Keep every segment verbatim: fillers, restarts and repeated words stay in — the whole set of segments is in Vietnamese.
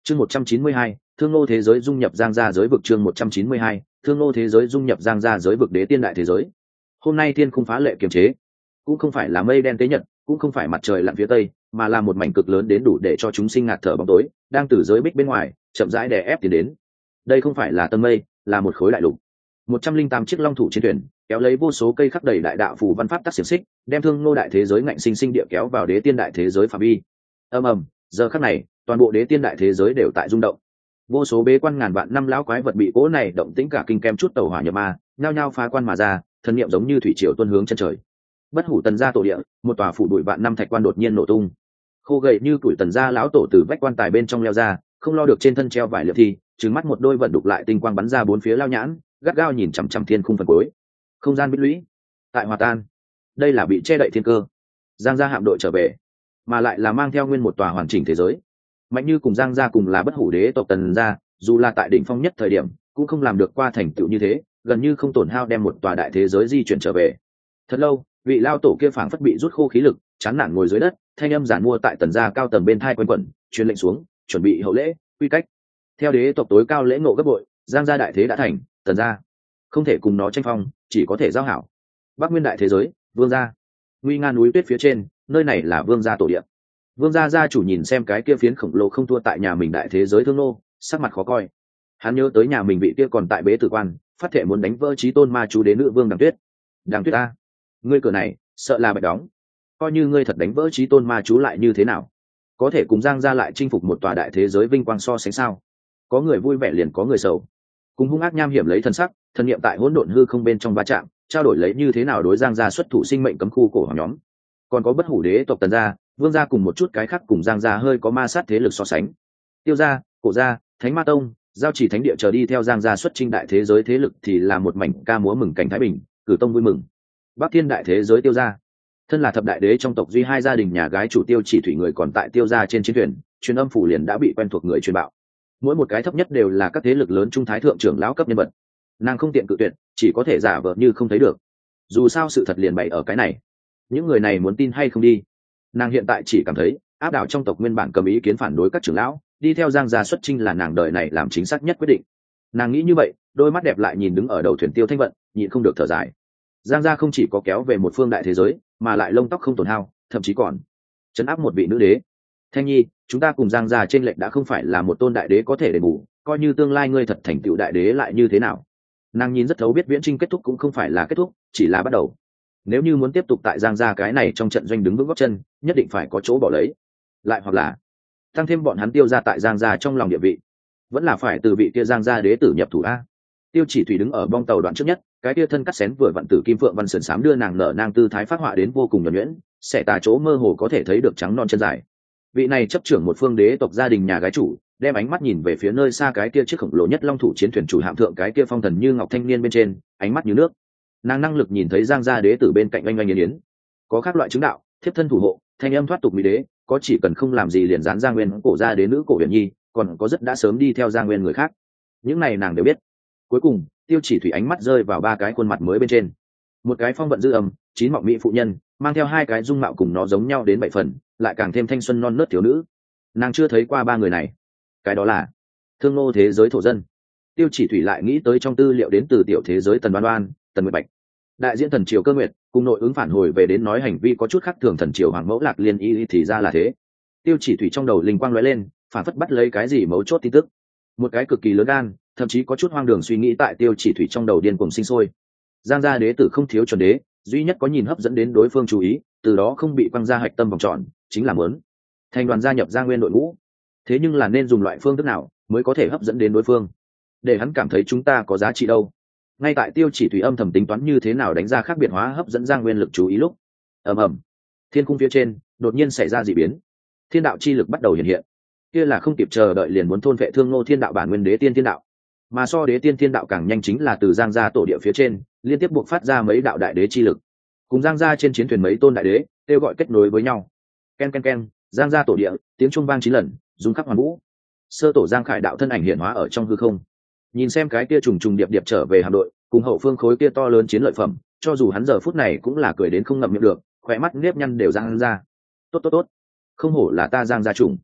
chương một trăm chín mươi hai, thương ngô thế giới dung nhập giang gia giới vực. Chương một trăm chín mươi hai, thương ngô thế giới dung nhập giang gia giới vực. Đế tiên đại thế giới. Hôm nay thiên khung phá lệ kiềm chế, cũng không phải là mây đen tế nhật, cũng không phải mặt trời lặn phía tây, mà là một mảnh cực lớn đến đủ để cho chúng sinh ngạt thở bóng tối, đang từ giới bích bên ngoài chậm rãi đè ép tiến đến. Đây không phải là tầng mây, là một khối đại lục. Một trăm linh tám chiếc long thủ chiến thuyền kéo lấy vô số cây khắc đầy đại đạo phù văn pháp tắc xiềng xích, đem thương ngô đại thế giới ngạnh sinh sinh địa kéo vào đế tiên đại thế giới phạm vi. Ầm ầm, giờ khắc này, toàn bộ đế tiên đại thế giới đều tại rung động. Vô số bế quan ngàn vạn năm lão quái vật bị cỗ này động tĩnh cả kinh kem chút tàu hỏa nhập ma, nhao nhao phá quan mà ra, thân niệm giống như thủy triều tuôn hướng chân trời. Bất hủ tần gia tổ địa, một tòa phủ bụi vạn năm thạch quan đột nhiên nổ tung. Khô gầy như củi tần gia lão tổ từ vách quan tài bên trong leo ra, không lo được trên thân treo vải liệp thi, trừng mắt một đôi vận đục lại tinh quang bắn ra bốn phía lao nhãn, gắt gao nhìn chằm chằm thiên khung phần cuối. Không gian bích lũy tại hòa tan, đây là bị che đậy thiên cơ. Giang gia hạm đội trở về, mà lại là mang theo nguyên một tòa hoàn chỉnh thế giới. Mạnh như cùng Giang gia cùng là bất hủ đế tộc tần gia, dù là tại đỉnh phong nhất thời điểm, cũng không làm được qua thành tựu như thế, gần như không tổn hao đem một tòa đại thế giới di chuyển trở về. Thật lâu, vị lao tổ kia phảng phất bị rút khô khí lực, chán nản ngồi dưới đất, thanh âm giản mua tại tần gia cao tầng bên thai quanh quẩn, truyền lệnh xuống, chuẩn bị hậu lễ, quy cách. Theo đế tộc tối cao lễ ngộ gấp bội, Giang gia đại thế đã thành, tần gia không thể cùng nó tranh phong, chỉ có thể giao hảo. Bắc nguyên đại thế giới, vương gia. Nguy nga núi tuyết phía trên, nơi này là vương gia tổ địa. Vương gia gia chủ nhìn xem cái kia phiến khổng lồ không thua tại nhà mình đại thế giới thương nô, sắc mặt khó coi. Hắn nhớ tới nhà mình vị kia còn tại bế tử quan, phát thể muốn đánh vỡ chí tôn ma chú đế nữ vương Đằng Tuyết. Đằng Tuyết a, ngươi cửa này, sợ là bạch đóng. Coi như ngươi thật đánh vỡ chí tôn ma chú lại như thế nào? Có thể cùng Giang gia lại chinh phục một tòa đại thế giới vinh quang so sánh sao? Có người vui vẻ liền có người sầu. Cùng hung ác nham hiểm lấy thân sắc, thân niệm tại hỗn độn hư không bên trong va chạm, trao đổi lấy như thế nào đối Giang gia xuất thủ sinh mệnh cấm khu cổ hoàng nhóm. Còn có bất hủ đế tộc tần gia, vương gia cùng một chút cái khác cùng Giang gia hơi có ma sát thế lực so sánh. Tiêu gia, cổ gia, thánh ma tông, giao chỉ thánh địa chờ đi theo Giang gia xuất chinh đại thế giới thế lực thì là một mảnh ca múa mừng cảnh thái bình, cử tông vui mừng. Bắc thiên đại thế giới tiêu gia, thân là thập đại đế trong tộc duy hai gia đình nhà gái chủ Tiêu Chỉ Thủy người còn tại tiêu gia trên chiến thuyền, truyền âm phủ liền đã bị quen thuộc người truyền bạo. Mỗi một cái thấp nhất đều là các thế lực lớn trung thái thượng trưởng lão cấp nhân vật. Nàng không tiện cự tuyệt, chỉ có thể giả vờ như không thấy được. Dù sao sự thật liền bày ở cái này, những người này muốn tin hay không đi. Nàng hiện tại chỉ cảm thấy áp đảo trong tộc nguyên bản cầm ý kiến phản đối các trưởng lão, đi theo Giang gia xuất chinh là nàng đời này làm chính xác nhất quyết định. Nàng nghĩ như vậy, đôi mắt đẹp lại nhìn đứng ở đầu thuyền Tiêu Thanh Vận, nhịn không được thở dài. Giang gia không chỉ có kéo về một phương đại thế giới, mà lại lông tóc không tổn hao, thậm chí còn trấn áp một vị nữ đế. Thanh Nhi, chúng ta cùng Giang gia trên lệnh đã không phải là một tôn đại đế có thể đền bù, coi như tương lai ngươi thật thành tựu đại đế lại như thế nào. Nàng nhìn rất thấu biết viễn trinh kết thúc cũng không phải là kết thúc, chỉ là bắt đầu. Nếu như muốn tiếp tục tại Giang gia cái này trong trận doanh đứng vững gót chân, nhất định phải có chỗ bỏ lấy. Lại hoặc là tăng thêm bọn hắn Tiêu gia tại Giang gia trong lòng địa vị, vẫn là phải từ vị kia Giang gia đế tử nhập thủ a. Tiêu Chỉ Thủy đứng ở bong tàu đoạn trước nhất, cái kia thân cắt xén vừa vặn tử kim phượng văn sườn xám đưa nàng nở nang tư thái phát họa đến vô cùng nhuần nhuyễn, xẻ tà chỗ mơ hồ có thể thấy được trắng non chân dài. Vị này chấp trưởng một phương đế tộc gia đình nhà gái chủ, đem ánh mắt nhìn về phía nơi xa cái kia chiếc khổng lồ nhất long thủ chiến thuyền chủ hạm thượng cái kia phong thần như ngọc thanh niên bên trên, ánh mắt như nước. Nàng năng lực nhìn thấy Giang gia đế tử bên cạnh oanh oanh yến yến, có các loại chứng đạo, thiếp thân thủ hộ, thanh âm thoát tục mỹ đế, có chỉ cần không làm gì liền dán Giang Nguyên cổ gia đế nữ cổ huyền nhi, còn có rất đã sớm đi theo Giang Nguyên người khác. Những này nàng đều biết. Cuối cùng, Tiêu Chỉ Thủy ánh mắt rơi vào ba cái khuôn mặt mới bên trên. Một cái phong vận dư âm, chín mọng mỹ phụ nhân, mang theo hai cái dung mạo cùng nó giống nhau đến bảy phần, lại càng thêm thanh xuân non nớt thiếu nữ. Nàng chưa thấy qua ba người này. Cái đó là thương nô thế giới thổ dân. Tiêu Chỉ Thủy lại nghĩ tới trong tư liệu đến từ tiểu thế giới Tần Đoan Đoan, Tần Nguyệt Bạch. Đại diễn thần triều Cơ Nguyệt, cùng nội ứng phản hồi về đến nói hành vi có chút khác thường thần triều Hoàng Mẫu Lạc Liên y thì ra là thế. Tiêu Chỉ Thủy trong đầu linh quang lóe lên, phản phất bắt lấy cái gì mấu chốt tin tức. Một cái cực kỳ lớn gan, thậm chí có chút hoang đường suy nghĩ tại Tiêu Chỉ Thủy trong đầu điên cuồng sinh sôi. Giang gia đế tử không thiếu chuẩn đế, duy nhất có nhìn hấp dẫn đến đối phương chú ý, từ đó không bị quăng ra hạch tâm vòng tròn, chính là muốn thành đoàn gia nhập Giang Nguyên đội ngũ. Thế nhưng là nên dùng loại phương thức nào mới có thể hấp dẫn đến đối phương, để hắn cảm thấy chúng ta có giá trị đâu? Ngay tại Tiêu Chỉ Thủy âm thầm tính toán như thế nào đánh ra khác biệt hóa hấp dẫn Giang Nguyên lực chú ý lúc, ầm ầm, thiên cung phía trên đột nhiên xảy ra dị biến, thiên đạo chi lực bắt đầu hiện hiện. Kia là không kịp chờ đợi liền muốn thôn vệ thương nô thiên đạo bản nguyên đế tiên thiên đạo, mà so đế tiên thiên đạo càng nhanh chính là từ Giang gia tổ địa phía trên liên tiếp buộc phát ra mấy đạo đại đế chi lực, cùng Giang gia trên chiến thuyền mấy tôn đại đế kêu gọi kết nối với nhau. Ken ken ken, Giang gia tổ địa tiếng chuông vang chín lần, rung khắp hoàn vũ. Sơ tổ Giang Khải đạo thân ảnh hiện hóa ở trong hư không, nhìn xem cái kia trùng trùng điệp điệp trở về hạm đội cùng hậu phương khối kia to lớn chiến lợi phẩm, cho dù hắn giờ phút này cũng là cười đến không ngậm miệng được, khóe mắt nếp nhăn đều răng ra. Tốt tốt tốt, không hổ là ta Giang gia trùng.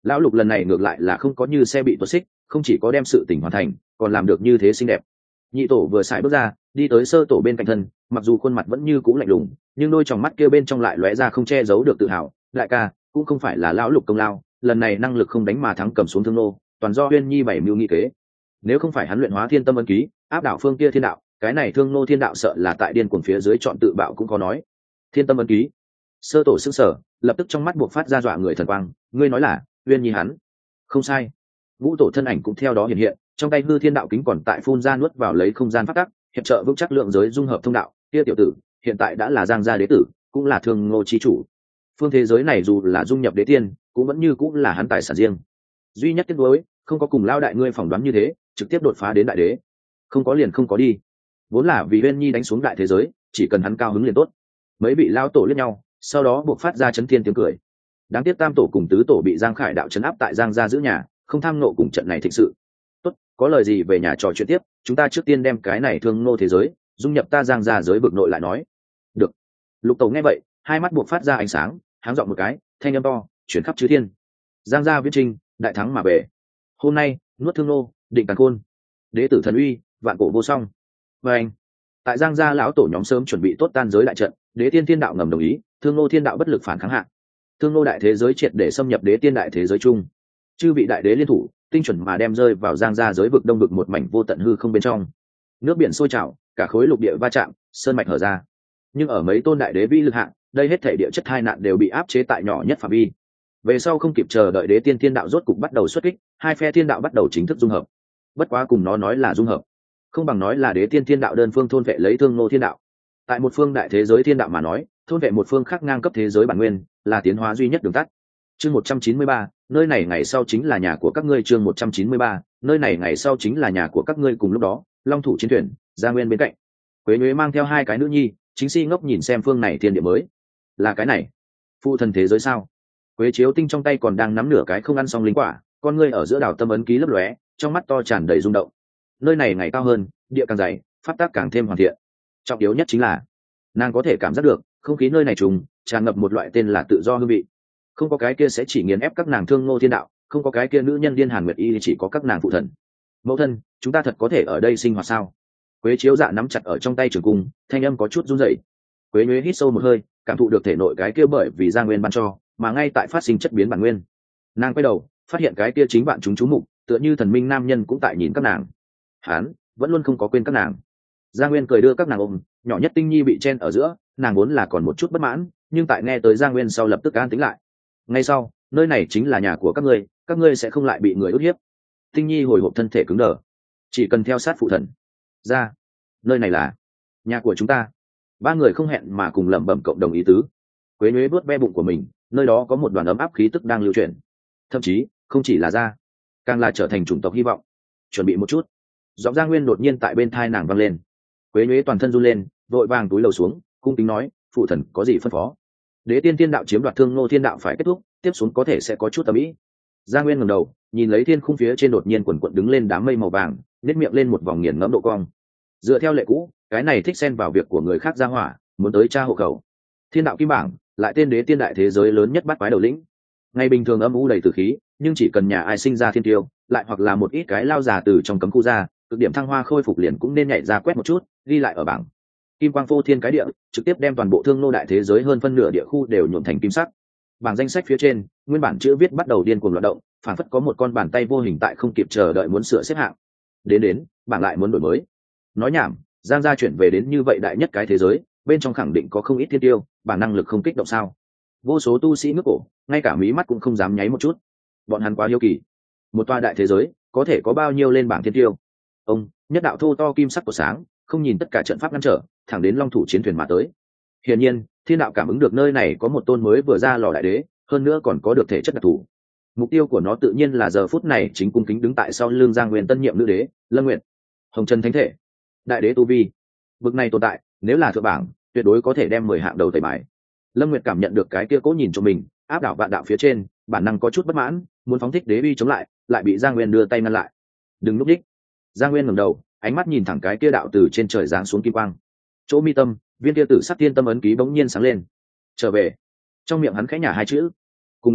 Lão Lục lần này ngược lại là không có như xe bị tuột xích, không chỉ có đem sự tình hoàn thành, còn làm được như thế xinh đẹp. Nhị tổ vừa xài bước ra, đi tới sơ tổ bên cạnh thân, mặc dù khuôn mặt vẫn như cũ lạnh lùng, nhưng đôi tròng mắt kia bên trong lại lóe ra không che giấu được tự hào. Đại ca, cũng không phải là lão Lục công lao, lần này năng lực không đánh mà thắng cầm xuống Thương Nô, toàn do Uyên Nhi bảy mưu nghị kế. Nếu không phải hắn luyện hóa thiên tâm ấn ký, áp đảo phương kia thiên đạo, cái này Thương Nô thiên đạo sợ là tại điên cuồng phía dưới chọn tự bạo cũng có nói. Thiên tâm ấn ký. Sơ tổ sững sờ, lập tức trong mắt buộc phát ra dọa người thần quang, ngươi nói là Uyên Nhi hắn? Không sai. Ngũ tổ thân ảnh cũng theo đó hiện hiện, trong tay hư thiên đạo kính còn tại phun ra nuốt vào lấy không gian phát tắc, hiệp trợ vững chắc lượng giới dung hợp thông đạo. Kia tiểu tử hiện tại đã là Giang gia đế tử, cũng là Thương Ngô chi chủ. Phương thế giới này dù là dung nhập đế tiên, cũng vẫn như cũng là hắn tài sản riêng. Duy nhất tiếc nuối, không có cùng lao đại ngươi phỏng đoán như thế, trực tiếp đột phá đến đại đế. Không có liền không có đi. Vốn là vì Uyên Nhi đánh xuống đại thế giới, chỉ cần hắn cao hứng liền tốt. Mấy vị lao tổ liếc nhau, sau đó buộc phát ra chấn thiên tiếng cười. Đáng tiếc tam tổ cùng tứ tổ bị Giang Khải đạo chấn áp tại Giang gia giữ nhà, không tham nộ cùng trận này thực sự. Tốt, có lời gì về nhà trò chuyện tiếp, chúng ta trước tiên đem cái này Thương Nô thế giới dung nhập ta Giang gia giới vực nội lại nói. Được. Lục tổ nghe vậy, hai mắt buộc phát ra ánh sáng, háng giọng một cái, thanh âm to chuyển khắp chư thiên. Giang gia viễn trinh, đại thắng mà về. Hôm nay nuốt Thương Nô, định càn khôn, đế tử thần uy, vạn cổ vô song. Và anh, tại Giang gia lão tổ nhóm sớm chuẩn bị tốt tan giới đại trận, đế tiên thiên đạo ngầm đồng ý, Thương Nô thiên đạo bất lực phản kháng hạ. Thương Nô đại thế giới triệt để xâm nhập đế tiên đại thế giới chung. Chư vị đại đế liên thủ, tinh chuẩn mà đem rơi vào Giang gia giới vực đông vực một mảnh vô tận hư không bên trong. Nước biển sôi trào, cả khối lục địa va chạm, sơn mạch hở ra. Nhưng ở mấy tôn đại đế vi lực hạ, đây hết thể địa chất hai nạn đều bị áp chế tại nhỏ nhất phạm vi. Về sau không kịp chờ đợi đế tiên thiên đạo rốt cục bắt đầu xuất kích, hai phe thiên đạo bắt đầu chính thức dung hợp. Bất quá cùng nó nói là dung hợp, không bằng nói là đế tiên thiên đạo đơn phương thôn vệ lấy Thương Nô thiên đạo. Tại một phương đại thế giới thiên đạo mà nói, thôn vệ một phương khác ngang cấp thế giới bản nguyên là tiến hóa duy nhất đường tắt. Chương một trăm chín mươi ba, nơi này ngày sau chính là nhà của các ngươi. Chương một trăm chín mươi ba, nơi này ngày sau chính là nhà của các ngươi. Cùng lúc đó, Long thủ chiến thuyền, Gia Nguyên bên cạnh, Quế Nhuế mang theo hai cái nữ nhi, chính si ngốc nhìn xem phương này thiên địa mới. Là cái này, phụ thần thế giới sao? Quế Chiếu Tinh trong tay còn đang nắm nửa cái không ăn xong linh quả, con ngươi ở giữa đảo tâm ấn ký lấp lóe, trong mắt to tràn đầy rung động. Nơi này ngày cao hơn, địa càng dày, pháp tác càng thêm hoàn thiện. Trọng yếu nhất chính là nàng có thể cảm giác được không khí nơi này trùng tràn ngập một loại tên là tự do hương vị. Không có cái kia sẽ chỉ nghiền ép các nàng Thương Ngô thiên đạo, không có cái kia nữ nhân điên Hàn Nguyệt Y, chỉ có các nàng phụ thần. Mẫu thân, chúng ta thật có thể ở đây sinh hoạt sao? Quế Chiếu Dạ nắm chặt ở trong tay trường cung, thanh âm có chút run rẩy. Quế Nhuế hít sâu một hơi, cảm thụ được thể nội cái kia bởi vì Gia Nguyên ban cho mà ngay tại phát sinh chất biến bản nguyên. Nàng quay đầu phát hiện cái kia chính bạn chúng chú mục, tựa như thần minh nam nhân cũng tại nhìn các nàng. Hán vẫn luôn không có quên các nàng. Gia Nguyên cười đưa các nàng ôm, nhỏ nhất Tinh Nhi bị chen ở giữa, nàng vốn là còn một chút bất mãn, nhưng tại nghe tới Gia Nguyên sau lập tức an tĩnh lại. Ngay sau, nơi này chính là nhà của các ngươi, các ngươi sẽ không lại bị người ức hiếp. Tinh Nhi hồi hộp thân thể cứng đờ, chỉ cần theo sát phụ thần. Ra, nơi này là nhà của chúng ta. Ba người không hẹn mà cùng lẩm bẩm cộng đồng ý tứ. Quế Nhuế vuốt ve bụng của mình, nơi đó có một đoàn ấm áp khí tức đang lưu chuyển, thậm chí không chỉ là ra, càng là trở thành chủng tộc hy vọng. Chuẩn bị một chút. Giọng Gia Nguyên đột nhiên tại bên thai nàng vang lên. Quế Nhuế toàn thân run lên, vội vàng túi lầu xuống, cung kính nói, phụ thần có gì phân phó? Đế tiên thiên đạo chiếm đoạt Thương Ngô thiên đạo phải kết thúc, tiếp xuống có thể sẽ có chút tầm ý. Gia Nguyên ngẩng đầu, nhìn lấy thiên khung phía trên đột nhiên quần quận đứng lên đám mây màu vàng, nét miệng lên một vòng nghiền ngẫm độ cong. Dựa theo lệ cũ, cái này thích xen vào việc của người khác ra hỏa, muốn tới tra hộ khẩu. Thiên đạo kim bảng, lại tên đế tiên đại thế giới lớn nhất bắt quái đầu lĩnh. Ngày bình thường âm u đầy tử khí, nhưng chỉ cần nhà ai sinh ra thiên tiêu, lại hoặc là một ít cái lao già từ trong cấm khu ra, cực điểm thăng hoa khôi phục liền cũng nên nhảy ra quét một chút, ghi lại ở bảng. Kim quang phô thiên cái địa, trực tiếp đem toàn bộ Thương Nô đại thế giới hơn phân nửa địa khu đều nhuộm thành kim sắc. Bảng danh sách phía trên, nguyên bản chữ viết bắt đầu điên cuồng loạt động, phản phất có một con bàn tay vô hình tại không kịp chờ đợi muốn sửa xếp hạng. Đến đến, bảng lại muốn đổi mới. Nói nhảm, Giang gia chuyển về đến như vậy đại nhất cái thế giới, bên trong khẳng định có không ít thiên tiêu, bản năng lực không kích động sao? Vô số tu sĩ ngước cổ, ngay cả mí mắt cũng không dám nháy một chút. Bọn hắn quá hiếu kỳ, một tòa đại thế giới có thể có bao nhiêu lên bảng thiên tiêu? Ông nhất đạo thô to kim sắc của sáng, không nhìn tất cả trận pháp ngăn trở, thẳng đến Long thủ chiến thuyền mà tới. Hiển nhiên, thiên đạo cảm ứng được nơi này có một tôn mới vừa ra lò đại đế, hơn nữa còn có được thể chất đặc thù. Mục tiêu của nó tự nhiên là giờ phút này chính cung kính đứng tại sau lưng Giang Nguyên tân nhiệm nữ đế, Lâm Nguyệt, Hồng Trần thánh thể, đại đế tu vi. Bực này tồn tại, nếu là thượng bảng, tuyệt đối có thể đem mười hạng đầu tẩy bài. Lâm Nguyệt cảm nhận được cái kia cố nhìn cho mình, áp đảo vạn đạo phía trên, bản năng có chút bất mãn, muốn phóng thích đế uy chống lại, lại bị Giang Nguyên đưa tay ngăn lại. Đừng núp đích. Giang Nguyên ngẩng đầu, ánh mắt nhìn thẳng cái kia đạo từ trên trời giáng xuống kim quang. Chỗ mi tâm, viên kia tử sắc tiên tâm ấn ký bỗng nhiên sáng lên. Trở về. Trong miệng hắn khẽ nhả hai chữ. Cùng lúc đó,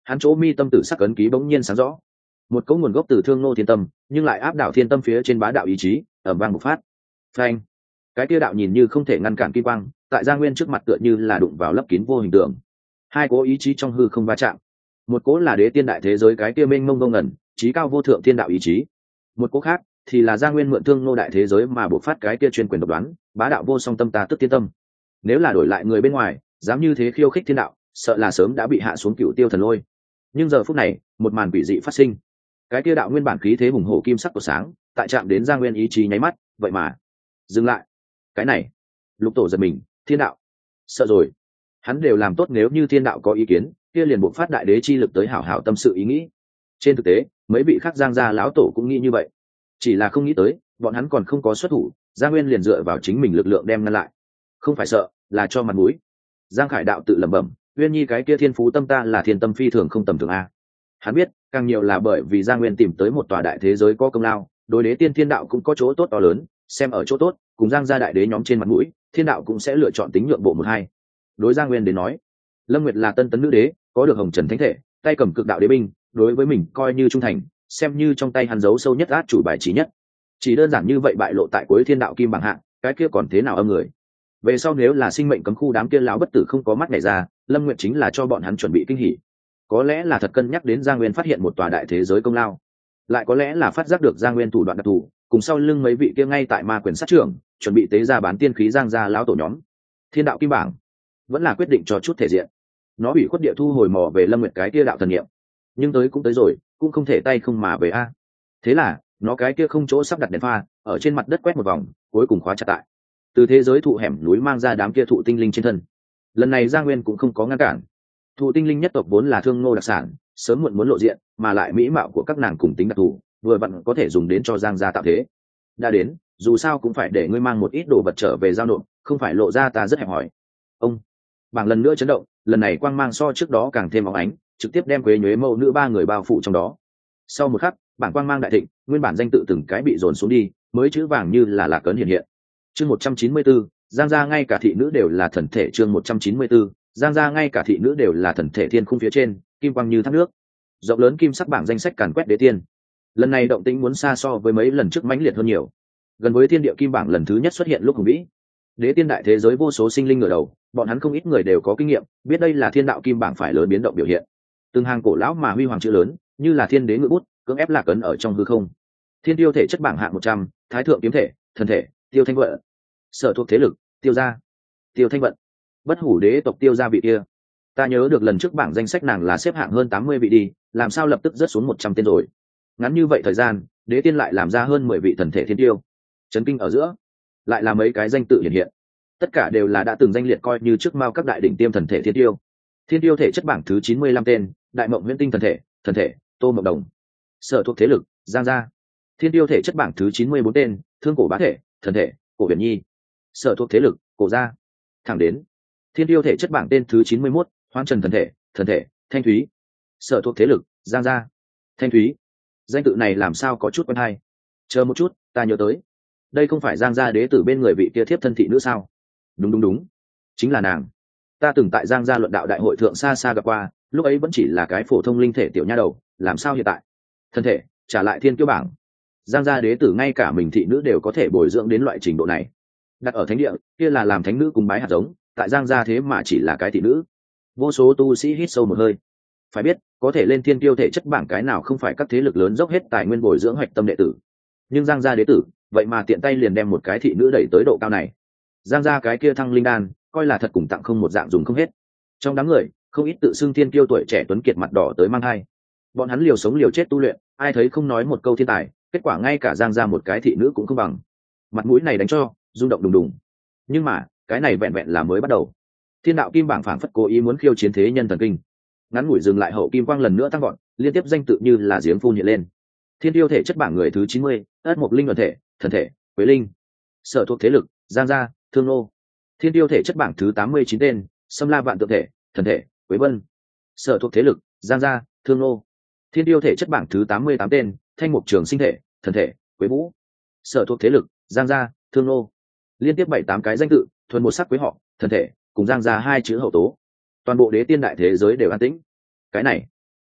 hắn chỗ mi tâm tử sắc ấn ký bỗng nhiên sáng rõ, một cấu nguồn gốc từ thương nô thiên tâm nhưng lại áp đảo thiên tâm phía trên bá đạo ý chí ẩm vang bộc phát. Phanh! Cái kia đạo nhìn như không thể ngăn cản kim quang tại Giang Nguyên trước mặt tựa như là đụng vào lấp kín vô hình tượng. Hai cố ý chí trong hư không va chạm, một cố là đế tiên đại thế giới cái kia mênh mông ngông ngẩn trí cao vô thượng thiên đạo ý chí, một cố khác thì là Giang Nguyên mượn thương nô đại thế giới mà bộc phát cái kia chuyên quyền độc đoán bá đạo vô song tâm ta tức thiên tâm. Nếu là đổi lại người bên ngoài dám như thế khiêu khích thiên đạo, sợ là sớm đã bị hạ xuống cựu tiêu thần lôi. Nhưng giờ phút này một màn quỷ dị phát sinh, cái kia đạo nguyên bản khí thế hùng hổ kim sắc của sáng tại chạm đến Giang Nguyên ý chí nháy mắt vậy mà dừng lại. Cái này Lục Tổ giật mình, thiên đạo sợ rồi. Hắn đều làm tốt nếu như thiên đạo có ý kiến kia liền buộc phát đại đế chi lực tới hảo hảo tâm sự ý nghĩ. Trên thực tế mấy vị khác Giang gia lão tổ cũng nghĩ như vậy, chỉ là không nghĩ tới bọn hắn còn không có xuất thủ, Giang Nguyên liền dựa vào chính mình lực lượng đem ngăn lại. Không phải sợ, là cho mặt mũi. Giang Khải đạo tự lẩm bẩm, Uyên Nhi cái kia thiên phú tâm ta là thiên tâm phi thường không tầm thường a. Hắn biết càng nhiều là bởi vì Giang Nguyên tìm tới một tòa đại thế giới có công lao, đối đế tiên thiên đạo cũng có chỗ tốt to lớn, xem ở chỗ tốt cùng Giang gia đại đế nhóm trên mặt mũi, thiên đạo cũng sẽ lựa chọn tính nhượng bộ một hai. Đối Giang Nguyên đến nói, Lâm Nguyệt là tân tấn nữ đế, có được hồng trần thánh thể, tay cầm cực đạo đế binh, đối với mình coi như trung thành, xem như trong tay hắn giấu sâu nhất át chủ bài trí nhất. Chỉ đơn giản như vậy bại lộ tại cuối thiên đạo kim bảng hạng, cái kia còn thế nào âm người. Về sau nếu là sinh mệnh cấm khu đám kia lão bất tử không có mắt nhảy ra, Lâm Nguyệt chính là cho bọn hắn chuẩn bị kinh hỉ. Có lẽ là thật cân nhắc đến Giang Nguyên phát hiện một tòa đại thế giới công lao, lại có lẽ là phát giác được Giang Nguyên thủ đoạn đặc thù, cùng sau lưng mấy vị kia ngay tại ma quyền sát trưởng, chuẩn bị tế ra bán tiên khí Giang gia lão tổ nhóm. Thiên đạo kim bảng vẫn là quyết định cho chút thể diện. Nó bị khuất địa thu hồi mò về Lâm Nguyệt cái kia đạo thần niệm, nhưng tới cũng tới rồi, cũng không thể tay không mà về a. Thế là nó cái kia không chỗ sắp đặt đèn pha, ở trên mặt đất quét một vòng, cuối cùng khóa chặt tại từ thế giới thụ hẻm núi mang ra đám kia thụ tinh linh trên thân. Lần này Giang Nguyên cũng không có ngăn cản. Thụ tinh linh nhất tộc vốn là thương nô đặc sản, sớm muộn muốn lộ diện, mà lại mỹ mạo của các nàng cùng tính đặc thù, vừa vặn có thể dùng đến cho Giang gia tạo thế. Đã đến, dù sao cũng phải để ngươi mang một ít đồ vật trở về giao nộp, không phải lộ ra ta rất hẹp hòi. Ông bảng lần nữa chấn động, lần này quang mang so trước đó càng thêm óng ánh, trực tiếp đem Quế Nhuế mẫu nữ ba người bao phủ trong đó. Sau một khắc, bảng quang mang đại thịnh, nguyên bản danh tự từng cái bị dồn xuống đi, mới chữ vàng như là lạc ấn hiện hiện. Chương một trăm chín mươi tư, Giang gia ngay cả thị nữ đều là thần thể. Chương một trăm chín mươi tư, Giang gia ngay cả thị nữ đều là thần thể. Thiên khung phía trên, kim quang như thác nước, rộng lớn kim sắc bảng danh sách càn quét đế tiên. Lần này động tĩnh muốn xa so với mấy lần trước mãnh liệt hơn nhiều, gần với thiên địa kim bảng lần thứ nhất xuất hiện lúc hùng vĩ. Đế tiên đại thế giới vô số sinh linh ngửa đầu, bọn hắn không ít người đều có kinh nghiệm, biết đây là thiên đạo kim bảng phải lớn biến động biểu hiện. Từng hàng cổ lão mà huy hoàng chữ lớn, như là thiên đế ngự bút, cưỡng ép lạc ấn ở trong hư không. Thiên tiêu thể chất bảng hạng một trăm, thái thượng kiếm thể, thần thể, tiêu thanh vận. Sở thuộc thế lực, tiêu gia, tiêu thanh vận. Bất hủ đế tộc tiêu gia vị kia. Ta nhớ được lần trước bảng danh sách nàng là xếp hạng hơn tám mươi vị đi, làm sao lập tức rớt xuống một trăm tên rồi. Ngắn như vậy thời gian, đế tiên lại làm ra hơn mười vị thần thể thiên tiêu. Chấn kinh ở giữa, lại là mấy cái danh tự hiện hiện. Tất cả đều là đã từng danh liệt coi như trước mao các đại đỉnh tiêm thần thể thiên tiêu. Thiên tiêu thể chất bảng thứ chín mươi lăm tên, đại mộng huyễn tinh thần thể, thần thể, tô mộng đồng. Sở thuộc thế lực, Giang gia. Thiên tiêu thể chất bảng thứ chín mươi bốn tên, thương cổ bá thể, thần thể, cổ huyền nhi. Sở thuộc thế lực, cổ gia. Thẳng đến thiên tiêu thể chất bảng tên thứ chín mươi mốt, hoang trần thần thể, thần thể, thanh thúy. Sở thuộc thế lực, Giang gia. Thanh thúy. Danh tự này làm sao có chút quen hay. Chờ một chút, ta nhớ tới, đây không phải Giang gia đế tử bên người vị kia thiếp thân thị nữ sao? Đúng đúng đúng, chính là nàng. Ta từng tại Giang gia luận đạo đại hội thượng xa xa gặp qua, lúc ấy vẫn chỉ là cái phổ thông linh thể tiểu nha đầu, làm sao hiện tại thân thể trả lại thiên kiêu bảng. Giang gia đế tử ngay cả mình thị nữ đều có thể bồi dưỡng đến loại trình độ này, đặt ở thánh địa kia là làm thánh nữ cùng bái hạt giống, tại Giang gia thế mà chỉ là cái thị nữ. Vô số tu sĩ hít sâu một hơi. Phải biết có thể lên thiên kiêu thể chất bảng cái nào không phải các thế lực lớn dốc hết tài nguyên bồi dưỡng hoạch tâm đệ tử, nhưng Giang gia đế tử vậy mà tiện tay liền đem một cái thị nữ đẩy tới độ cao này. Giang gia cái kia thăng linh đan coi là thật cùng tặng không một dạng dùng không hết. Trong đám người không ít tự xưng thiên kiêu tuổi trẻ tuấn kiệt mặt đỏ tới mang hai. Bọn hắn liều sống liều chết tu luyện, ai thấy không nói một câu thiên tài, kết quả ngay cả Giang gia một cái thị nữ cũng không bằng. Mặt mũi này đánh cho rung động đùng đùng. Nhưng mà cái này vẹn vẹn là mới bắt đầu. Thiên đạo kim bảng phảng phất cố ý muốn khiêu chiến thế nhân thần kinh. Ngắn ngủi dừng lại hậu kim quang lần nữa tăng vọt, liên tiếp danh tự như là giếng phun hiện lên. Thiên tiêu thể chất bảng người thứ chín mươi, ất mộc linh ẩn thể, thần thể, quế linh. Sở thuộc thế lực, Giang gia, thương nô. Thiên tiêu thể chất bảng thứ tám mươi chín tên, xâm la vạn tượng thể, thần thể, quế vân. Sở thuộc thế lực, Giang gia, thương nô. Thiên tiêu thể chất bảng thứ tám mươi tám tên, thanh mục trường sinh thể, thần thể, quế vũ. Sở thuộc thế lực, Giang gia, thương nô. Liên tiếp bảy tám cái danh tự, thuần một sắc quế họ, thần thể, cùng Giang gia hai chữ hậu tố. Toàn bộ đế tiên đại thế giới đều an tĩnh. Cái này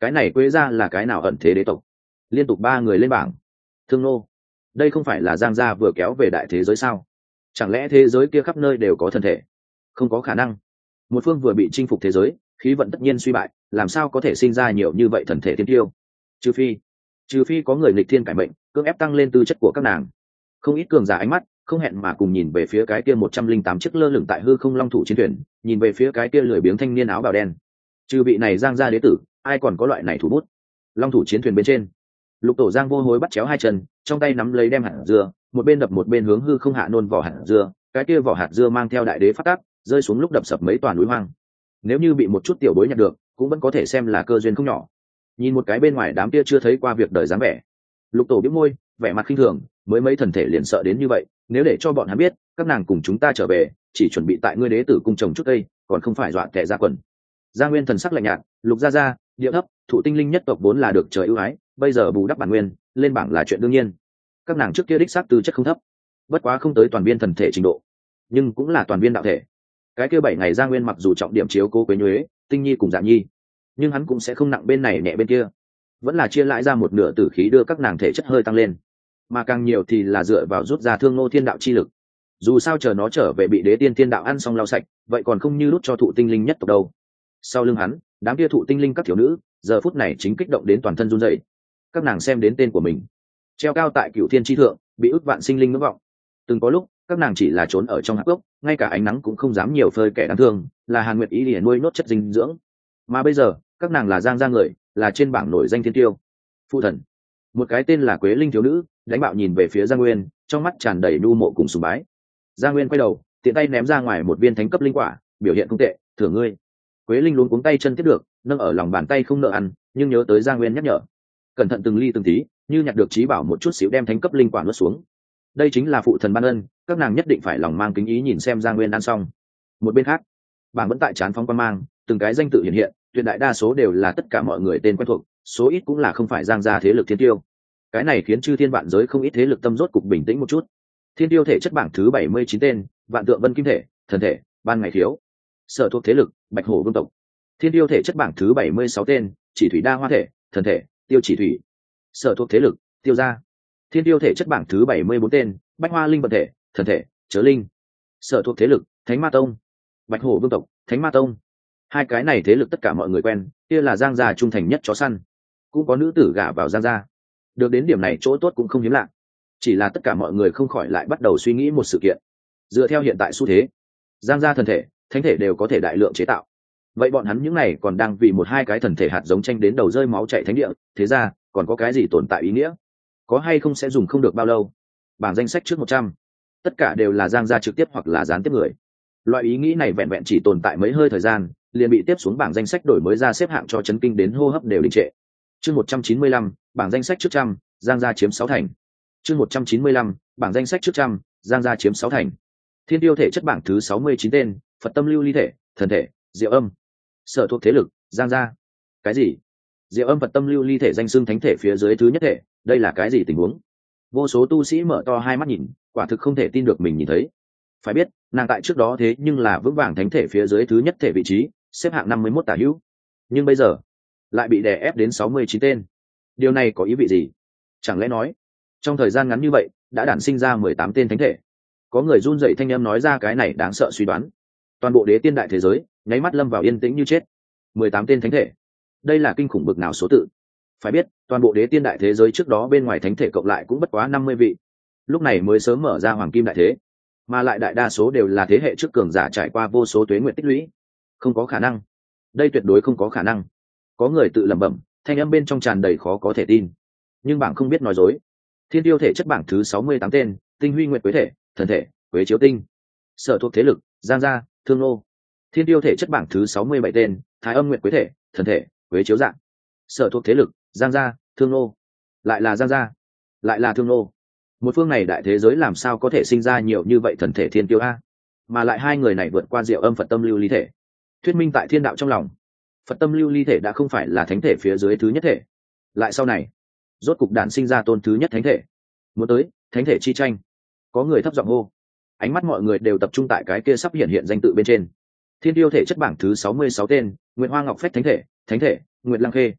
cái này quế ra là cái nào ẩn thế đế tộc? Liên tục ba người lên bảng. Thương nô, đây không phải là giang gia vừa kéo về đại thế giới sao? Chẳng lẽ thế giới kia khắp nơi đều có thần thể? Không có khả năng. Một phương vừa bị chinh phục thế giới, khí vận tất nhiên suy bại, làm sao có thể sinh ra nhiều như vậy thần thể tiên tiêu? Trừ phi, trừ phi có người nghịch thiên cải mệnh, cưỡng ép tăng lên tư chất của các nàng. Không ít cường giả ánh mắt không hẹn mà cùng nhìn về phía cái kia một trăm linh tám chiếc lơ lửng tại hư không long thủ chiến thuyền, nhìn về phía cái kia lười biếng thanh niên áo bào đen. Trừ vị này giang gia đế tử, ai còn có loại này thủ bút? Long thủ chiến thuyền bên trên, Lục Tổ Giang vô hối bắt chéo hai chân, trong tay nắm lấy đem hạt dưa, một bên đập một bên hướng hư không hạ nôn vỏ hạt dưa, cái kia vỏ hạt dưa mang theo đại đế phát tác, rơi xuống lúc đập sập mấy toàn núi hoang. Nếu như bị một chút tiểu bối nhặt được, cũng vẫn có thể xem là cơ duyên không nhỏ. Nhìn một cái bên ngoài đám kia chưa thấy qua việc đời dáng vẻ, Lục Tổ bĩu môi, vẻ mặt khinh thường, mới mấy thần thể liền sợ đến như vậy, nếu để cho bọn hắn biết, các nàng cùng chúng ta trở về, chỉ chuẩn bị tại ngươi đế tử cung trồng chút cây, còn không phải dọa kẻ ra quần. Giang Nguyên thần sắc lạnh nhạt, Lục gia gia, địa thấp, thụ tinh linh nhất tộc vốn là được trời ưu ái, bây giờ bù đắp bản nguyên, lên bảng là chuyện đương nhiên. Các nàng trước kia đích xác tư chất không thấp, bất quá không tới toàn viên thần thể trình độ, nhưng cũng là toàn viên đạo thể. Cái kia bảy ngày Giang Nguyên mặc dù trọng điểm chiếu cố Quế Nhuế, Tinh Nhi cùng Dạ Nhi, nhưng hắn cũng sẽ không nặng bên này nhẹ bên kia, vẫn là chia lại ra một nửa tử khí đưa các nàng thể chất hơi tăng lên, mà càng nhiều thì là dựa vào rút ra thương nô thiên đạo chi lực. Dù sao chờ nó trở về bị đế tiên thiên đạo ăn xong lau sạch, vậy còn không như đút cho thụ tinh linh nhất tộc đâu. Sau lưng hắn, đám kia thụ tinh linh các thiếu nữ giờ phút này chính kích động đến toàn thân run rẩy. Các nàng xem đến tên của mình treo cao tại cửu thiên chi thượng, bị ức vạn sinh linh ngưỡng vọng. Từng có lúc các nàng chỉ là trốn ở trong hạp gốc, ngay cả ánh nắng cũng không dám nhiều phơi kẻ đáng thương, là Hàn Nguyệt ý để nuôi nốt chất dinh dưỡng. Mà bây giờ các nàng là giang gia người, là trên bảng nổi danh thiên tiêu. Phụ thần, một cái tên là Quế Linh thiếu nữ đánh bạo nhìn về phía Giang Nguyên, trong mắt tràn đầy nhu mộ cùng sùng bái. Giang Nguyên quay đầu, tiện tay ném ra ngoài một viên thánh cấp linh quả, biểu hiện không tệ, thưởng ngươi. Quế Linh luống cuống tay chân tiếp được, nâng ở lòng bàn tay không nợ ăn, nhưng nhớ tới Giang Nguyên nhắc nhở, cẩn thận từng ly từng tí, như nhặt được trí bảo một chút xíu đem thánh cấp linh quả nuốt xuống. Đây chính là phụ thần ban ân, các nàng nhất định phải lòng mang kính ý nhìn xem Giang Nguyên ăn xong. Một bên khác, bảng vẫn tại chán phóng quan mang, từng cái danh tự hiện hiện, tuyệt đại đa số đều là tất cả mọi người tên quen thuộc, số ít cũng là không phải Giang gia thế lực thiên tiêu. Cái này khiến chư thiên vạn giới không ít thế lực tâm rốt cục bình tĩnh một chút. Thiên tiêu thể chất bảng thứ bảy mươi chín tên, Vạn Tượng Vân Kim thể, thần thể, ban ngày thiếu. Sở thuộc thế lực, Bạch Hổ Vương tộc. Thiên tiêu thể chất bảng thứ bảy mươi sáu tên, Chỉ Thủy Đa Hoa thể, thần thể, Tiêu Chỉ Thủy. Sở thuộc thế lực, Tiêu gia. Thiên tiêu thể chất bảng thứ bảy mươi bốn tên, Bách Hoa Linh vật thể, thần thể, Chớ Linh. Sở thuộc thế lực, Thánh Ma Tông. Bạch Hổ Vương tộc, Thánh Ma Tông. Hai cái này thế lực tất cả mọi người quen, kia là Giang gia trung thành nhất chó săn, cũng có nữ tử gả vào Giang gia. Được đến điểm này chỗ tốt cũng không hiếm lạ, chỉ là tất cả mọi người không khỏi lại bắt đầu suy nghĩ một sự kiện. Dựa theo hiện tại xu thế, Giang gia thần thể, thánh thể đều có thể đại lượng chế tạo, vậy bọn hắn những này còn đang vì một hai cái thần thể hạt giống tranh đến đầu rơi máu chảy thánh địa, thế ra còn có cái gì tồn tại ý nghĩa? Có hay không sẽ dùng không được bao lâu. Bảng danh sách trước một trăm, tất cả đều là Giang gia trực tiếp hoặc là gián tiếp người. Loại ý nghĩ này vẹn vẹn chỉ tồn tại mấy hơi thời gian, liền bị tiếp xuống bảng danh sách đổi mới ra xếp hạng cho chấn kinh đến hô hấp đều đình trệ. Chương một trăm chín mươi lăm, bảng danh sách trước trăm, Giang gia chiếm sáu thành. Chương một trăm chín mươi lăm, bảng danh sách trước trăm, Giang gia chiếm sáu thành. Thiên tiêu thể chất bảng thứ sáu mươi chín tên, Phật Tâm Lưu Ly thể, thần thể, Diệu Âm. Sở thuộc thế lực, Giang gia. Cái gì? Diệu Âm Phật Tâm Lưu Ly thể danh xưng thánh thể phía dưới thứ nhất thể, đây là cái gì tình huống? Vô số tu sĩ mở to hai mắt nhìn, quả thực không thể tin được mình nhìn thấy. Phải biết, nàng tại trước đó thế nhưng là vững vàng thánh thể phía dưới thứ nhất thể vị trí, xếp hạng năm mươi mốt tả hữu. Nhưng bây giờ, lại bị đè ép đến sáu mươi chín tên. Điều này có ý vị gì? Chẳng lẽ nói, trong thời gian ngắn như vậy, đã đản sinh ra mười tám tên thánh thể? Có người run rẩy thanh âm nói ra cái này đáng sợ suy đoán. Toàn bộ đế tiên đại thế giới, nháy mắt lâm vào yên tĩnh như chết. mười tám tên thánh thể. Đây là kinh khủng bực nào số tự. Phải biết, toàn bộ đế tiên đại thế giới trước đó bên ngoài thánh thể cộng lại cũng bất quá năm mươi vị. Lúc này mới sớm mở ra hoàng kim đại thế, mà lại đại đa số đều là thế hệ trước cường giả trải qua vô số tuế nguyện tích lũy. Không có khả năng. Đây tuyệt đối không có khả năng. Có người tự lẩm bẩm, thanh âm bên trong tràn đầy khó có thể tin. Nhưng bảng không biết nói dối. Thiên tiêu thể chất bảng thứ sáu mươi tám tên, Tinh Huy Nguyệt Quế thể, thần thể, Quế Chiếu Tinh. Sở thuộc thế lực, Giang gia, Thương Nô. Thiên tiêu thể chất bảng thứ sáu mươi bảy tên, Thái Âm Nguyệt Quế thể, thần thể, Quế Chiếu Dạng. Sở thuộc thế lực, Giang gia, Thương Nô. Lại là Giang gia, lại là Thương Nô. Một phương này đại thế giới làm sao có thể sinh ra nhiều như vậy thần thể thiên tiêu a? Mà lại hai người này vượt qua Diệu Âm Phật Tâm Lưu Ly thể, thuyết minh tại thiên đạo trong lòng, Phật Tâm Lưu Ly thể đã không phải là thánh thể phía dưới thứ nhất thể. Lại sau này, rốt cục đản sinh ra tôn thứ nhất thánh thể. Muốn tới thánh thể chi tranh. Có người thấp giọng hô. Ánh mắt mọi người đều tập trung tại cái kia sắp hiện hiện danh tự bên trên. Thiên tiêu thể chất bảng thứ sáu mươi sáu tên, Nguyệt Hoa Ngọc Phách thánh thể, thánh thể, Nguyệt Lăng Khê.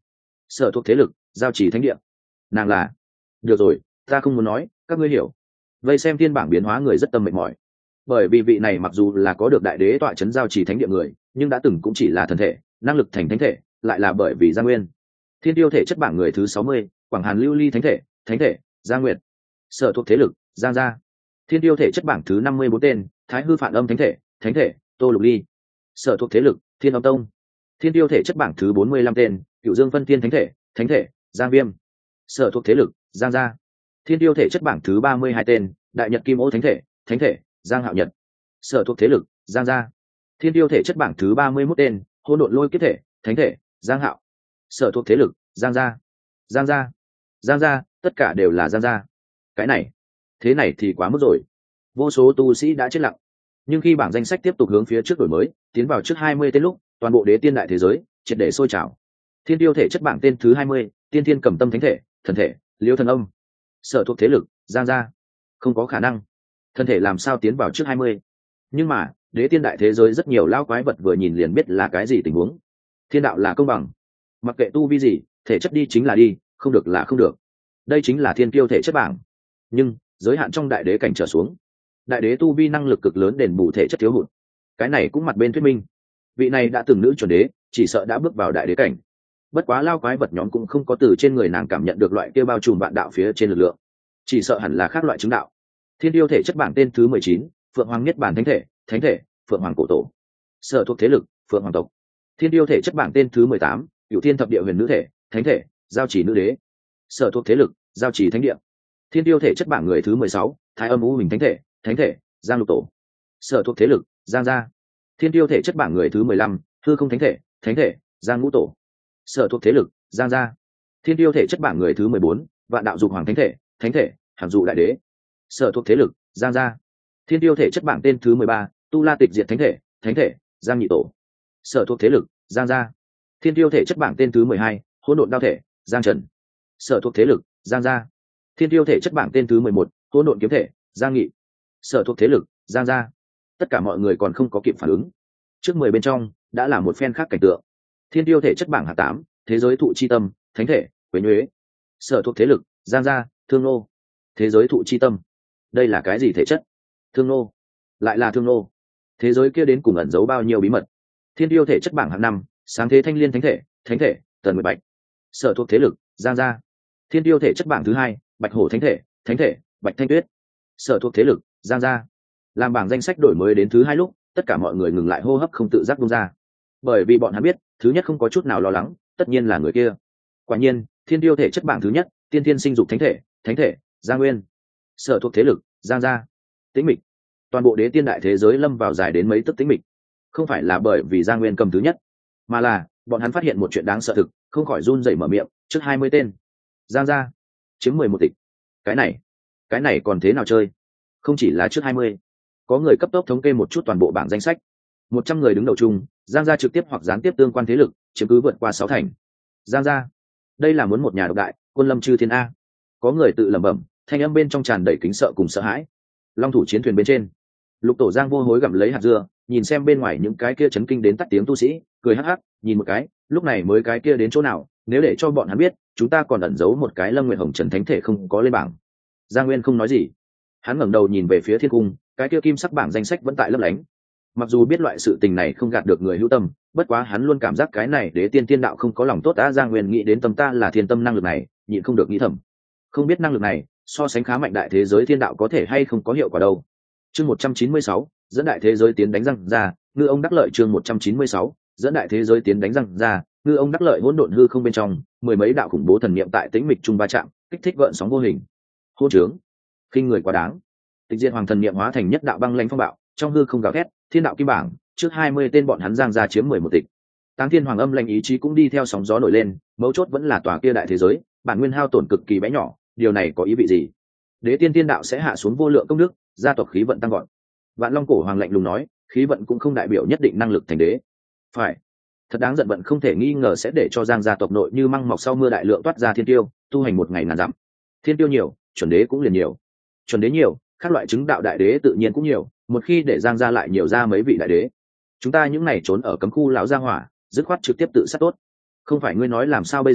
sở thuộc thế lực giao chỉ thánh địa. Nàng là. Được rồi, ta không muốn nói, các ngươi hiểu. Vây xem thiên bảng biến hóa người rất tâm mệt mỏi, bởi vì vị này mặc dù là có được đại đế tọa chấn giao chỉ thánh địa người, nhưng đã từng cũng chỉ là thần thể, năng lực thành thánh thể lại là bởi vì Gia Nguyên. Thiên tiêu thể chất bảng người thứ sáu mươi, Quảng Hàn Lưu Ly thánh thể, thánh thể, Gia Nguyệt. Sở thuộc thế lực, Giang gia. Thiên tiêu thể chất bảng thứ năm mươi bốn tên, Thái Hư Phản Âm thánh thể, thánh thể, Tô Lục Ly. Sở thuộc thế lực, Thiên Âm Tông. Thiên tiêu thể chất bảng thứ bốn mươi lăm tên, Cửu Dương Phân Thiên thánh thể, thánh thể, Giang Viêm. Sở thuộc thế lực, Giang gia. Thiên tiêu thể chất bảng thứ ba mươi hai tên, Đại Nhật Kim Ô thánh thể, thánh thể, Giang Hạo Nhật. Sở thuộc thế lực, Giang gia. Thiên tiêu thể chất bảng thứ ba mươi mốt tên, Hỗn Độn Lôi Kiếp thể, thánh thể, Giang Hạo. Sở thuộc thế lực, Giang gia. Giang gia. Giang gia, tất cả đều là Giang gia. Cái này, thế này thì quá mức rồi. Vô số tu sĩ đã chết lặng, nhưng khi bảng danh sách tiếp tục hướng phía trước đổi mới, tiến vào trước hai mươi tên lúc, toàn bộ đế tiên đại thế giới triệt để sôi trào. Thiên tiêu thể chất bảng tên thứ hai mươi, Tiên Thiên Cẩm Tâm thánh thể, thần thể, Liêu Thần Âm. Sở thuộc thế lực, Giang gia. Không có khả năng, thân thể làm sao tiến vào trước hai mươi? Nhưng mà đế tiên đại thế giới rất nhiều lao quái vật vừa nhìn liền biết là cái gì tình huống. Thiên đạo là công bằng, mặc kệ tu vi gì, thể chất đi chính là đi, không được là không được. Đây chính là thiên tiêu thể chất bảng. Nhưng giới hạn trong đại đế cảnh trở xuống, đại đế tu vi năng lực cực lớn đền bù thể chất thiếu hụt. Cái này cũng mặt bên thuyết minh vị này đã từng nữ chuẩn đế, chỉ sợ đã bước vào đại đế cảnh. Bất quá lao quái vật nhóm cũng không có từ trên người nàng cảm nhận được loại kia bao trùm vạn đạo phía trên lực lượng, chỉ sợ hẳn là khác loại chứng đạo. Thiên tiêu thể chất bảng tên thứ mười chín, Phượng Hoàng Niết Bàn thánh thể, thánh thể, Phượng Hoàng cổ tổ. Sở thuộc thế lực, Phượng Hoàng tộc. Thiên tiêu thể chất bảng tên thứ mười tám, Cửu Thiên Thập Địa Huyền Nữ thể, thánh thể, Giao Chỉ Nữ đế. Sở thuộc thế lực, Giao Chỉ thánh địa. Thiên tiêu thể chất bảng người thứ mười sáu, Thái Âm U Hình thánh thể, thánh thể, Giang Lục tổ. Sở thuộc thế lực, Giang gia. Thiên tiêu thể chất bảng người thứ mười lăm, Hư Không thánh thể, thánh thể, Giang Ngũ tổ. Sở thuộc thế lực, Giang gia. Thiên tiêu thể chất bảng người thứ mười bốn, Vạn Đạo Dục Hoàng thánh thể, thánh thể, Hàm Dụ đại đế. Sở thuộc thế lực, Giang gia. Thiên tiêu thể chất bảng tên thứ mười ba, Tu La Tịch Diệt thánh thể, thánh thể, Giang Nhị tổ. Sở thuộc thế lực, Giang gia. Thiên tiêu thể chất bảng tên thứ mười hai, Hỗn Độn Đao thể, Giang Trần. Sở thuộc thế lực, Giang gia. Thiên tiêu thể chất bảng tên thứ mười một, Hỗn Độn Kiếm thể, Giang Nghị. Sở thuộc thế lực, Giang gia. Tất cả mọi người còn không có kịp phản ứng, trước mười bên trong đã là một phen khác cảnh tượng. Thiên tiêu thể chất bảng hạng tám, Thế giới thụ chi tâm, thánh thể, Quế Nhuế. Sở thuộc thế lực, Giang gia, Thương Nô. Thế giới thụ chi tâm, đây là cái gì thể chất? Thương Nô, lại là Thương Nô. Thế giới kia đến cùng ẩn giấu bao nhiêu bí mật? Thiên tiêu thể chất bảng hạng năm, Sáng Thế Thanh Liên thánh thể, thánh thể, Tần Nguyệt Bạch. Sở thuộc thế lực, Giang gia. Thiên tiêu thể chất bảng thứ hai, Bạch Hổ thánh thể, thánh thể, Bạch Thanh Tuyết. Sở thuộc thế lực, Giang gia. Làm bảng danh sách đổi mới đến thứ hai lúc, tất cả mọi người ngừng lại hô hấp, không tự giác buông ra, bởi vì bọn hắn biết thứ nhất không có chút nào lo lắng, tất nhiên là người kia. Quả nhiên, thiên tiêu thể chất bảng thứ nhất, Tiên Thiên Sinh Dục thánh thể, thánh thể, Giang Nguyên. Sở thuộc thế lực, Giang gia. Tĩnh mịch, toàn bộ đế tiên đại thế giới lâm vào dài đến mấy tức tĩnh mịch. Không phải là bởi vì Giang Nguyên cầm thứ nhất, mà là bọn hắn phát hiện một chuyện đáng sợ thực, không khỏi run rẩy mở miệng. Trước hai mươi tên, Giang gia chiếm mười một tịch. Cái này, cái này còn thế nào chơi? Không chỉ là trước hai mươi, có người cấp tốc thống kê một chút toàn bộ bảng danh sách. một trăm người đứng đầu chung, Giang gia trực tiếp hoặc gián tiếp tương quan thế lực chiếm cứ vượt qua sáu thành. Giang gia, đây là muốn một nhà độc đại, quân lâm chư thiên a. Có người tự lẩm bẩm, thanh âm bên trong tràn đầy kính sợ cùng sợ hãi. Long thủ chiến thuyền bên trên, Lục tổ Giang vô hối gặm lấy hạt dưa, nhìn xem bên ngoài những cái kia chấn kinh đến tắt tiếng tu sĩ, cười hắc hắc, nhìn một cái, lúc này mới cái kia đến chỗ nào, nếu để cho bọn hắn biết, chúng ta còn ẩn giấu một cái Lâm Nguyệt Hồng Trần thánh thể không có lên bảng. Giang Nguyên không nói gì, hắn ngẩng đầu nhìn về phía thiên cung, cái kia kim sắc bảng danh sách vẫn tại lấp lánh. Mặc dù biết loại sự tình này không gạt được người hữu tâm, bất quá hắn luôn cảm giác cái này đế tiên tiên đạo không có lòng tốt. Đã Giang Nguyên nghĩ đến tâm ta là thiên tâm năng lực này, nhịn không được nghĩ thầm, không biết năng lực này so sánh khá mạnh đại thế giới thiên đạo có thể hay không có hiệu quả đâu. Chương một trăm chín mươi sáu, dẫn đại thế giới tiến đánh răng ra, ngư ông đắc lợi. Chương một trăm chín mươi sáu, dẫn đại thế giới tiến đánh răng ra, ngư ông đắc lợi. Hỗn độn hư không bên trong, mười mấy đạo khủng bố thần niệm tại tĩnh mịch trung va chạm, kích thích gợn sóng vô hình. Hôn trướng, khinh người quá đáng. Tịch Diệt Hoàng thần niệm hóa thành nhất đạo băng lãnh phong bạo, trong hư không gào thét. Thiên đạo kim bảng trước hai mươi tên bọn hắn Giang gia chiếm mười một tịch. Táng Thiên Hoàng âm lệnh ý chí cũng đi theo sóng gió nổi lên, mấu chốt vẫn là tòa kia đại thế giới, bản nguyên hao tổn cực kỳ bé nhỏ. Điều này có ý vị gì? Đế tiên tiên đạo sẽ hạ xuống vô lượng công đức, gia tộc khí vận tăng gọn. Vạn Long cổ hoàng lạnh lùng nói, khí vận cũng không đại biểu nhất định năng lực thành đế. Phải, thật đáng giận, vận không thể nghi ngờ sẽ để cho Giang gia tộc nội như măng mọc sau mưa đại lượng toát ra thiên tiêu, tu hành một ngày ngàn dặm. Thiên tiêu nhiều, chuẩn đế cũng liền nhiều. Chuẩn đế nhiều, các loại chứng đạo đại đế tự nhiên cũng nhiều. Một khi để Giang gia lại nhiều ra mấy vị đại đế, chúng ta những này trốn ở cấm khu lão gia hỏa, dứt khoát trực tiếp tự sát tốt. Không phải ngươi nói làm sao bây giờ?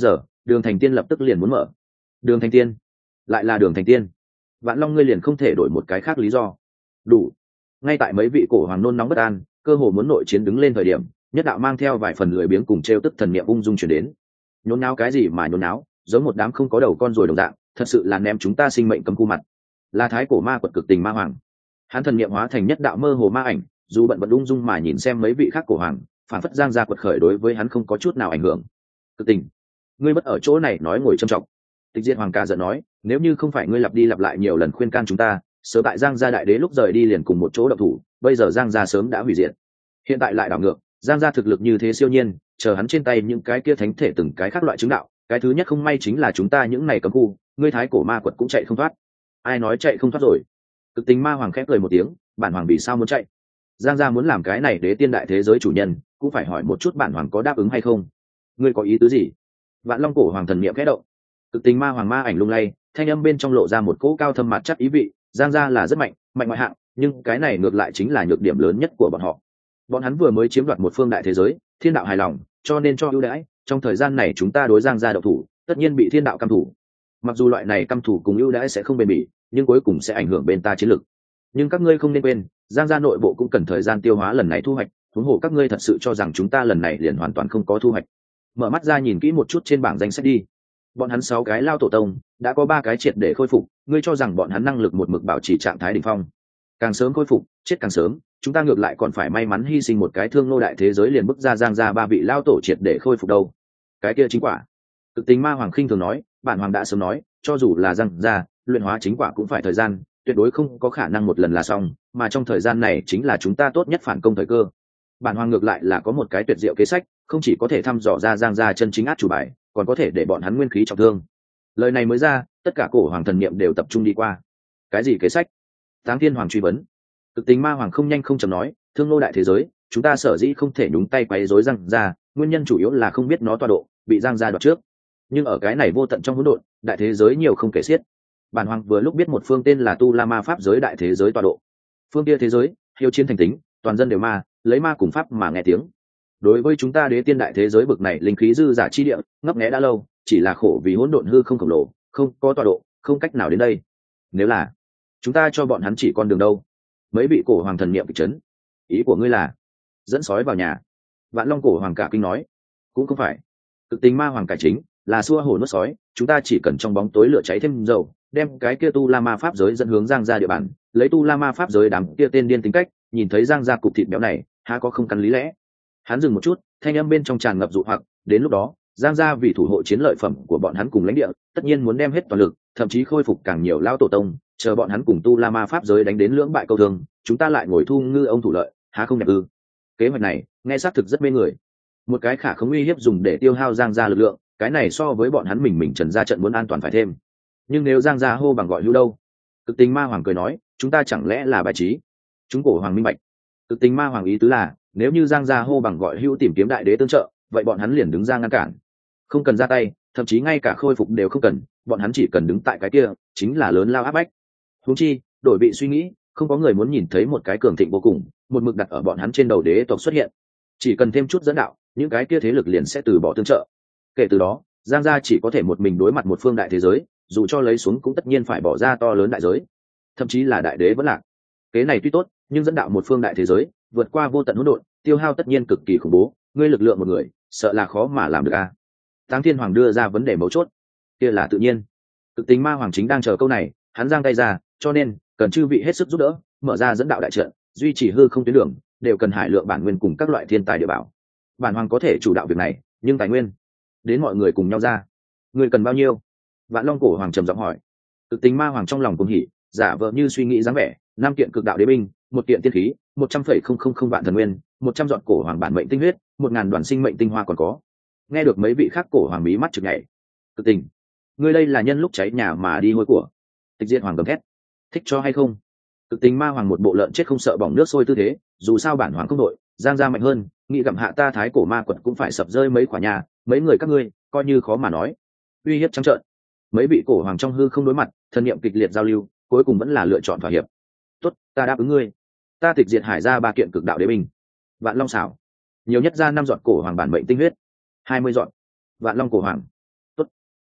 đường thành tiên lập tức liền muốn mở. Đường thành tiên? Lại là đường thành tiên? Vạn Long ngươi liền không thể đổi một cái khác lý do? Đủ. Ngay tại mấy vị cổ hoàng nôn nóng bất an, cơ hồ muốn nội chiến đứng lên thời điểm, nhất đạo mang theo vài phần lười biếng cùng trêu tức thần niệm ung dung chuyển đến. Nhốn náo cái gì mà nhốn náo, giống một đám không có đầu con rồi đồng dạng, thật sự là ném chúng ta sinh mệnh cấm khu mặt. Là thái cổ ma quật cực tình ma hoàng. Hắn thần niệm hóa thành nhất đạo mơ hồ ma ảnh, dù bận bận ung dung mà nhìn xem mấy vị khác cổ hoàng, phản phất giang gia quật khởi đối với hắn không có chút nào ảnh hưởng. Cực tình, ngươi bất ở chỗ này nói ngồi trầm trọng. Tịch Diệt Hoàng ca giận nói, nếu như không phải ngươi lặp đi lặp lại nhiều lần khuyên can chúng ta, sớm tại giang gia đại đế lúc rời đi liền cùng một chỗ động thủ, bây giờ giang gia sớm đã hủy diệt. Hiện tại lại đảo ngược, giang gia thực lực như thế siêu nhiên, chờ hắn trên tay những cái kia thánh thể từng cái khác loại chứng đạo, cái thứ nhất không may chính là chúng ta những này cấm khu, ngươi thái cổ ma quật cũng chạy không thoát. Ai nói chạy không thoát rồi? Cực tình ma hoàng khẽ cười một tiếng, bản hoàng vì sao muốn chạy? Giang gia muốn làm cái này đế tiên đại thế giới chủ nhân, cũng phải hỏi một chút bản hoàng có đáp ứng hay không. Ngươi có ý tứ gì? Vạn Long cổ hoàng thần niệm khẽ động. Cực tình ma hoàng ma ảnh lung lay, thanh âm bên trong lộ ra một cỗ cao thâm mặt chắc ý vị. Giang gia là rất mạnh, mạnh ngoại hạng, nhưng cái này ngược lại chính là nhược điểm lớn nhất của bọn họ. Bọn hắn vừa mới chiếm đoạt một phương đại thế giới, thiên đạo hài lòng, cho nên cho ưu đãi. Trong thời gian này chúng ta đối Giang gia độc thủ, tất nhiên bị thiên đạo căm thủ. Mặc dù loại này căm thủ cùng ưu đãi sẽ không bền bỉ, nhưng cuối cùng sẽ ảnh hưởng bên ta chiến lực. Nhưng các ngươi không nên quên, Giang gia nội bộ cũng cần thời gian tiêu hóa lần này thu hoạch. Huống hồ các ngươi thật sự cho rằng chúng ta lần này liền hoàn toàn không có thu hoạch? Mở mắt ra nhìn kỹ một chút trên bảng danh sách đi. Bọn hắn sáu cái lao tổ tông đã có ba cái triệt để khôi phục, ngươi cho rằng bọn hắn năng lực một mực bảo trì trạng thái đỉnh phong? Càng sớm khôi phục chết càng sớm, chúng ta ngược lại còn phải may mắn hy sinh một cái thương nô đại thế giới liền bức ra Giang gia ba vị lao tổ triệt để khôi phục đâu. Cái kia chính quả. Cực tình ma hoàng khinh thường nói, bản hoàng đã sớm nói, cho dù là Giang gia luyện hóa chính quả cũng phải thời gian, tuyệt đối không có khả năng một lần là xong, mà trong thời gian này chính là chúng ta tốt nhất phản công thời cơ. Bản hoàng ngược lại là có một cái tuyệt diệu kế sách, không chỉ có thể thăm dò ra Giang gia chân chính át chủ bài, còn có thể để bọn hắn nguyên khí trọng thương. Lời này mới ra, tất cả cổ hoàng thần niệm đều tập trung đi qua. Cái gì kế sách? Táng Thiên hoàng truy vấn. Cực tình ma hoàng không nhanh không chậm nói, thương nô đại thế giới, chúng ta sở dĩ không thể nhúng tay quấy rối Giang gia, nguyên nhân chủ yếu là không biết nó tọa độ, bị Giang gia đoạt trước. Nhưng ở cái này vô tận trong hỗn độn, đại thế giới nhiều không kể xiết. Bản hoàng vừa lúc biết một phương tên là Tu La Ma pháp giới đại thế giới tọa độ. Phương kia thế giới, hiếu chiến thành tính, toàn dân đều ma, lấy ma cùng pháp mà nghe tiếng. Đối với chúng ta đế tiên đại thế giới bực này linh khí dư giả chi địa, ngấp nghé đã lâu, chỉ là khổ vì hỗn độn hư không khổng lồ, không có tọa độ, không cách nào đến đây. Nếu là chúng ta cho bọn hắn chỉ con đường đâu? Mấy vị cổ hoàng thần niệm kịch chấn. Ý của ngươi là dẫn sói vào nhà? Vạn Long cổ hoàng cả kinh nói, cũng không phải. Cực tình ma hoàng cải chính là xua hổ nuốt sói, chúng ta chỉ cần trong bóng tối lửa cháy thêm dầu, đem cái kia Tu La Ma pháp giới dẫn hướng Giang gia địa bàn, lấy Tu La Ma pháp giới đám kia tên điên tính cách, nhìn thấy Giang gia cục thịt béo này, há có không cắn lý lẽ. Hắn dừng một chút, thanh âm bên trong tràn ngập dụ hoặc, đến lúc đó, Giang gia vì thủ hộ chiến lợi phẩm của bọn hắn cùng lãnh địa, tất nhiên muốn đem hết toàn lực, thậm chí khôi phục càng nhiều lao tổ tông, chờ bọn hắn cùng Tu La Ma pháp giới đánh đến lưỡng bại câu thương, chúng ta lại ngồi thu ngư ông thủ lợi, há không đẹp ư? Kế hoạch này, nghe xác thực rất mê người. Một cái khả không uy hiếp dùng để tiêu hao Giang gia lực lượng, cái này so với bọn hắn mình mình trần ra trận muốn an toàn phải thêm. Nhưng nếu Giang gia hô bằng gọi hữu đâu? Cực tình ma hoàng cười nói, chúng ta chẳng lẽ là bài trí? Chúng cổ hoàng minh bạch. Cực tình ma hoàng ý tứ là, nếu như Giang gia hô bằng gọi hữu tìm kiếm đại đế tương trợ, vậy bọn hắn liền đứng ra ngăn cản, không cần ra tay, thậm chí ngay cả khôi phục đều không cần, bọn hắn chỉ cần đứng tại cái kia, chính là lớn lao áp bách. Huống chi, đổi vị suy nghĩ, không có người muốn nhìn thấy một cái cường thịnh vô cùng, một mực đặt ở bọn hắn trên đầu đế tộc xuất hiện. Chỉ cần thêm chút dẫn đạo, những cái kia thế lực liền sẽ từ bỏ tương trợ. Kể từ đó, Giang gia chỉ có thể một mình đối mặt một phương đại thế giới, dù cho lấy xuống cũng tất nhiên phải bỏ ra to lớn đại giới, thậm chí là đại đế vẫn lạc. Kế này tuy tốt, nhưng dẫn đạo một phương đại thế giới, vượt qua vô tận hỗn độn, tiêu hao tất nhiên cực kỳ khủng bố, ngươi lực lượng một người, sợ là khó mà làm được a. À? Táng Thiên Hoàng đưa ra vấn đề mấu chốt, kia là tự nhiên. Cực tính ma hoàng chính đang chờ câu này, hắn giang tay ra, cho nên cần chư vị hết sức giúp đỡ, mở ra dẫn đạo đại trận, duy trì hư không tuyến đường, đều cần hải lượng bản nguyên cùng các loại thiên tài địa bảo. Bản hoàng có thể chủ đạo việc này, nhưng tài nguyên, đến mọi người cùng nhau ra. Người cần bao nhiêu? Vạn Long cổ hoàng trầm giọng hỏi. Cực tính ma hoàng trong lòng cuồng hỉ, giả vờ như suy nghĩ dáng vẻ, năm kiện cực đạo đế binh, một kiện tiên khí, một trăm phẩy không không không vạn thần nguyên, một trăm dọn cổ hoàng bản mệnh tinh huyết, một ngàn đoàn sinh mệnh tinh hoa còn có. Nghe được mấy vị khác cổ hoàng bí mắt trực nhảy. Cực tình, ngươi đây là nhân lúc cháy nhà mà đi hôi của. Tịch Diệt hoàng gầm thét, thích cho hay không? Cực tình ma hoàng một bộ lợn chết không sợ bỏng nước sôi tư thế, dù sao bản hoàng không đội, Giang gia mạnh hơn, nghĩ gặm hạ ta thái cổ ma quật cũng phải sập rơi mấy quả nhà, mấy người các ngươi coi như khó mà nói. Uy hiếp trắng trợn. Mấy vị cổ hoàng trong hư không đối mặt, thân niệm kịch liệt giao lưu, cuối cùng vẫn là lựa chọn thỏa hiệp. Tốt, ta đáp ứng ngươi. Ta tịch diệt hải ra ba kiện cực đạo đế binh. Vạn Long xảo, nhiều nhất ra năm giọt cổ hoàng bản mệnh tinh huyết, hai mươi giọt. Vạn Long cổ hoàng. Tốt.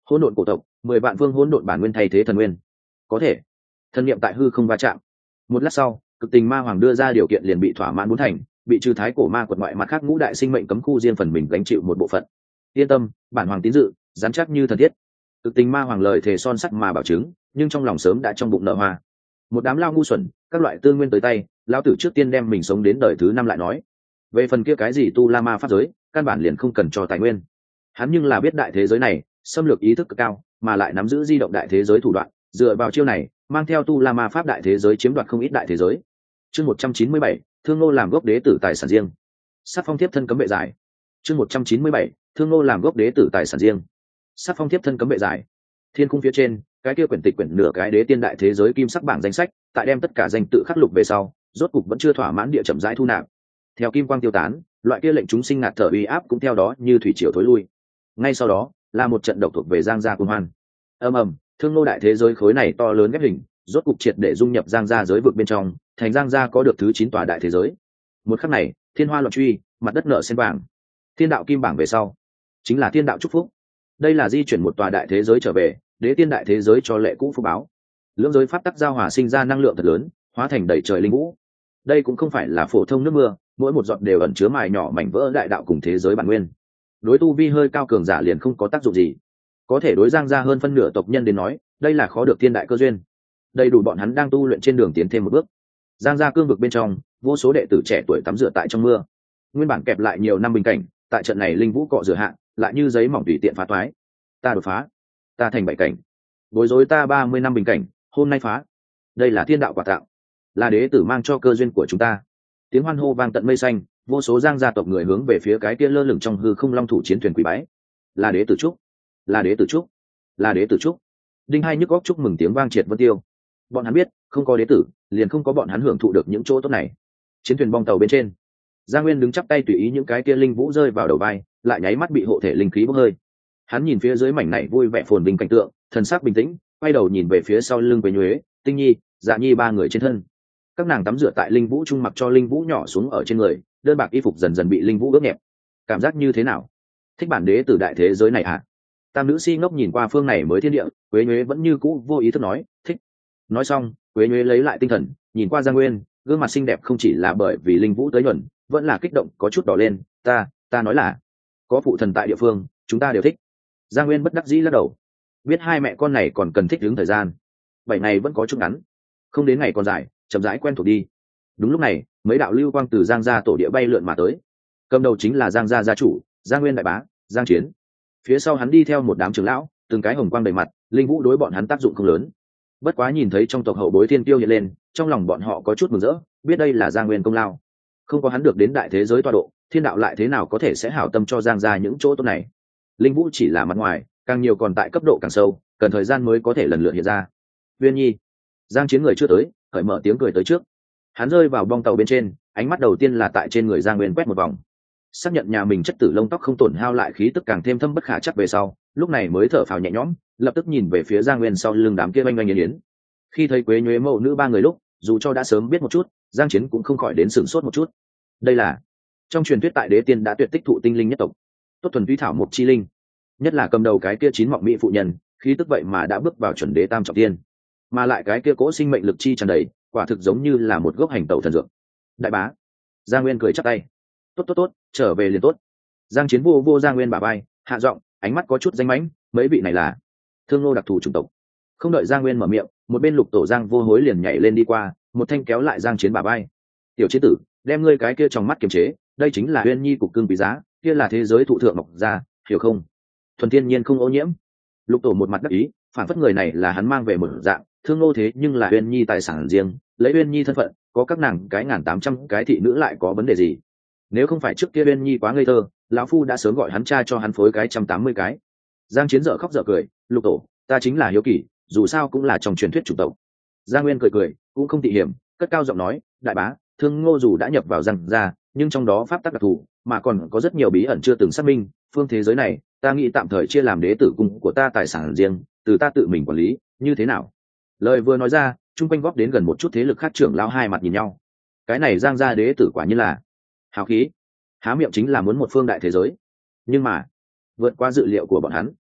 hỗn độn cổ tộc, mười vạn vương hỗn độn bản nguyên thay thế thần nguyên. Có thể. Thần niệm tại hư không va chạm. Một lát sau, cực tình ma hoàng đưa ra điều kiện liền bị thỏa mãn bốn thành, bị trừ thái cổ ma quật ngoại mặt khác ngũ đại sinh mệnh cấm khu riêng phần mình gánh chịu một bộ phận. Yên tâm, bản hoàng tín dự, dám chắc như thần thiết. Cực tình ma hoàng lời thề son sắt mà bảo chứng, nhưng trong lòng sớm đã trong bụng nở hoa. Một đám lao ngu xuẩn, các loại tư nguyên tới tay, lão tử trước tiên đem mình sống đến đời thứ năm lại nói. Về phần kia cái gì tu la ma pháp giới, căn bản liền không cần cho tài nguyên. Hắn nhưng là biết đại thế giới này xâm lược ý thức cực cao, mà lại nắm giữ di động đại thế giới thủ đoạn, dựa vào chiêu này mang theo tu la ma pháp đại thế giới chiếm đoạt không ít đại thế giới. Chương một trăm chín mươi bảy, thương nô làm gốc đế tử tài sản riêng. Sát phong thiếp thân cấm bệ giải. Chương một trăm chín mươi bảy, thương nô làm gốc đế tử tài sản riêng. Sát phong thiếp thân cấm bệ giải. Thiên cung phía trên, cái kia quyển tịch quyển nửa cái đế tiên đại thế giới kim sắc bảng danh sách, tại đem tất cả danh tự khắc lục về sau, rốt cục vẫn chưa thỏa mãn địa chậm rãi thu nạp. Theo kim quang tiêu tán, loại kia lệnh chúng sinh ngạt thở uy áp cũng theo đó như thủy triều thối lui. Ngay sau đó, là một trận độc thuộc về Giang gia cuồng hoan. Ầm ầm, thương nô đại thế giới khối này to lớn ghép hình, rốt cục triệt để dung nhập Giang gia giới vực bên trong, thành Giang gia có được thứ chín tòa đại thế giới. Một khắc này, thiên hoa loạn truy, mặt đất nở sen vàng. Thiên đạo kim bảng về sau, chính là thiên đạo chúc phúc. Đây là di chuyển một tòa đại thế giới trở về, đế tiên đại thế giới cho lệ cũ phúc báo. Lưỡng giới pháp tắc giao hòa sinh ra năng lượng thật lớn, hóa thành đầy trời linh vũ. Đây cũng không phải là phổ thông nước mưa, mỗi một giọt đều ẩn chứa mài nhỏ mảnh vỡ đại đạo cùng thế giới bản nguyên. Đối tu vi hơi cao cường giả liền không có tác dụng gì, có thể đối Giang gia hơn phân nửa tộc nhân đến nói, đây là khó được thiên đại cơ duyên. Đầy đủ bọn hắn đang tu luyện trên đường tiến thêm một bước. Giang gia cương vực bên trong, vô số đệ tử trẻ tuổi tắm rửa tại trong mưa. Nguyên bản kẹp lại nhiều năm bình cảnh, tại trận này linh vũ cọ rửa hạ, lại như giấy mỏng tùy tiện phá toái. Ta đột phá, ta thành bảy cảnh. Bối rối ta ba mươi năm bình cảnh, hôm nay phá. Đây là thiên đạo quả tạo, là đế tử mang cho cơ duyên của chúng ta. Tiếng hoan hô vang tận mây xanh, vô số Giang gia tộc người hướng về phía cái kia lơ lửng trong hư không long thủ chiến thuyền quỳ bái. Là đế tử trúc, là đế tử trúc, là đế tử trúc. Đinh hai nhức góc chúc mừng tiếng vang triệt vân tiêu. Bọn hắn biết, không có đế tử, liền không có bọn hắn hưởng thụ được những chỗ tốt này. Chiến thuyền bong tàu bên trên, Giang Nguyên đứng chắp tay tùy ý những cái kia linh vũ rơi vào đầu vai, lại nháy mắt bị hộ thể linh khí bốc hơi. Hắn nhìn phía dưới mảnh này vui vẻ phồn vinh cảnh tượng, thần sắc bình tĩnh, quay đầu nhìn về phía sau lưng Quế Nhuế, Tinh Nhi, Dạ Nhi ba người trên thân. Các nàng tắm rửa tại linh vũ trung, mặc cho linh vũ nhỏ xuống ở trên người, đơn bạc y phục dần dần bị linh vũ ướt nhẹp. Cảm giác như thế nào? Thích bản đế từ đại thế giới này à? Tam nữ si ngốc nhìn qua phương này mới thiên địa, Quế Nhuế vẫn như cũ vô ý thức nói, thích. Nói xong, Quế Nhuế lấy lại tinh thần, nhìn qua Giang Nguyên, gương mặt xinh đẹp không chỉ là bởi vì linh vũ tới nhuần, vẫn là kích động có chút đỏ lên. Ta, ta nói là, có phụ thần tại địa phương, chúng ta đều thích. Giang Nguyên bất đắc dĩ lắc đầu, biết hai mẹ con này còn cần thích ứng thời gian, bảy ngày vẫn có chút ngắn, không đến ngày còn dài, chậm rãi quen thuộc đi. Đúng lúc này, mấy đạo lưu quang từ Giang gia tổ địa bay lượn mà tới, cầm đầu chính là Giang gia gia chủ Giang Nguyên đại bá Giang Chiến. Phía sau hắn đi theo một đám trưởng lão, từng cái hồng quang đầy mặt, linh vũ đối bọn hắn tác dụng không lớn. Bất quá nhìn thấy trong tộc hậu bối thiên tiêu hiện lên, trong lòng bọn họ có chút mừng rỡ, biết đây là Giang Nguyên công lao. Không có hắn được đến đại thế giới tọa độ, thiên đạo lại thế nào có thể sẽ hảo tâm cho Giang gia những chỗ tốt này. Linh vũ chỉ là mặt ngoài, càng nhiều còn tại cấp độ càng sâu, cần thời gian mới có thể lần lượt hiện ra. Viên Nhi, Giang Chiến người chưa tới, khởi mở tiếng cười tới trước. Hắn rơi vào bong tàu bên trên, ánh mắt đầu tiên là tại trên người Giang Nguyên quét một vòng, xác nhận nhà mình chất tử lông tóc không tổn hao, lại khí tức càng thêm thâm bất khả chắc về sau, lúc này mới thở phào nhẹ nhõm, lập tức nhìn về phía Giang Nguyên sau lưng đám kia oanh oanh yến yến. Khi thấy Quế Nhuế mẫu nữ ba người lúc, dù cho đã sớm biết một chút, Giang Chiến cũng không khỏi đến sửng sốt một chút. Đây là trong truyền thuyết tại đế tiên đã tuyệt tích thụ tinh linh nhất tộc, tốt thuần túy thảo một chi linh, nhất là cầm đầu cái kia chín mọng mỹ phụ nhân, khí tức vậy mà đã bước vào chuẩn đế tam trọng tiên, mà lại cái kia cố sinh mệnh lực chi tràn đầy, quả thực giống như là một gốc hành tẩu thần dược. Đại bá, Giang Nguyên cười chắp tay, tốt tốt tốt, trở về liền tốt. Giang Chiến vô vô Giang Nguyên bả vai, hạ giọng, ánh mắt có chút danh mãnh, mấy vị này là thương nô đặc thù chủng tộc. Không đợi Giang Nguyên mở miệng, một bên Lục Tổ Giang vô hối liền nhảy lên đi qua, một thanh kéo lại Giang Chiến bả vai. Tiểu chế tử, đem ngươi cái kia trong mắt kiềm chế, đây chính là Uyên Nhi cục cưng quý giá, kia là thế giới thụ thượng mọc ra, hiểu không? Thuần thiên nhiên không ô nhiễm. Lục Tổ một mặt đắc ý, phản phất người này là hắn mang về một dạng, thương nô thế nhưng là Uyên Nhi tài sản riêng, lấy Uyên Nhi thân phận, có các nàng cái ngàn tám trăm cái thị nữ lại có vấn đề gì? Nếu không phải trước kia Uyên Nhi quá ngây thơ, lão phu đã sớm gọi hắn cha cho hắn phối cái trăm tám mươi cái. Giang Chiến dở khóc dở cười, Lục Tổ, ta chính là hiếu kỳ, dù sao cũng là trong truyền thuyết chủng tộc. Giang Nguyên cười cười, cũng không tị hiểm, cất cao giọng nói, đại bá, thương ngô dù đã nhập vào Giang gia, nhưng trong đó pháp tắc đặc thù, mà còn có rất nhiều bí ẩn chưa từng xác minh. Phương thế giới này, ta nghĩ tạm thời chia làm đế tử cung của ta tài sản riêng, từ ta tự mình quản lý, như thế nào? Lời vừa nói ra, chung quanh góp đến gần một chút thế lực khác trưởng lão hai mặt nhìn nhau. Cái này Giang gia đế tử quả nhiên là hào khí, há miệng chính là muốn một phương đại thế giới. Nhưng mà vượt qua dự liệu của bọn hắn,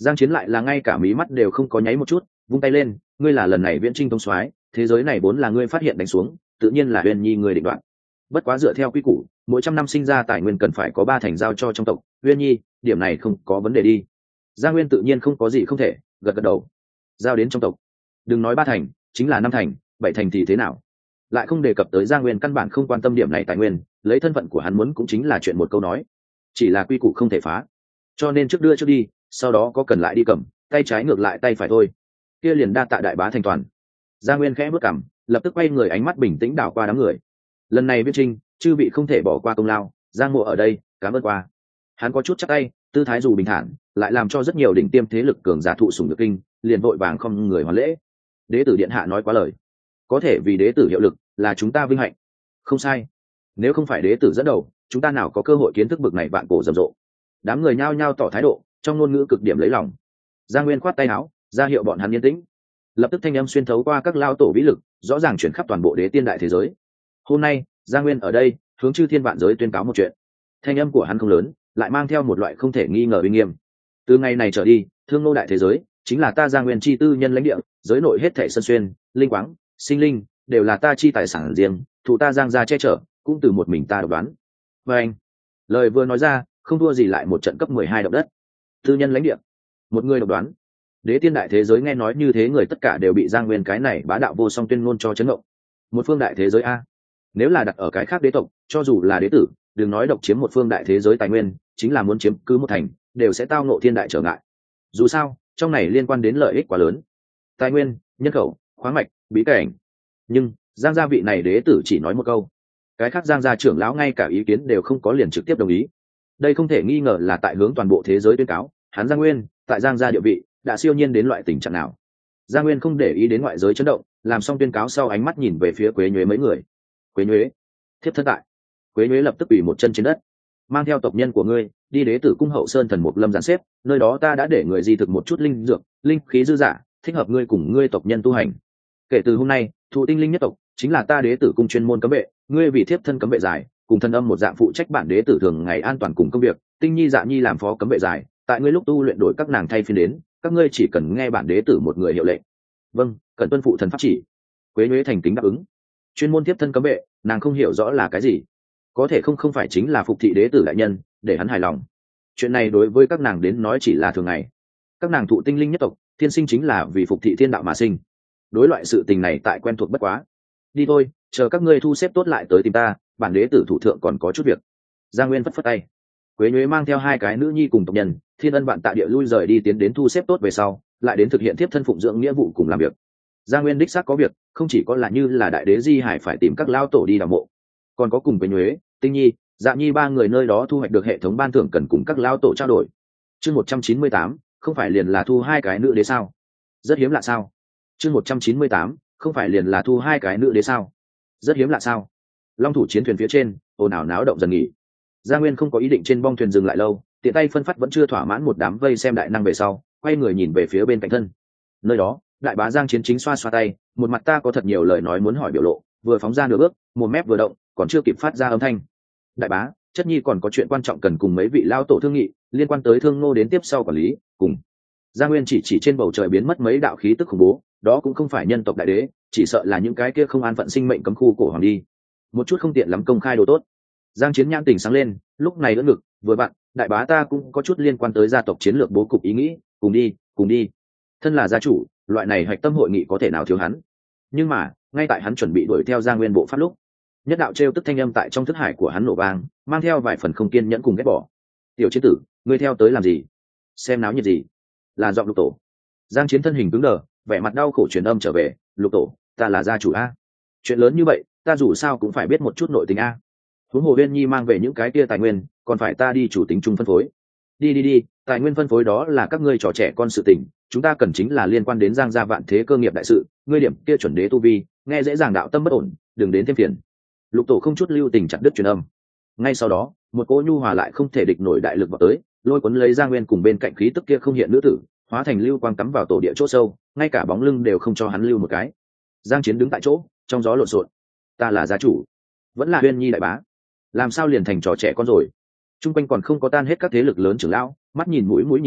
Giang Chiến lại là ngay cả mí mắt đều không có nháy một chút, vung tay lên, ngươi là lần này viễn trinh thông soái, thế giới này vốn là ngươi phát hiện đánh xuống, tự nhiên là Uyên Nhi người định đoạt. Bất quá dựa theo quy củ, mỗi trăm năm sinh ra tài nguyên cần phải có ba thành giao cho trong tộc, Uyên Nhi, điểm này không có vấn đề đi. Giang Nguyên tự nhiên không có gì không thể, gật gật đầu. Giao đến trong tộc. Đừng nói ba thành, chính là năm thành, bảy thành thì thế nào? Lại không đề cập tới Giang Nguyên căn bản không quan tâm điểm này tài nguyên, lấy thân phận của hắn muốn cũng chính là chuyện một câu nói, chỉ là quy củ không thể phá. Cho nên trước đưa trước đi, sau đó có cần lại đi cầm, tay trái ngược lại tay phải thôi. Kia liền đa tạ đại bá thành toàn. Giang Nguyên khẽ bước cằm, lập tức quay người, ánh mắt bình tĩnh đảo qua đám người. Lần này viễn trinh, chư vị không thể bỏ qua công lao, Giang Mộ ở đây, cảm ơn qua. Hắn có chút chắc tay, tư thái dù bình thản, lại làm cho rất nhiều đỉnh tiêm thế lực cường giả thụ sủng nhược kinh, liền vội vàng không người hoàn lễ. Đế tử điện hạ nói quá lời, có thể vì đế tử hiệu lực, là chúng ta vinh hạnh. Không sai, nếu không phải đế tử dẫn đầu, chúng ta nào có cơ hội kiến thức bực này vạn cổ rầm rộ. Đám người nhao nhao tỏ thái độ, trong ngôn ngữ cực điểm lấy lòng. Giang Nguyên khoát tay áo, ra hiệu bọn hắn yên tĩnh. Lập tức thanh âm xuyên thấu qua các lao tổ vĩ lực, rõ ràng chuyển khắp toàn bộ đế tiên đại thế giới. Hôm nay, Giang Nguyên ở đây, hướng chư thiên vạn giới tuyên cáo một chuyện. Thanh âm của hắn không lớn, lại mang theo một loại không thể nghi ngờ uy nghiêm. Từ ngày này trở đi, thương nô đại thế giới chính là ta Giang Nguyên chi tư nhân lãnh địa, giới nội hết thảy sân xuyên, linh quáng, sinh linh đều là ta chi tài sản riêng, thủ ta Giang gia che chở, cũng từ một mình ta độc đoán. Và anh, lời vừa nói ra, không thua gì lại một trận cấp mười hai động đất. Tư nhân lãnh địa, một người độc đoán. Đế tiên đại thế giới nghe nói như thế, người tất cả đều bị Giang Nguyên cái này bá đạo vô song tuyên ngôn cho chấn động. Một phương đại thế giới a, nếu là đặt ở cái khác đế tộc, cho dù là đế tử, đừng nói độc chiếm một phương đại thế giới tài nguyên, chính là muốn chiếm cứ một thành, đều sẽ tao ngộ thiên đại trở ngại. Dù sao, trong này liên quan đến lợi ích quá lớn, tài nguyên, nhân khẩu, khoáng mạch, bí cảnh. Nhưng Giang gia vị này đế tử chỉ nói một câu, cái khác Giang gia trưởng lão ngay cả ý kiến đều không có, liền trực tiếp đồng ý. Đây không thể nghi ngờ là tại hướng toàn bộ thế giới tuyên cáo, hắn Giang Nguyên tại Giang gia địa vị đã siêu nhiên đến loại tình trạng nào. Giang Nguyên không để ý đến ngoại giới chấn động, làm xong tuyên cáo sau, ánh mắt nhìn về phía Quế Nhuế mấy người. Quế Nhuế, thiếp thân tại. Quế Nhuế lập tức ủy một chân trên đất, mang theo tộc nhân của ngươi đi đế tử cung hậu sơn thần mục lâm giàn xếp, nơi đó ta đã để người di thực một chút linh dược, linh khí dư dả, thích hợp ngươi cùng ngươi tộc nhân tu hành. Kể từ hôm nay, thụ tinh linh nhất tộc chính là ta đế tử cung chuyên môn cấm vệ, ngươi vì thiếp thân cấm vệ dài, cùng thân âm một dạng phụ trách bản đế tử thường ngày an toàn cùng công việc, tinh nhi dạ nhi làm phó cấm vệ dài, tại ngươi lúc tu luyện đổi các nàng thay phiên đến, các ngươi chỉ cần nghe bản đế tử một người hiệu lệnh. Vâng, cần tuân phụ thần pháp chỉ. Quế Nhuế thành kính đáp ứng. Chuyên môn tiếp thân cấm vệ, nàng không hiểu rõ là cái gì, có thể không không phải chính là phục thị đế tử đại nhân, để hắn hài lòng. Chuyện này đối với các nàng đến nói chỉ là thường ngày. Các nàng thụ tinh linh nhất tộc, thiên sinh chính là vì phục thị thiên đạo mà sinh. Đối loại sự tình này tại quen thuộc bất quá. Đi thôi, chờ các ngươi thu xếp tốt lại tới tìm ta, bản đế tử thủ thượng còn có chút việc. Giang Nguyên phất phất tay. Quế Nhuế mang theo hai cái nữ nhi cùng tộc nhân, thiên ân vạn tạ địa lui rời đi, tiến đến thu xếp tốt về sau, lại đến thực hiện tiếp thân phụng dưỡng nghĩa vụ cùng làm việc. Giang Nguyên đích xác có việc, không chỉ có là như là đại đế Di Hải phải tìm các lao tổ đi đào mộ, còn có cùng với Nhuế, Tinh Nhi, Dạ Nhi ba người nơi đó thu hoạch được hệ thống ban thưởng cần cùng các lao tổ trao đổi. Chương một trăm chín mươi tám, không phải liền là thu hai cái nữ đế sao? Rất hiếm lạ sao? Chương một trăm chín mươi tám, không phải liền là thu hai cái nữ đế sao? Rất hiếm lạ sao? Long thủ chiến thuyền phía trên, ồn ào náo động dần nghỉ. Giang Nguyên không có ý định trên bong thuyền dừng lại lâu, tiện tay phân phát vẫn chưa thỏa mãn một đám vây xem đại năng về sau, quay người nhìn về phía bên cạnh thân. Nơi đó, đại bá Giang Chiến chính xoa xoa tay, một mặt ta có thật nhiều lời nói muốn hỏi biểu lộ, vừa phóng ra nửa bước, một mép vừa động, còn chưa kịp phát ra âm thanh. Đại bá, chất nhi còn có chuyện quan trọng cần cùng mấy vị lao tổ thương nghị, liên quan tới Thương Nô đến tiếp sau quản lý, cùng. Giang Nguyên chỉ chỉ trên bầu trời biến mất mấy đạo khí tức khủng bố, đó cũng không phải nhân tộc đại đế, chỉ sợ là những cái kia không an phận sinh mệnh cấm khu cổ hoàng đi. Một chút không tiện lắm công khai đồ tốt. Giang Chiến nhãn tỉnh sáng lên, lúc này đỡ ngực, vừa vặn, đại bá ta cũng có chút liên quan tới gia tộc chiến lược bố cục ý nghĩ, cùng đi, cùng đi. Thân là gia chủ, loại này hạch tâm hội nghị có thể nào thiếu hắn. Nhưng mà, ngay tại hắn chuẩn bị đuổi theo Giang Nguyên bộ pháp lúc, nhất đạo trêu tức thanh âm tại trong thức hải của hắn nổ vang, mang theo vài phần không kiên nhẫn cùng ghét bỏ. Tiểu chiến tử, ngươi theo tới làm gì? Xem náo nhiệt gì? Là giọng Lục Tổ. Giang Chiến thân hình cứng đờ, vẻ mặt đau khổ truyền âm trở về, Lục Tổ, ta là gia chủ a. Chuyện lớn như vậy, ta dù sao cũng phải biết một chút nội tình a. Huống hồ Uyên Nhi mang về những cái kia tài nguyên, còn phải ta đi chủ tính chung phân phối. Đi đi đi, tài nguyên phân phối đó là các ngươi trò trẻ con sự tình, chúng ta cần chính là liên quan đến Giang gia vạn thế cơ nghiệp đại sự, ngươi điểm kia chuẩn đế tu vi, nghe dễ dàng đạo tâm bất ổn, đừng đến thêm phiền. Lục Tổ không chút lưu tình chặt đứt truyền âm. Ngay sau đó, một cỗ nhu hòa lại không thể địch nổi đại lực vào tới, lôi cuốn lấy Giang Nguyên cùng bên cạnh khí tức kia không hiện nữ tử, hóa thành lưu quang cắm vào tổ địa chỗ sâu, ngay cả bóng lưng đều không cho hắn lưu một cái. Giang Chiến đứng tại chỗ, trong gió lộn xộn. Ta là gia chủ, vẫn là Uyên Nhi đại bá, làm sao liền thành trò trẻ con rồi? Trung quanh còn không có tan hết các thế lực lớn trưởng lão, mắt nhìn mũi mũi nhìn tâm,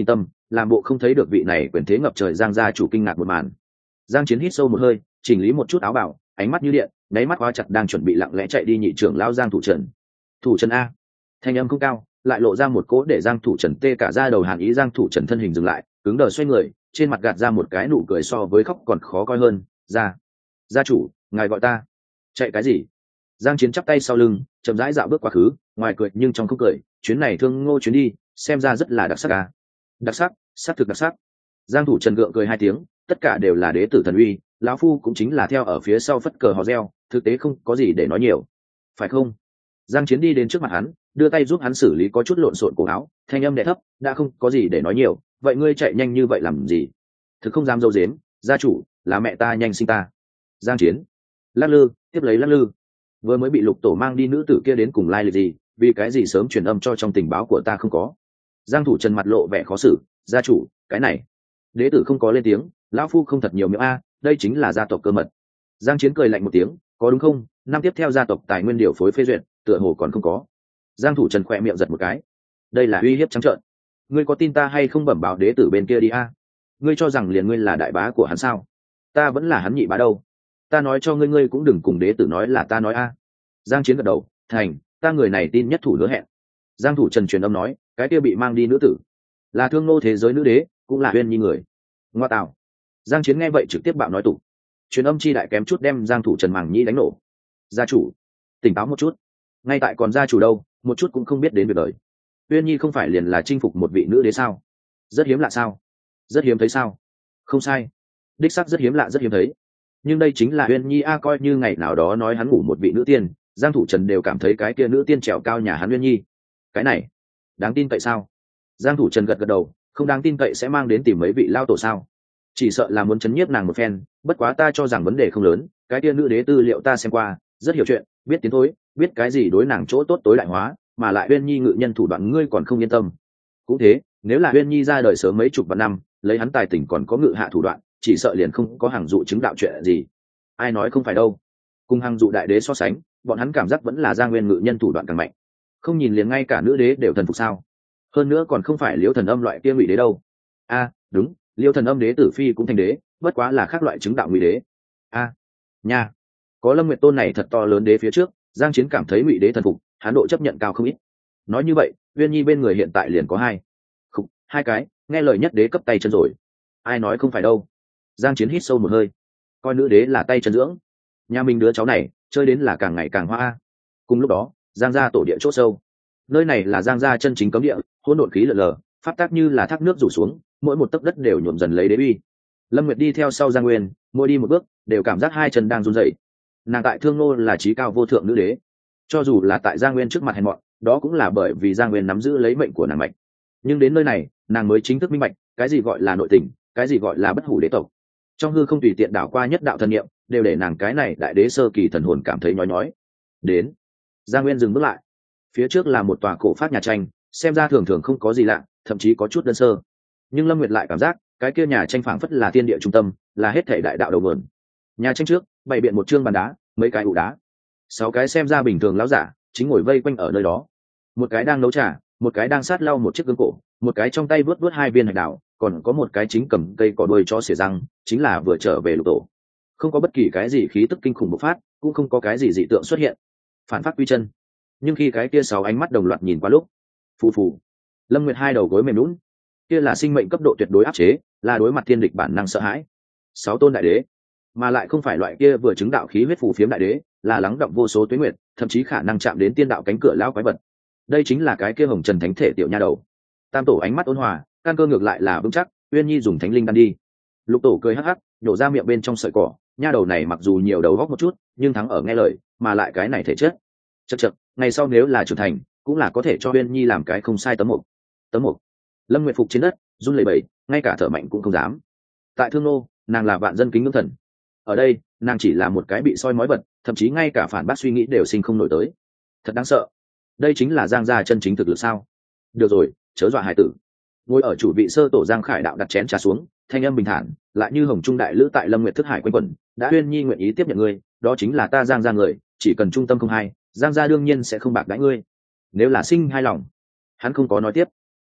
làm bộ không thấy được vị này quyền thế ngập trời Giang gia chủ kinh ngạc một màn. Giang Chiến hít sâu một hơi, chỉnh lý một chút áo bào, ánh mắt như điện, nháy mắt hóa chặt đang chuẩn bị lặng lẽ chạy đi nhị trưởng lão Giang Thủ Trần. Thủ Trần a. Thanh âm không cao, lại lộ ra một cỗ để Giang Thủ Trần tê cả da đầu hàn ý. Giang Thủ Trần thân hình dừng lại, cứng đờ xoay người, trên mặt gạt ra một cái nụ cười so với khóc còn khó coi hơn. Gia, gia chủ, ngài gọi ta. Chạy cái gì? Giang Chiến chắp tay sau lưng, chậm rãi dạo bước quá khứ, ngoài cười nhưng trong không cười. Chuyến này Thương Ngô chuyến đi, xem ra rất là đặc sắc à? Đặc sắc, sắc thực đặc sắc. Giang Thủ Trần gượng cười hai tiếng, tất cả đều là đế tử thần uy, lão phu cũng chính là theo ở phía sau phất cờ hò reo, thực tế không có gì để nói nhiều, phải không? Giang Chiến đi đến trước mặt hắn, đưa tay giúp hắn xử lý có chút lộn xộn cổ áo, thanh âm đè thấp, đã không có gì để nói nhiều, vậy ngươi chạy nhanh như vậy làm gì? Thực không dám dâu dếm, gia chủ, là mẹ ta nhanh sinh ta. Giang Chiến, lắc lư, tiếp lấy lắc lư. Vừa mới bị Lục Tổ mang đi nữ tử kia đến cùng lai lịch gì, vì cái gì sớm truyền âm cho trong tình báo của ta không có? Giang Thủ Trần mặt lộ vẻ khó xử, gia chủ, cái này. Đế tử không có lên tiếng, lão phu không thật nhiều miệng a, đây chính là gia tộc cơ mật. Giang Chiến cười lạnh một tiếng, có đúng không? Năm tiếp theo gia tộc tài nguyên điều phối phê duyệt, tựa hồ còn không có. Giang Thủ Trần khỏe miệng giật một cái, đây là uy hiếp trắng trợn. Ngươi có tin ta hay không bẩm báo đế tử bên kia đi a? Ngươi cho rằng liền ngươi là đại bá của hắn sao? Ta vẫn là hắn nhị bá đâu. Ta nói cho ngươi, ngươi cũng đừng cùng đế tử nói là ta nói a. Giang Chiến gật đầu, thành, ta người này tin nhất thủ hứa hẹn. Giang Thủ Trần truyền âm nói, cái kia bị mang đi nữ tử là Thương Nô thế giới nữ đế, cũng là Uyên Nhi người. Ngoa tạo. Giang Chiến nghe vậy trực tiếp bạo nói tủ. Truyền âm chi đại kém chút đem Giang Thủ Trần màng nhĩ đánh nổ. Gia chủ, tỉnh táo một chút. Ngay tại còn gia chủ đâu, một chút cũng không biết đến việc đời. Uyên Nhi không phải liền là chinh phục một vị nữ đế sao? Rất hiếm lạ sao? Rất hiếm thấy sao? Không sai, đích xác rất hiếm lạ, rất hiếm thấy. Nhưng đây chính là Uyên Nhi a, coi như ngày nào đó nói hắn ngủ một vị nữ tiên, Giang Thủ Trần đều cảm thấy cái kia nữ tiên trèo cao nhà hắn Uyên Nhi. Cái này, đáng tin cậy sao? Giang Thủ Trần gật gật đầu, không đáng tin cậy sẽ mang đến tìm mấy vị lao tổ sao? Chỉ sợ là muốn chấn nhiếp nàng một phen, bất quá ta cho rằng vấn đề không lớn, cái kia nữ đế tư liệu ta xem qua, rất hiểu chuyện, biết tiến thối, biết cái gì đối nàng chỗ tốt tối đại hóa, mà lại Uyên Nhi ngự nhân thủ đoạn ngươi còn không yên tâm. Cũng thế, nếu là Uyên Nhi ra đời sớm mấy chục vạn năm, lấy hắn tài tình còn có ngự hạ thủ đoạn, chỉ sợ liền không có hàng dụ chứng đạo chuyện gì. Ai nói không phải đâu. Cùng hàng dụ đại đế so sánh, bọn hắn cảm giác vẫn là Giang Nguyên ngự nhân thủ đoạn càng mạnh. Không nhìn liền ngay cả nữ đế đều thần phục sao? Hơn nữa còn không phải Liễu Thần Âm loại kia ngụy đế đâu. A, đúng, Liễu Thần Âm đế tử phi cũng thành đế, bất quá là khác loại chứng đạo ngụy đế. A, nha, có Lâm Nguyệt Tôn này thật to lớn đế phía trước, Giang Chiến cảm thấy ngụy đế thần phục, hắn độ chấp nhận cao không ít. Nói như vậy, Uyên Nhi bên người hiện tại liền có hai, không, hai cái, nghe lời nhất đế cấp tay chân rồi. Ai nói không phải đâu. Giang Chiến hít sâu một hơi, coi nữ đế là tay chân dưỡng, nhà mình đứa cháu này chơi đến là càng ngày càng hoa. Cùng lúc đó, Giang gia tổ địa chỗ sâu, nơi này là Giang gia chân chính cấm địa, hỗn độn khí lờ lờ, pháp tác như là thác nước rủ xuống, mỗi một tấc đất đều nhuộm dần lấy đế uy. Lâm Nguyệt đi theo sau Giang Nguyên, mỗi đi một bước đều cảm giác hai chân đang run rẩy. Nàng tại Thương Nô là trí cao vô thượng nữ đế, cho dù là tại Giang Nguyên trước mặt hèn mọn, đó cũng là bởi vì Giang Nguyên nắm giữ lấy mệnh của nàng mạch. Nhưng đến nơi này, nàng mới chính thức minh bạch, cái gì gọi là nội tình, cái gì gọi là bất hủ đế tộc. Trong hư không tùy tiện đảo qua nhất đạo thần niệm, đều để nàng cái này đại đế sơ kỳ thần hồn cảm thấy nhói nhói. Đến, Giang Nguyên dừng bước lại. Phía trước là một tòa cổ phát nhà tranh, xem ra thường thường không có gì lạ, thậm chí có chút đơn sơ. Nhưng Lâm Nguyệt lại cảm giác, cái kia nhà tranh phảng phất là thiên địa trung tâm, là hết thảy đại đạo đầu nguồn. Nhà tranh trước, bày biện một trương bàn đá, mấy cái ụ đá, sáu cái xem ra bình thường lão giả, chính ngồi vây quanh ở nơi đó. Một cái đang nấu trà, một cái đang sát lau một chiếc gương cổ, một cái trong tay vớt vớt hai viên hạch đào, còn có một cái chính cầm cây cỏ đuôi cho xỉa răng, chính là vừa trở về Lục Tổ. Không có bất kỳ cái gì khí tức kinh khủng bộc phát, cũng không có cái gì dị tượng xuất hiện. Phản phát quy chân. Nhưng khi cái kia sáu ánh mắt đồng loạt nhìn qua lúc, phù phù, Lâm Nguyệt hai đầu gối mềm lún. Kia là sinh mệnh cấp độ tuyệt đối áp chế, là đối mặt thiên địch bản năng sợ hãi. Sáu tôn đại đế, mà lại không phải loại kia vừa chứng đạo khí huyết phù phiếm đại đế, là lắng động vô số tuế nguyệt, thậm chí khả năng chạm đến tiên đạo cánh cửa lão quái vật. Đây chính là cái kia hồng trần thánh thể tiểu nha đầu. Tam tổ ánh mắt ôn hòa, căn cơ ngược lại là vững chắc. Uyên Nhi dùng thánh linh đan đi. Lục Tổ cười hắc hắc, nhổ ra miệng bên trong sợi cỏ. Nha đầu này mặc dù nhiều đầu góc một chút, nhưng thắng ở nghe lời, mà lại cái này thể chất. Chậc chậc, ngày sau nếu là trưởng thành, cũng là có thể cho Uyên Nhi làm cái không sai tấm mục. Tấm mục. Lâm Nguyệt phục trên đất, run lẩy bẩy, ngay cả thở mạnh cũng không dám. Tại Thương Nô, nàng là vạn dân kính ngưỡng thần. Ở đây, nàng chỉ là một cái bị soi mói vật, thậm chí ngay cả phản bác suy nghĩ đều sinh không nổi tới. Thật đáng sợ. Đây chính là Giang gia chân chính thực lực sao? Được rồi, chớ dọa hải tử. Ngồi ở chủ vị sơ tổ Giang Khải đạo đặt chén trà xuống, thanh âm bình thản, lại như hồng trung đại lữ tại Lâm Nguyệt thức hải quanh quẩn. Đã Uyên Nhi nguyện ý tiếp nhận ngươi, đó chính là ta Giang gia người, chỉ cần trung tâm không hai, Giang gia đương nhiên sẽ không bạc đãi ngươi. Nếu là sinh hai lòng. Hắn không có nói tiếp.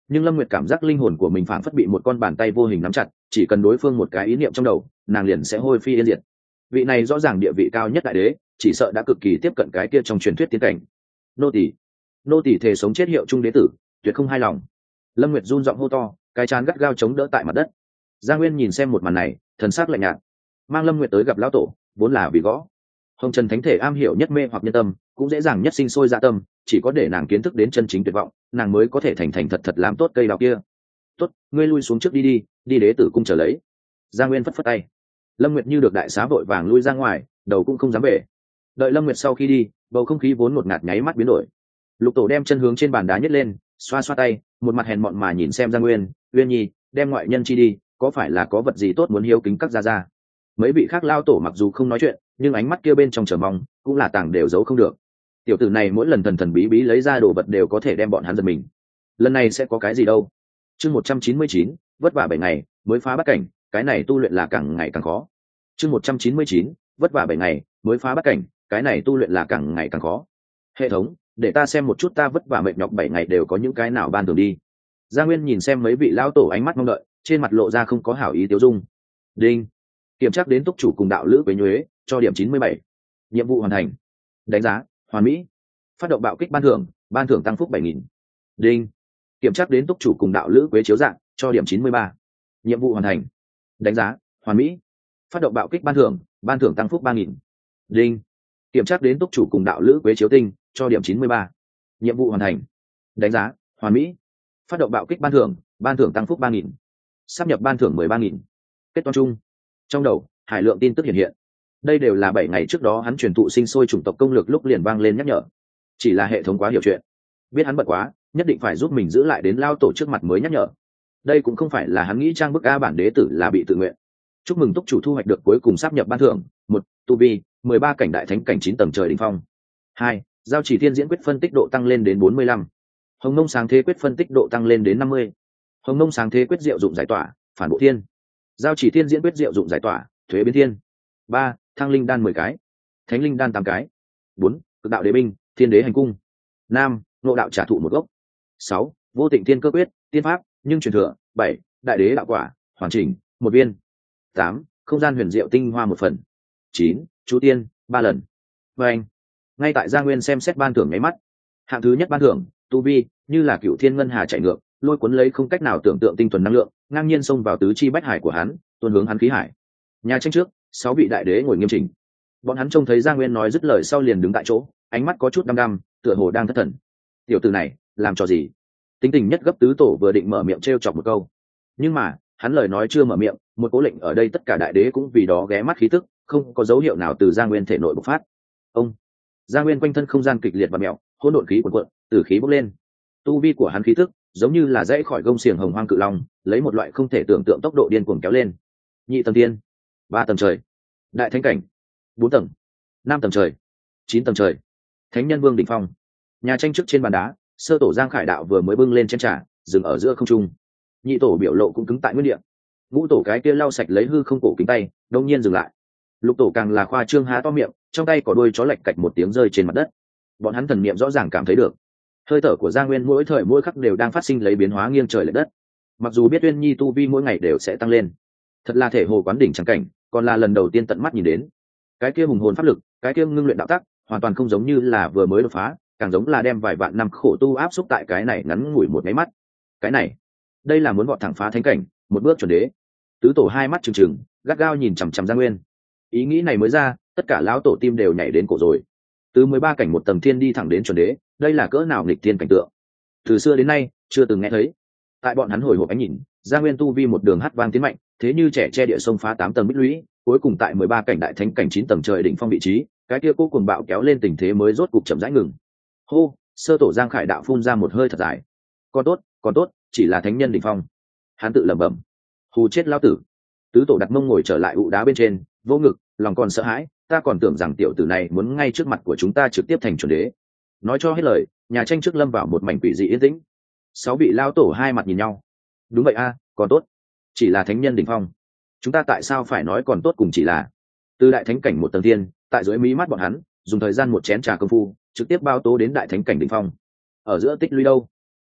nhưng Lâm Nguyệt cảm giác linh hồn của mình phảng phất bị một con bàn tay vô hình nắm chặt, chỉ cần đối phương một cái ý niệm trong đầu, nàng liền sẽ hôi phi yên diệt. Vị này rõ ràng địa vị cao nhất đại đế, chỉ sợ đã cực kỳ tiếp cận cái kia trong truyền thuyết tiên cảnh. Nô tỳ, nô tỳ thề sống chết hiệu trung đế tử, tuyệt không hai lòng. Lâm Nguyệt run giọng hô to, cái trán gắt gao chống đỡ tại mặt đất. Giang Nguyên nhìn xem một màn này, thần sắc lạnh nhạt. Mang Lâm Nguyệt tới gặp lão tổ, vốn là vì gõ. Hồng Trần Thánh Thể am hiểu nhất mê hoặc nhân tâm, cũng dễ dàng nhất sinh sôi dạ tâm, chỉ có để nàng kiến thức đến chân chính tuyệt vọng, nàng mới có thể thành thành thật thật làm tốt cây đào kia. Tốt, ngươi lui xuống trước đi đi, đi đế tử cung chờ lấy. Giang Nguyên phất phất tay. Lâm Nguyệt như được đại xá vội vàng lui ra ngoài, đầu cũng không dám về. Đợi Lâm Nguyệt sau khi đi, bầu không khí vốn ngột ngạt nháy mắt biến đổi. Lục Tổ đem chân hướng trên bàn đá nhấc lên, xoa xoa tay, một mặt hèn mọn mà nhìn xem Giang Nguyên, Uyên Nhi, đem ngoại nhân chi đi, có phải là có vật gì tốt muốn hiếu kính các gia gia? Mấy vị khác lao tổ mặc dù không nói chuyện, nhưng ánh mắt kia bên trong chờ mong, cũng là tàng đều giấu không được. Tiểu tử này mỗi lần thần thần bí bí lấy ra đồ vật đều có thể đem bọn hắn giật mình. Lần này sẽ có cái gì đâu? Chương một trăm chín mươi chín, vất vả bảy ngày mới phá bắt cảnh, cái này tu luyện là càng ngày càng khó. Chương một trăm chín mươi chín, vất vả bảy ngày mới phá bắt cảnh, cái này tu luyện là càng ngày càng khó. Hệ thống, để ta xem một chút ta vất vả mệt nhọc bảy ngày đều có những cái nào ban thường đi. Gia Nguyên nhìn xem mấy vị lão tổ ánh mắt mong đợi, trên mặt lộ ra không có hảo ý tiêu dung. Đinh, kiểm tra đến túc chủ cùng đạo lữ quế nhuế, cho điểm chín mươi bảy. Nhiệm vụ hoàn thành. Đánh giá hoàn mỹ. Phát động bạo kích ban thưởng, ban thưởng tăng phúc bảy nghìn. Đinh, kiểm tra đến túc chủ cùng đạo lữ quế chiếu dạng, cho điểm chín mươi ba. Nhiệm vụ hoàn thành. Đánh giá hoàn mỹ. Phát động bạo kích ban thưởng, ban thưởng tăng phúc ba nghìn. Đinh, kiểm tra đến túc chủ cùng đạo lữ quế chiếu tinh, cho điểm chín mươi ba. Nhiệm vụ hoàn thành. Đánh giá hoàn mỹ. Phát động bạo kích ban thưởng, ban thưởng tăng phúc ba nghìn. Sắp nhập ban thưởng mười ba nghìn. Kết toán chung. Trong đầu hải lượng tin tức hiện hiện. Đây đều là bảy ngày trước đó hắn truyền thụ sinh sôi chủng tộc công lược lúc liền vang lên nhắc nhở. Chỉ là hệ thống quá hiểu chuyện, biết hắn bận quá, nhất định phải giúp mình giữ lại đến lao tổ trước mặt mới nhắc nhở. Đây cũng không phải là hắn nghĩ trang bức a bản đế tử là bị tự nguyện. Chúc mừng túc chủ thu hoạch được cuối cùng sáp nhập ban thưởng. Một, tu vi mười ba cảnh đại thánh cảnh chín tầng trời đỉnh phong. Hai, giao chỉ thiên diễn quyết phân tích độ tăng lên đến bốn mươi lăm. Hồng nông sáng thế quyết phân tích độ tăng lên đến năm mươi. Hồng nông sáng thế quyết diệu dụng giải tỏa, phản bộ thiên. Giao chỉ thiên diễn quyết diệu dụng giải tỏa, thuế biến thiên. Ba, thăng linh đan mười cái, thánh linh đan tám cái. Bốn, cực đạo đế binh, thiên đế hành cung. Năm, ngộ đạo trả thụ một gốc. Sáu, vô tịnh thiên cơ quyết, tiên pháp nhưng truyền thừa. Bảy, đại đế đạo quả hoàn chỉnh một viên. Tám, không gian huyền diệu tinh hoa một phần. Chín, chú tiên ba lần. Và anh, ngay tại Gia Nguyên xem xét ban thưởng nháy mắt, hạng thứ nhất ban thưởng tu vi như là cựu thiên ngân hà chạy ngược, lôi cuốn lấy không cách nào tưởng tượng tinh thuần năng lượng, ngang nhiên xông vào tứ chi bách hải của hắn, tuôn hướng hắn khí hải. Nhà tranh trước, sáu vị đại đế ngồi nghiêm chỉnh. Bọn hắn trông thấy Gia Nguyên nói dứt lời sau liền đứng tại chỗ, ánh mắt có chút đăm đăm, tựa hồ đang thất thần. Tiểu tử này làm trò gì? Tính tình nhất gấp tứ tổ vừa định mở miệng trêu chọc một câu, nhưng mà hắn lời nói chưa mở miệng, một cố lệnh ở đây tất cả đại đế cũng vì đó ghé mắt khí tức, không có dấu hiệu nào từ Gia Nguyên thể nội bộc phát. Ông Gia Nguyên quanh thân không gian kịch liệt và mèo, hỗn độn khí cuộn cuộn, tử khí bốc lên. Tu vi của hắn khí tức giống như là dãy khỏi gông xiềng hồng hoang cự long, lấy một loại không thể tưởng tượng tốc độ điên cuồng kéo lên. Nhị tầng tiên, ba tầng trời, đại thánh cảnh, bốn tầng, năm tầng trời, chín tầng trời, thánh nhân vương đỉnh phong. Nhà tranh trước trên bàn đá, sơ tổ Giang Khải Đạo vừa mới bưng lên chén trà, dừng ở giữa không trung. Nhị tổ biểu lộ cũng cứng tại nguyên địa. Ngũ tổ cái kia lau sạch lấy hư không cổ kính tay, đông nhiên dừng lại. Lục tổ càng là khoa trương há to miệng, trong tay có đuôi chó lạch cạch một tiếng rơi trên mặt đất. Bọn hắn thần niệm rõ ràng cảm thấy được, hơi thở của Giang Nguyên mỗi thời mỗi khắc đều đang phát sinh lấy biến hóa nghiêng trời lệch đất. Mặc dù biết Uyên Nhi tu vi mỗi ngày đều sẽ tăng lên, thật là thể hồ quán đỉnh chẳng cảnh, còn là lần đầu tiên tận mắt nhìn đến. Cái kia hùng hồn pháp lực, cái kia ngưng luyện đạo tắc, hoàn toàn không giống như là vừa mới đột phá, càng giống là đem vài vạn năm khổ tu áp xúc tại cái này ngắn ngủi một mấy mắt. Cái này, đây là muốn vọt thẳng phá thánh cảnh, một bước chuẩn đế. Tứ tổ hai mắt trừng trừng, gắt gao nhìn chằm chằm Giang Nguyên. Ý nghĩ này mới ra, tất cả lão tổ tim đều nhảy đến cổ rồi. Từ mười ba cảnh một tầng thiên đi thẳng đến chuẩn đế, đây là cỡ nào nghịch thiên cảnh tượng. Từ xưa đến nay chưa từng nghe thấy. Tại bọn hắn hồi hộp ánh nhìn, Giang Nguyên tu vi một đường hất vang tiến mạnh, thế như trẻ che địa sông phá tám tầng bích lũy, cuối cùng tại mười ba cảnh đại thánh cảnh chín tầng trời đỉnh phong vị trí, cái kia cô cuồng bạo kéo lên tình thế mới rốt cục chậm rãi ngừng. Hô, sơ tổ Giang Khải Đạo phun ra một hơi thật dài. Còn tốt, còn tốt, chỉ là thánh nhân đỉnh phong. Hắn tự lẩm bẩm. Hù chết lão tử. Tứ tổ đặt mông ngồi trở lại ụ đá bên trên, vô ngực, lòng còn sợ hãi, ta còn tưởng rằng tiểu tử này muốn ngay trước mặt của chúng ta trực tiếp thành chuẩn đế. Nói cho hết lời, nhà tranh trước lâm vào một mảnh quỷ dị yên tĩnh. Sáu vị lao tổ hai mặt nhìn nhau. Đúng vậy a, còn tốt, chỉ là thánh nhân đỉnh phong. Chúng ta tại sao phải nói còn tốt cùng chỉ là từ đại thánh cảnh một tầng thiên, tại dưới mí mắt bọn hắn dùng thời gian một chén trà công phu trực tiếp bao tố đến đại thánh cảnh đỉnh phong. Ở giữa tích lũy đâu?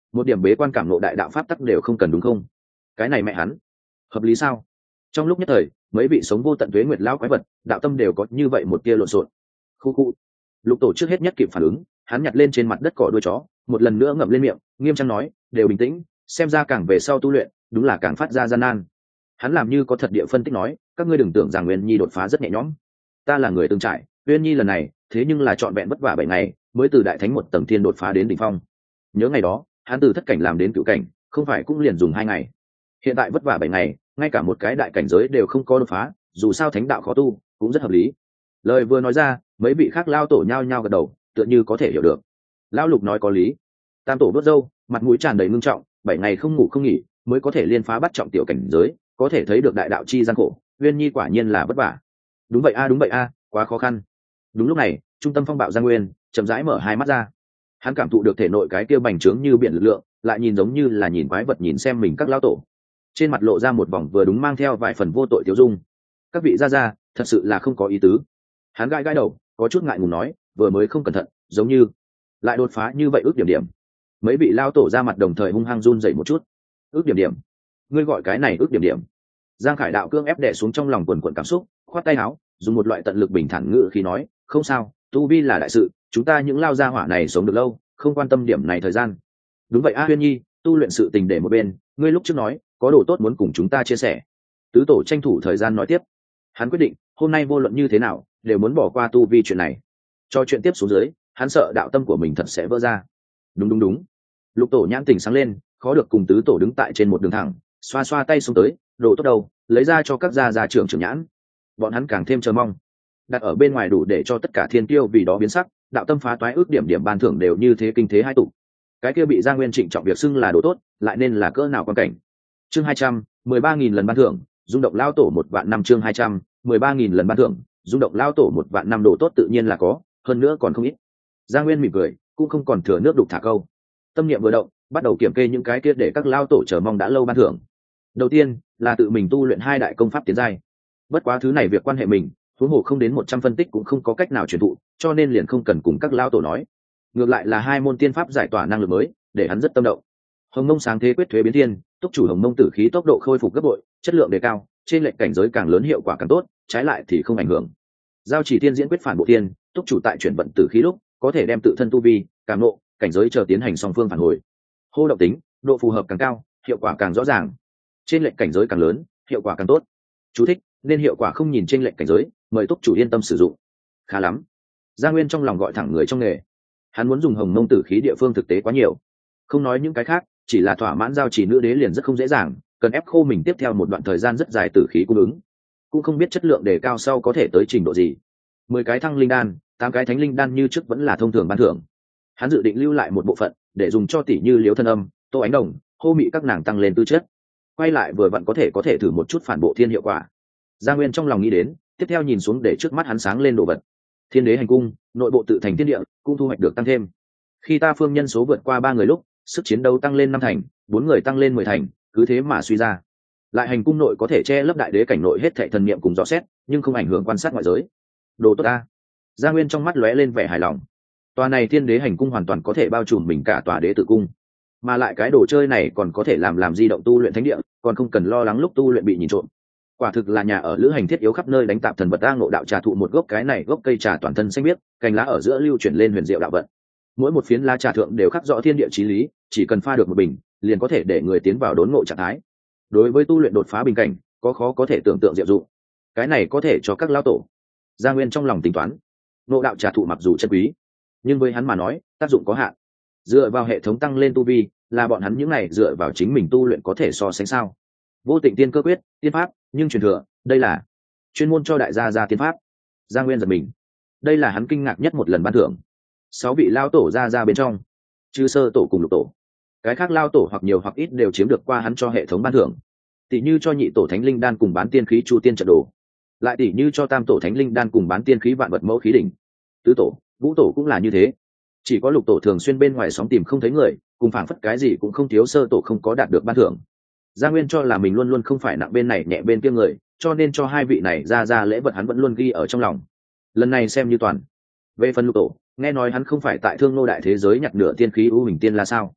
một điểm bế quan cảm ngộ đại đạo pháp tắc đều không cần đúng không? Cái này mẹ hắn hợp lý sao? Trong lúc nhất thời mấy vị sống vô tận tuế nguyệt lão quái vật đạo tâm đều có như vậy một tia lộn xộn. Khu khu. Lục tổ trước hết nhất kịp phản ứng, hắn nhặt lên trên mặt đất cỏ đuôi chó, một lần nữa ngậm lên miệng, nghiêm trang nói, đều bình tĩnh, xem ra càng về sau tu luyện đúng là càng phát ra gian nan. Hắn làm như có thật địa phân tích nói, các ngươi đừng tưởng rằng Nguyên Nhi đột phá rất nhẹ nhõm, ta là người từng trải, Nguyên Nhi lần này thế nhưng là trọn vẹn vất vả bảy ngày mới từ đại thánh một tầng thiên đột phá đến đỉnh phong. Nhớ ngày đó hắn từ thất cảnh làm đến cựu cảnh không phải cũng liền dùng hai ngày, hiện tại vất vả bảy ngày ngay cả một cái đại cảnh giới đều không có đột phá, dù sao thánh đạo khó tu cũng rất hợp lý. Lời vừa nói ra mấy vị khác lao tổ nhao nhao gật đầu, tựa như có thể hiểu được. Lão Lục nói có lý. Tam tổ đốt râu, mặt mũi tràn đầy ngưng trọng, bảy ngày không ngủ không nghỉ mới có thể liên phá bắt trọng tiểu cảnh giới, có thể thấy được đại đạo chi gian khổ, Nguyên Nhi quả nhiên là vất vả. Đúng vậy a đúng vậy a quá khó khăn. Đúng lúc này trung tâm phong bạo Giang Nguyên chậm rãi mở hai mắt ra, hắn cảm thụ được thể nội cái kia bành trướng như biển lực lượng, lại nhìn giống như là nhìn quái vật nhìn xem mình các lão tổ, trên mặt lộ ra một vòng vừa đúng mang theo vài phần vô tội tiêu dung. Các vị gia gia thật sự là không có ý tứ. Hắn gãi gãi đầu có chút ngại ngùng nói, vừa mới không cẩn thận giống như lại đột phá như vậy ước điểm điểm. Mấy vị lao tổ ra mặt đồng thời hung hăng run dậy một chút. Ước điểm điểm? Ngươi gọi cái này ước điểm điểm? Giang Khải đạo cương ép đè xuống trong lòng quần quần cảm xúc, khoát tay áo dùng một loại tận lực bình thản ngữ khi nói, không sao, tu vi là đại sự, chúng ta những lao gia hỏa này sống được lâu, không quan tâm điểm này thời gian. Đúng vậy a Huyên Nhi, tu luyện sự tình để một bên, ngươi lúc trước nói có đồ tốt muốn cùng chúng ta chia sẻ. Tứ tổ tranh thủ thời gian nói tiếp. Hắn quyết định hôm nay vô luận như thế nào đều muốn bỏ qua tu vi chuyện này. Cho chuyện tiếp xuống dưới hắn sợ đạo tâm của mình thật sẽ vỡ ra. Đúng đúng đúng. Lục tổ nhãn tình sáng lên, khó được cùng tứ tổ đứng tại trên một đường thẳng, xoa xoa tay xuống tới, đồ tốt đầu lấy ra cho các gia gia trưởng trưởng nhãn. Bọn hắn càng thêm chờ mong. Đặt ở bên ngoài đủ để cho tất cả thiên tiêu vì đó biến sắc, đạo tâm phá toái ước điểm điểm ban thưởng đều như thế kinh thế hai tụ. Cái kia bị Gia Nguyên trịnh trọng việc xưng là đồ tốt, lại nên là cỡ nào quan cảnh. Chương hai trăm, mười ba nghìn lần ban thưởng, rung động lao tổ một vạn năm. Chương hai trăm, mười ba nghìn lần ban thưởng, rung động lao tổ một vạn năm đồ tốt tự nhiên là có, hơn nữa còn không ít. Gia Nguyên mỉm cười, cũng không còn thừa nước đục thả câu. Tâm niệm vừa động, bắt đầu kiểm kê những cái kia để các lao tổ chờ mong đã lâu ban thưởng. Đầu tiên là tự mình tu luyện hai đại công pháp tiến giai. Bất quá thứ này việc quan hệ mình, huống hồ không đến một trăm phân tích cũng không có cách nào truyền thụ, cho nên liền không cần cùng các lao tổ nói. Ngược lại là hai môn tiên pháp giải tỏa năng lực mới, để hắn rất tâm động. Hồng Mông sáng thế quyết thuế biến thiên, túc chủ Hồng Mông tử khí tốc độ khôi phục gấp bội, chất lượng đề cao, trên lệnh cảnh giới càng lớn hiệu quả càng tốt, trái lại thì không ảnh hưởng. Giao chỉ tiên diễn quyết phản bộ tiên, túc chủ tại chuyển vận tử khí lúc có thể đem tự thân tu vi, cảm ngộ, cảnh giới chờ tiến hành song phương phản hồi. Hô động tính, độ phù hợp càng cao, hiệu quả càng rõ ràng. Trên lệnh cảnh giới càng lớn, hiệu quả càng tốt. Chú thích: nên hiệu quả không nhìn trên lệnh cảnh giới, mời túc chủ yên tâm sử dụng. Khá lắm. Gia Nguyên trong lòng gọi thẳng người trong nghề. Hắn muốn dùng Hồng Mông tử khí địa phương thực tế quá nhiều, không nói những cái khác, chỉ là thỏa mãn giao chỉ nữ đế liền rất không dễ dàng, cần ép khô mình tiếp theo một đoạn thời gian rất dài tử khí cung ứng, cũng không biết chất lượng đề cao sau có thể tới trình độ gì. Mười cái thăng linh đan, tám cái thánh linh đan như trước vẫn là thông thường ban thưởng. Hắn dự định lưu lại một bộ phận để dùng cho tỷ như Liễu Thân Âm, Tô Ánh Đồng, hô mị các nàng tăng lên tư chất. Quay lại vừa vặn có thể có thể thử một chút phản bộ thiên hiệu quả. Gia Nguyên trong lòng nghĩ đến, tiếp theo nhìn xuống để trước mắt hắn sáng lên đồ vật. Thiên đế hành cung, nội bộ tự thành thiên địa, cũng thu hoạch được tăng thêm. Khi ta phương nhân số vượt qua ba người lúc, sức chiến đấu tăng lên năm thành, bốn người tăng lên mười thành, cứ thế mà suy ra. Lại hành cung nội có thể che lấp đại đế cảnh nội hết thảy thần niệm cùng rõ xét, nhưng không ảnh hưởng quan sát ngoại giới. Đồ tốt ta. Gia Nguyên trong mắt lóe lên vẻ hài lòng. Tòa này thiên đế hành cung hoàn toàn có thể bao trùm mình cả tòa đế tự cung, mà lại cái đồ chơi này còn có thể làm làm di động tu luyện thánh địa, còn không cần lo lắng lúc tu luyện bị nhìn trộm. Quả thực là nhà ở lữ hành thiết yếu khắp nơi đánh tạp thần vật. A Ngộ đạo trà thụ một gốc, cái này gốc cây trà toàn thân xanh biếc, cành lá ở giữa lưu chuyển lên huyền diệu đạo vận. Mỗi một phiến lá trà thượng đều khắc rõ thiên địa chí lý, chỉ cần pha được một bình, liền có thể để người tiến vào đốn ngộ trạng thái. Đối với tu luyện đột phá bình cảnh, có khó có thể tưởng tượng diệu dụng. Cái này có thể cho các lão tổ. Gia Nguyên trong lòng tính toán, Ngộ đạo trà thụ mặc dù chân quý, nhưng với hắn mà nói, tác dụng có hạn. Dựa vào hệ thống tăng lên tu vi, là bọn hắn những này dựa vào chính mình tu luyện có thể so sánh sao? Vô Tịnh tiên cơ quyết, tiên pháp, nhưng truyền thừa, đây là chuyên môn cho đại gia gia tiên pháp. Gia Nguyên giật mình, đây là hắn kinh ngạc nhất một lần ban thưởng. Sáu vị lao tổ gia gia bên trong, chư sơ tổ cùng lục tổ, cái khác lao tổ hoặc nhiều hoặc ít đều chiếm được qua hắn cho hệ thống ban thưởng. Tỷ như cho nhị tổ thánh linh đan cùng bán tiên khí chu tiên trận đồ, lại tỷ như cho tam tổ thánh linh đan cùng bán tiên khí vạn vật mẫu khí đỉnh. Tứ tổ, ngũ tổ cũng là như thế. Chỉ có lục tổ thường xuyên bên ngoài sóng tìm không thấy người, cùng phảng phất cái gì cũng không thiếu, sơ tổ không có đạt được ban thưởng. Gia Nguyên cho là mình luôn luôn không phải nặng bên này nhẹ bên kia người, cho nên cho hai vị này ra ra lễ vật hắn vẫn luôn ghi ở trong lòng. Lần này xem như toàn. Về phần lục tổ, nghe nói hắn không phải tại Thương Nô đại thế giới nhặt nửa tiên khí u hình tiên là sao?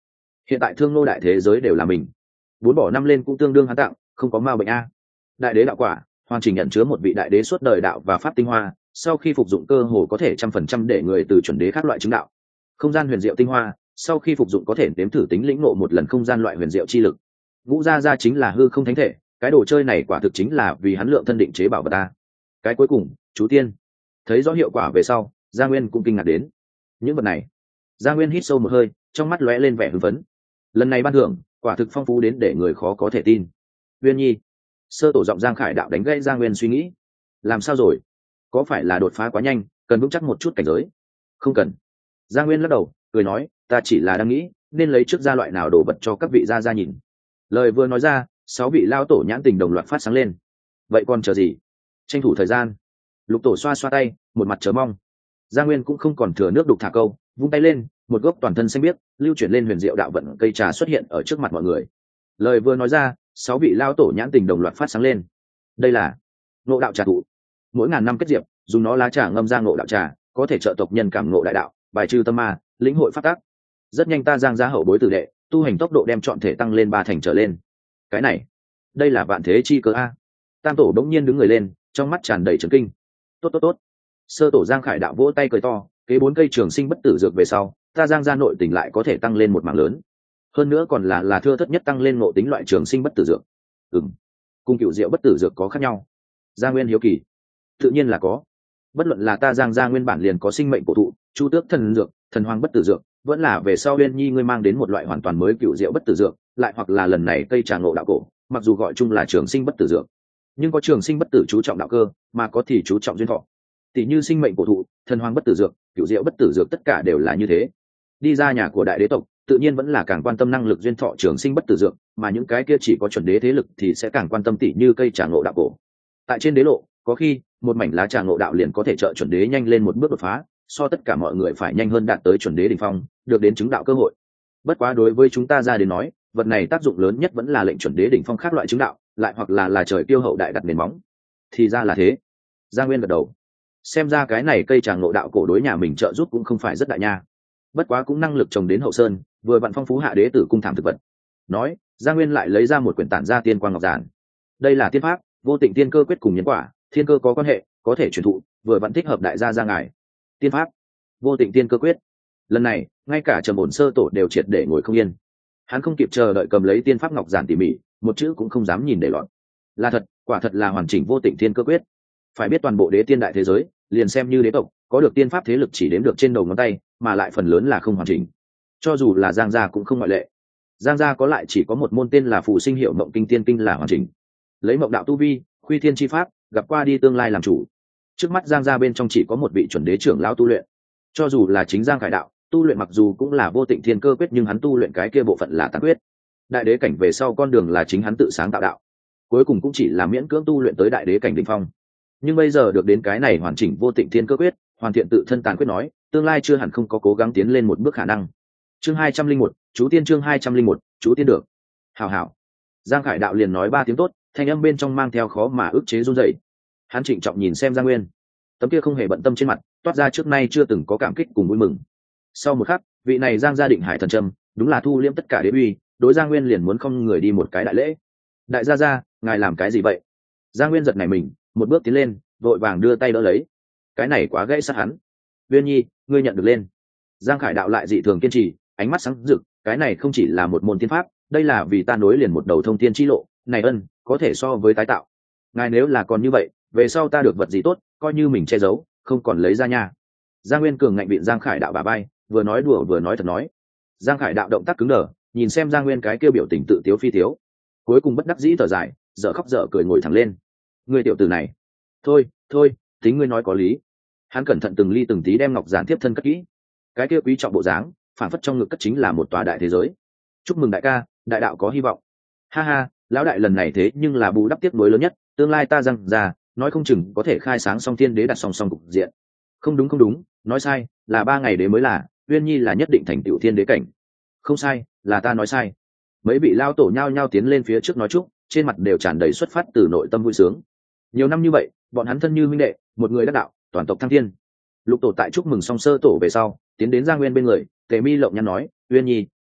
hiện tại thương nô đại thế giới đều là mình, bốn bỏ năm lên cũng tương đương hắn tặng, không có ma bệnh a. Đại đế đạo quả hoàn chỉnh nhận chứa một vị đại đế suốt đời đạo và pháp tinh hoa, sau khi phục dụng cơ hồ có thể trăm phần trăm để người từ chuẩn đế khác loại chứng đạo. Không gian huyền diệu tinh hoa, sau khi phục dụng có thể nếm thử tính lĩnh ngộ một lần không gian loại huyền diệu chi lực. Ngũ gia gia chính là hư không thánh thể, cái đồ chơi này quả thực chính là vì hắn lượng thân định chế bảo vật ta. Cái cuối cùng, chú tiên. Thấy rõ hiệu quả về sau, Gia Nguyên cũng kinh ngạc đến. Những vật này, Gia Nguyên hít sâu một hơi, trong mắt lóe lên vẻ hưng phấn. Lần này ban thưởng, quả thực phong phú đến để người khó có thể tin. Uyên Nhi, sơ tổ giọng Giang Khải đạo đánh gãy Gia Nguyên suy nghĩ. Làm sao rồi? Có phải là đột phá quá nhanh, cần vững chắc một chút cảnh giới? Không cần. Gia Nguyên lắc đầu, cười nói, ta chỉ là đang nghĩ, nên lấy trước gia loại nào đồ vật cho các vị gia gia nhìn. Lời vừa nói ra, sáu vị lao tổ nhãn tình đồng loạt phát sáng lên. Vậy còn chờ gì? Tranh thủ thời gian. Lục tổ xoa xoa tay, một mặt chờ mong. Gia Nguyên cũng không còn thừa nước đục thả câu, vung tay lên, một gốc toàn thân xanh biếc, lưu chuyển lên huyền diệu đạo vận cây trà xuất hiện ở trước mặt mọi người. Lời vừa nói ra, sáu vị lao tổ nhãn tình đồng loạt phát sáng lên. Đây là ngộ đạo trà thụ, mỗi ngàn năm kết diệp, dùng nó lá trà ngâm ra ngộ đạo trà, có thể trợ tộc nhân cảm ngộ đại đạo, bài trừ tâm ma, lĩnh hội phát tác. Rất nhanh ta Giang gia hậu bối tử đệ, tu hành tốc độ đem trọn thể tăng lên ba thành trở lên. Cái này, đây là vạn thế chi cơ a. Tam tổ đống nhiên đứng người lên, trong mắt tràn đầy trấn kinh. Tốt tốt tốt. Sơ tổ Giang Khải đạo vỗ tay cười to, kế bốn cây trường sinh bất tử dược về sau, ta Giang gia nội tỉnh lại có thể tăng lên một mảng lớn. Hơn nữa còn là là thưa thất nhất tăng lên ngộ tính loại trường sinh bất tử dược. Ừm, cùng cựu diệu bất tử dược có khác nhau. Gia Nguyên hiếu kỳ. Tự nhiên là có. Bất luận là ta Giang gia nguyên bản liền có sinh mệnh cổ thụ, chu tước thần dược, thần hoàng bất tử dược, vẫn là về sau Uyên Nhi ngươi mang đến một loại hoàn toàn mới cựu diệu bất tử dược, lại hoặc là lần này cây trà ngộ đạo cổ, mặc dù gọi chung là trường sinh bất tử dược, nhưng có trường sinh bất tử chú trọng đạo cơ, mà có thì chú trọng duyên thọ. Tỷ như sinh mệnh cổ thụ, thần hoàng bất tử dược, cựu diệu bất tử dược tất cả đều là như thế. Đi ra nhà của đại đế tộc, tự nhiên vẫn là càng quan tâm năng lực duyên thọ trường sinh bất tử dược, mà những cái kia chỉ có chuẩn đế thế lực thì sẽ càng quan tâm tỷ như cây trà ngộ đạo cổ. Tại trên đế lộ, có khi một mảnh lá trà ngộ đạo liền có thể trợ chuẩn đế nhanh lên một bước đột phá, so tất cả mọi người phải nhanh hơn đạt tới chuẩn đế đỉnh phong, được đến chứng đạo cơ hội. Bất quá đối với chúng ta ra đến nói, vật này tác dụng lớn nhất vẫn là lệnh chuẩn đế đỉnh phong khác loại chứng đạo, lại hoặc là là trời tiêu hậu đại đặt nền móng. Thì ra là thế. Giang Nguyên gật đầu. Xem ra cái này cây trà ngộ đạo cổ đối nhà mình trợ giúp cũng không phải rất đại nha. Bất quá cũng năng lực trồng đến hậu sơn, vừa vặn phong phú hạ đế tử cung thảm thực vật. Nói, Giang Nguyên lại lấy ra một quyển tản ra tiên quang ngọc giản. Đây là tiên pháp, vô tịnh tiên cơ quyết cùng nhân quả, thiên cơ có quan hệ, có thể truyền thụ, vừa vẫn thích hợp đại gia gia ngài. Tiên pháp, vô tịnh tiên cơ quyết. Lần này, ngay cả Trầm Ổn sơ tổ đều triệt để ngồi không yên. Hắn không kịp chờ đợi cầm lấy tiên pháp ngọc giản tỉ mỉ, một chữ cũng không dám nhìn để lọt. Là thật, quả thật là hoàn chỉnh vô tịnh tiên cơ quyết. Phải biết toàn bộ đế tiên đại thế giới, liền xem như đế tộc, có được tiên pháp thế lực chỉ đếm được trên đầu ngón tay, mà lại phần lớn là không hoàn chỉnh. Cho dù là Giang gia cũng không ngoại lệ. Giang gia có lại chỉ có một môn tên là Phù Sinh Hiệu Mộng Kinh Tiên Kinh là hoàn chỉnh. Lấy mộng đạo tu vi, khuy thiên chi pháp, gặp qua đi tương lai làm chủ. Trước mắt Giang gia bên trong chỉ có một vị chuẩn đế trưởng lão tu luyện. Cho dù là chính Giang Khải đạo tu luyện mặc dù cũng là vô tịnh thiên cơ quyết, nhưng hắn tu luyện cái kia bộ phận là tán quyết. Đại đế cảnh về sau con đường là chính hắn tự sáng tạo đạo, cuối cùng cũng chỉ là miễn cưỡng tu luyện tới đại đế cảnh đỉnh phong. Nhưng bây giờ được đến cái này hoàn chỉnh vô tịnh thiên cơ quyết, hoàn thiện tự thân tàn quyết nói, tương lai chưa hẳn không có cố gắng tiến lên một bước khả năng. Chương hai trăm linh một, chú tiên chương hai trăm linh một, chú tiên được. Hảo hảo. Giang Khải đạo liền nói ba tiếng tốt, thanh âm bên trong mang theo khó mà ức chế run rẩy. Hắn trịnh trọng nhìn xem Giang Nguyên, tấm kia không hề bận tâm trên mặt toát ra trước nay chưa từng có cảm kích cùng vui mừng. Sau một khắc, vị này Giang gia Định Hải thần trâm đúng là thu liễm tất cả đế uy, đối Giang Nguyên liền muốn không người đi một cái đại lễ. Đại gia gia, ngài làm cái gì vậy? Giang Nguyên giật nảy mình, một bước tiến lên, vội vàng đưa tay đỡ lấy. Cái này quá gãy sát hắn. Uyên Nhi, ngươi nhận được lên. Giang Khải đạo lại dị thường kiên trì, ánh mắt sáng rực, cái này không chỉ là một môn tiên pháp, đây là vì ta nối liền một đầu thông thiên chi lộ, này ân có thể so với tái tạo. Ngài nếu là còn như vậy, về sau ta được vật gì tốt, coi như mình che giấu, không còn lấy ra nha. Giang Nguyên cường ngạnh biện Giang Khải đạo bà bay, vừa nói đùa vừa nói thật nói. Giang Khải đạo động tác cứng đờ, nhìn xem Giang Nguyên cái kêu biểu tình tự tiếu phi tiếu, cuối cùng bất đắc dĩ thở dài, dở khóc dở cười ngồi thẳng lên. Ngươi tiểu tử này, thôi thôi, tính ngươi nói có lý. Hắn cẩn thận từng ly từng tí đem ngọc giản tiếp thân cất kỹ, cái kia quý trọng bộ dáng, phản phất trong ngực cất chính là một tòa đại thế giới. Chúc mừng đại ca, đại đạo có hy vọng. Ha ha, lão đại lần này thế nhưng là bù đắp tiếp nối lớn nhất, tương lai ta Giang gia nói không chừng có thể khai sáng song thiên đế đặt song song cục diện. Không đúng không đúng, nói sai, là ba ngày đế mới là, Uyên Nhi là nhất định thành tựu thiên đế cảnh. Không sai, là ta nói sai. Mấy vị lao tổ nhao nhao tiến lên phía trước nói chúc, trên mặt đều tràn đầy xuất phát từ nội tâm vui sướng. Nhiều năm như vậy, bọn hắn thân như huynh đệ, một người đắc đạo, toàn tộc thăng thiên. Lục tổ tại chúc mừng song sơ tổ về sau, tiến đến Giang Nguyên bên người, Tề Mi lộng nhăn nói, Uyên Nhi,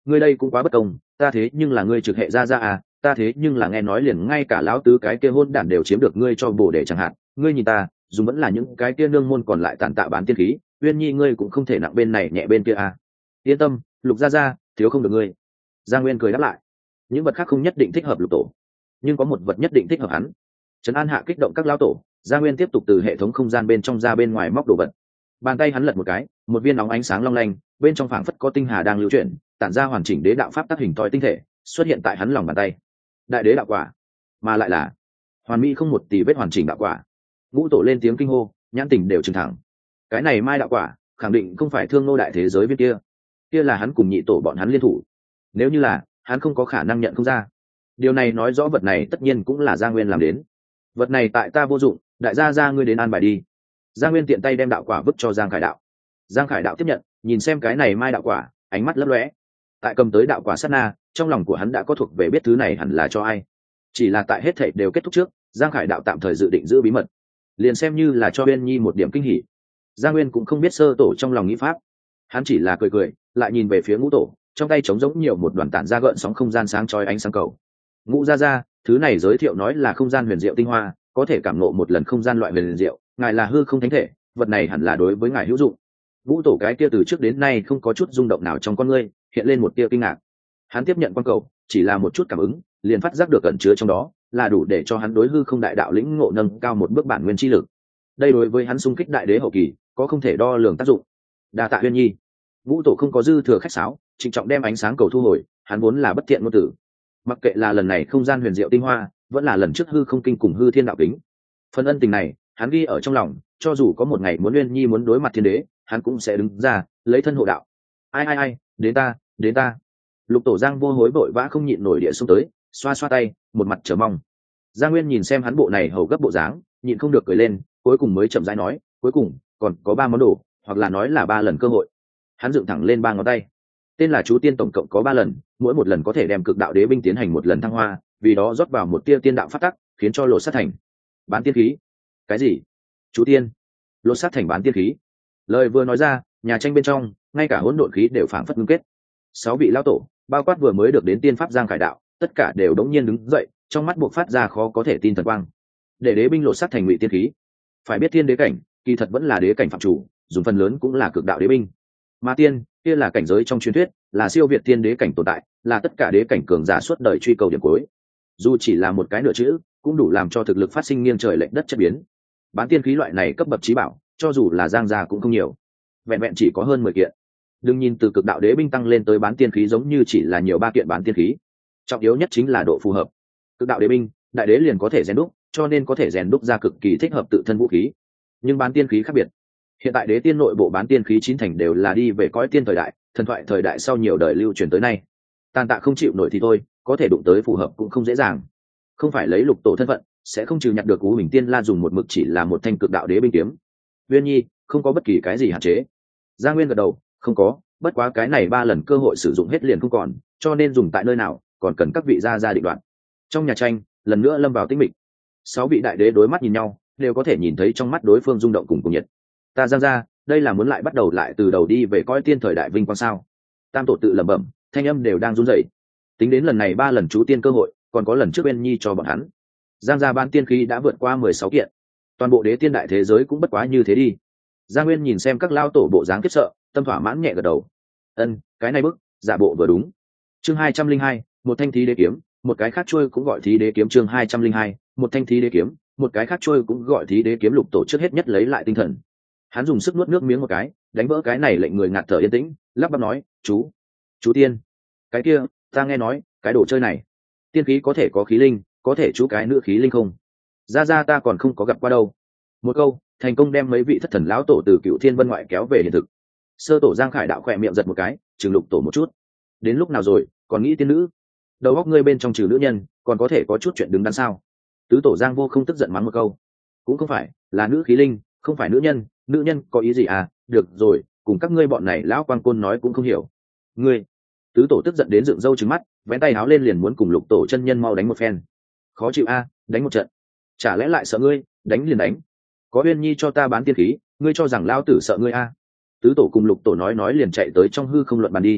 ngươi đây cũng quá bất công, ta thế nhưng là ngươi trực hệ gia gia à, ta thế nhưng là nghe nói liền ngay cả lão tứ cái kia hôn đản đều chiếm được ngươi cho bổ để chẳng hạn, ngươi nhìn ta dùng vẫn là những cái kia nương môn còn lại tàn tạ bán tiên khí, uyên nhi ngươi cũng không thể nặng bên này nhẹ bên kia à. Yên tâm, Lục gia gia thiếu không được ngươi. Giang Nguyên cười đáp lại. Những vật khác không nhất định thích hợp Lục tổ, nhưng có một vật nhất định thích hợp hắn. Trấn An hạ kích động các lão tổ, Giang Nguyên tiếp tục từ hệ thống không gian bên trong ra bên ngoài móc đồ vật. Bàn tay hắn lật một cái, một viên nóng ánh sáng long lanh, bên trong phảng phất có tinh hà đang lưu chuyển, tản ra hoàn chỉnh đế đạo pháp tác hình thoi tinh thể, xuất hiện tại hắn lòng bàn tay. Đại đế đạo quả, mà lại là hoàn mỹ không một tì vết hoàn chỉnh đạo quả. Ngũ tổ lên tiếng kinh hô, nhãn tình đều trừng thẳng. Cái này mai đạo quả, khẳng định không phải Thương Nô đại thế giới viên kia, kia là hắn cùng nhị tổ bọn hắn liên thủ. Nếu như là, hắn không có khả năng nhận không ra. Điều này nói rõ vật này tất nhiên cũng là Giang Nguyên làm đến. Vật này tại ta vô dụng, đại gia gia ngươi đến an bài đi. Giang Nguyên tiện tay đem đạo quả vứt cho Giang Khải Đạo. Giang Khải Đạo tiếp nhận, nhìn xem cái này mai đạo quả, ánh mắt lấp lóe. Tại cầm tới đạo quả sát na, trong lòng của hắn đã có thuộc về biết thứ này hẳn là cho ai. Chỉ là tại hết thảy đều kết thúc trước, Giang Khải Đạo tạm thời dự định giữ bí mật, liền xem như là cho Uyên Nhi một điểm kinh hỉ. Giang Nguyên cũng không biết sơ tổ trong lòng nghĩ pháp, hắn chỉ là cười cười, lại nhìn về phía Ngũ tổ, trong tay trống giống nhiều một đoàn tản ra gợn sóng không gian sáng chói ánh sáng cầu. Ngũ gia gia, thứ này giới thiệu nói là không gian huyền diệu tinh hoa, có thể cảm ngộ một lần không gian loại huyền diệu, ngài là hư không thánh thể, vật này hẳn là đối với ngài hữu dụng. Ngũ tổ cái kia từ trước đến nay không có chút rung động nào trong con ngươi, hiện lên một tia kinh ngạc. Hắn tiếp nhận quan cầu, chỉ là một chút cảm ứng, liền phát giác được ẩn chứa trong đó, là đủ để cho hắn đối hư không đại đạo lĩnh ngộ nâng cao một bước bản nguyên chi lực. Đây đối với hắn xung kích đại đế hậu kỳ, có không thể đo lường tác dụng. Đa tạ Uyên Nhi. Ngũ tổ không có dư thừa khách sáo, trịnh trọng đem ánh sáng cầu thu hồi, hắn vốn là bất thiện ngôn tử. Mặc kệ là lần này không gian huyền diệu tinh hoa, vẫn là lần trước hư không kinh cùng hư thiên đạo kính, phần ân tình này hắn ghi ở trong lòng, cho dù có một ngày muốn Uyên Nhi muốn đối mặt thiên đế, hắn cũng sẽ đứng ra lấy thân hộ đạo. Ai ai ai, đến ta, đến ta. Lục tổ Giang vô hối vội vã không nhịn nổi địa xuống tới, xoa xoa tay, một mặt chờ mong. Giang Nguyên nhìn xem hắn bộ này hầu gấp bộ dáng, nhịn không được cười lên, cuối cùng mới chậm rãi nói, cuối cùng còn có ba món đồ, hoặc là nói là ba lần cơ hội. Hắn dựng thẳng lên ba ngón tay, tên là chú tiên, tổng cộng có ba lần, mỗi một lần có thể đem cực đạo đế binh tiến hành một lần thăng hoa, vì đó rót vào một tia tiên đạo phát tắc, khiến cho lột sát thành bán tiên khí. Cái gì? Chú tiên lột sát thành bán tiên khí? Lời vừa nói ra, nhà tranh bên trong ngay cả hỗn độn khí đều phảng phất ngưng kết. Sáu vị lão tổ, bao quát vừa mới được đến tiên pháp Giang Khải Đạo, tất cả đều đống nhiên đứng dậy, trong mắt buộc phát ra khó có thể tin thần quang. Để đế binh lột sát thành ngụy tiên khí, phải biết tiên đế cảnh kỳ thật vẫn là đế cảnh phạm chủ, dùng phần lớn cũng là cực đạo đế binh. Mà tiên kia là cảnh giới trong truyền thuyết, là siêu việt tiên đế cảnh tồn tại, là tất cả đế cảnh cường giả suốt đời truy cầu điểm cuối. Dù chỉ là một cái nửa chữ, cũng đủ làm cho thực lực phát sinh nghiêng trời lệch đất chất biến. Bán tiên khí loại này cấp bậc chí bảo, cho dù là Giang gia cũng không nhiều, vẹn vẹn chỉ có hơn mười kiện. Đừng nhìn từ cực đạo đế binh tăng lên tới bán tiên khí giống như chỉ là nhiều ba kiện bán tiên khí, trọng yếu nhất chính là độ phù hợp. Cực đạo đế binh, đại đế liền có thể rèn đúc, cho nên có thể rèn đúc ra cực kỳ thích hợp tự thân vũ khí. Nhưng bán tiên khí khác biệt. Hiện tại đế tiên nội bộ bán tiên khí chín thành đều là đi về cõi tiên thời đại, thần thoại thời đại sau nhiều đời lưu truyền tới nay. Tàn tạ không chịu nổi thì thôi, có thể đụng tới phù hợp cũng không dễ dàng. Không phải lấy lục tổ thân phận, sẽ không trừ nhặt được Cú Bình Tiên La dùng một mực chỉ là một thanh cực đạo đế binh kiếm. Uyên Nhi, không có bất kỳ cái gì hạn chế. Giang Nguyên gật đầu, không có, bất quá cái này ba lần cơ hội sử dụng hết liền không còn, cho nên dùng tại nơi nào, còn cần các vị gia gia định đoạt. Trong nhà tranh, lần nữa lâm vào tĩnh mịch. Sáu vị đại đế đối mắt nhìn nhau, đều có thể nhìn thấy trong mắt đối phương rung động cùng cùng nhiệt. Ta Giang gia, đây là muốn lại bắt đầu lại từ đầu đi về coi tiên thời đại vinh quang sao? Tam tổ tự lẩm bẩm, thanh âm đều đang run rẩy. Tính đến lần này ba lần chú tiên cơ hội, còn có lần trước Uyên Nhi cho bọn hắn. Giang gia ban tiên khí đã vượt qua mười sáu kiện, toàn bộ đế tiên đại thế giới cũng bất quá như thế đi. Giang Nguyên nhìn xem các lao tổ bộ dáng khiếp sợ, tâm thỏa mãn nhẹ gật đầu. Ân, cái này bức giả bộ vừa đúng. Chương hai trăm linh hai, một thanh thí đế kiếm, một cái khác trôi cũng gọi thí đế kiếm. Chương hai trăm linh hai, một thanh thí đế kiếm, một cái khác trôi cũng gọi thí đế kiếm. Lục tổ trước hết nhất lấy lại tinh thần, hắn dùng sức nuốt nước miếng một cái, đánh vỡ cái này lệnh người ngạt thở yên tĩnh, lắp bắp nói, chú chú tiên, cái kia ta nghe nói cái đồ chơi này tiên khí có thể có khí linh, có thể chú cái nữ khí linh không? Ra ra ta còn không có gặp qua đâu. Một câu thành công đem mấy vị thất thần lão tổ từ Cựu Thiên Vân ngoại kéo về hiện thực. Sơ tổ Giang Khải Đạo khỏe miệng giật một cái, chừng lục tổ một chút. Đến lúc nào rồi còn nghĩ tiên nữ? Đầu óc ngươi bên trong trừ nữ nhân còn có thể có chút chuyện đứng đắn sao? Tứ tổ Giang Vô không tức giận mắng một câu. Cũng không phải là nữ khí linh, không phải nữ nhân, nữ nhân có ý gì à? Được rồi, cùng các ngươi bọn này lão quan côn nói cũng không hiểu. Ngươi. Tứ tổ tức giận đến dựng râu trừng mắt, vén tay háo lên liền muốn cùng lục tổ chân nhân mau đánh một phen. Khó chịu a, đánh một trận. Chả lẽ lại sợ ngươi? Đánh liền đánh. Có Uyên Nhi cho ta bán tiên khí, ngươi cho rằng lao tử sợ ngươi a? Tứ tổ cùng lục tổ nói nói liền chạy tới trong hư không luận bàn đi.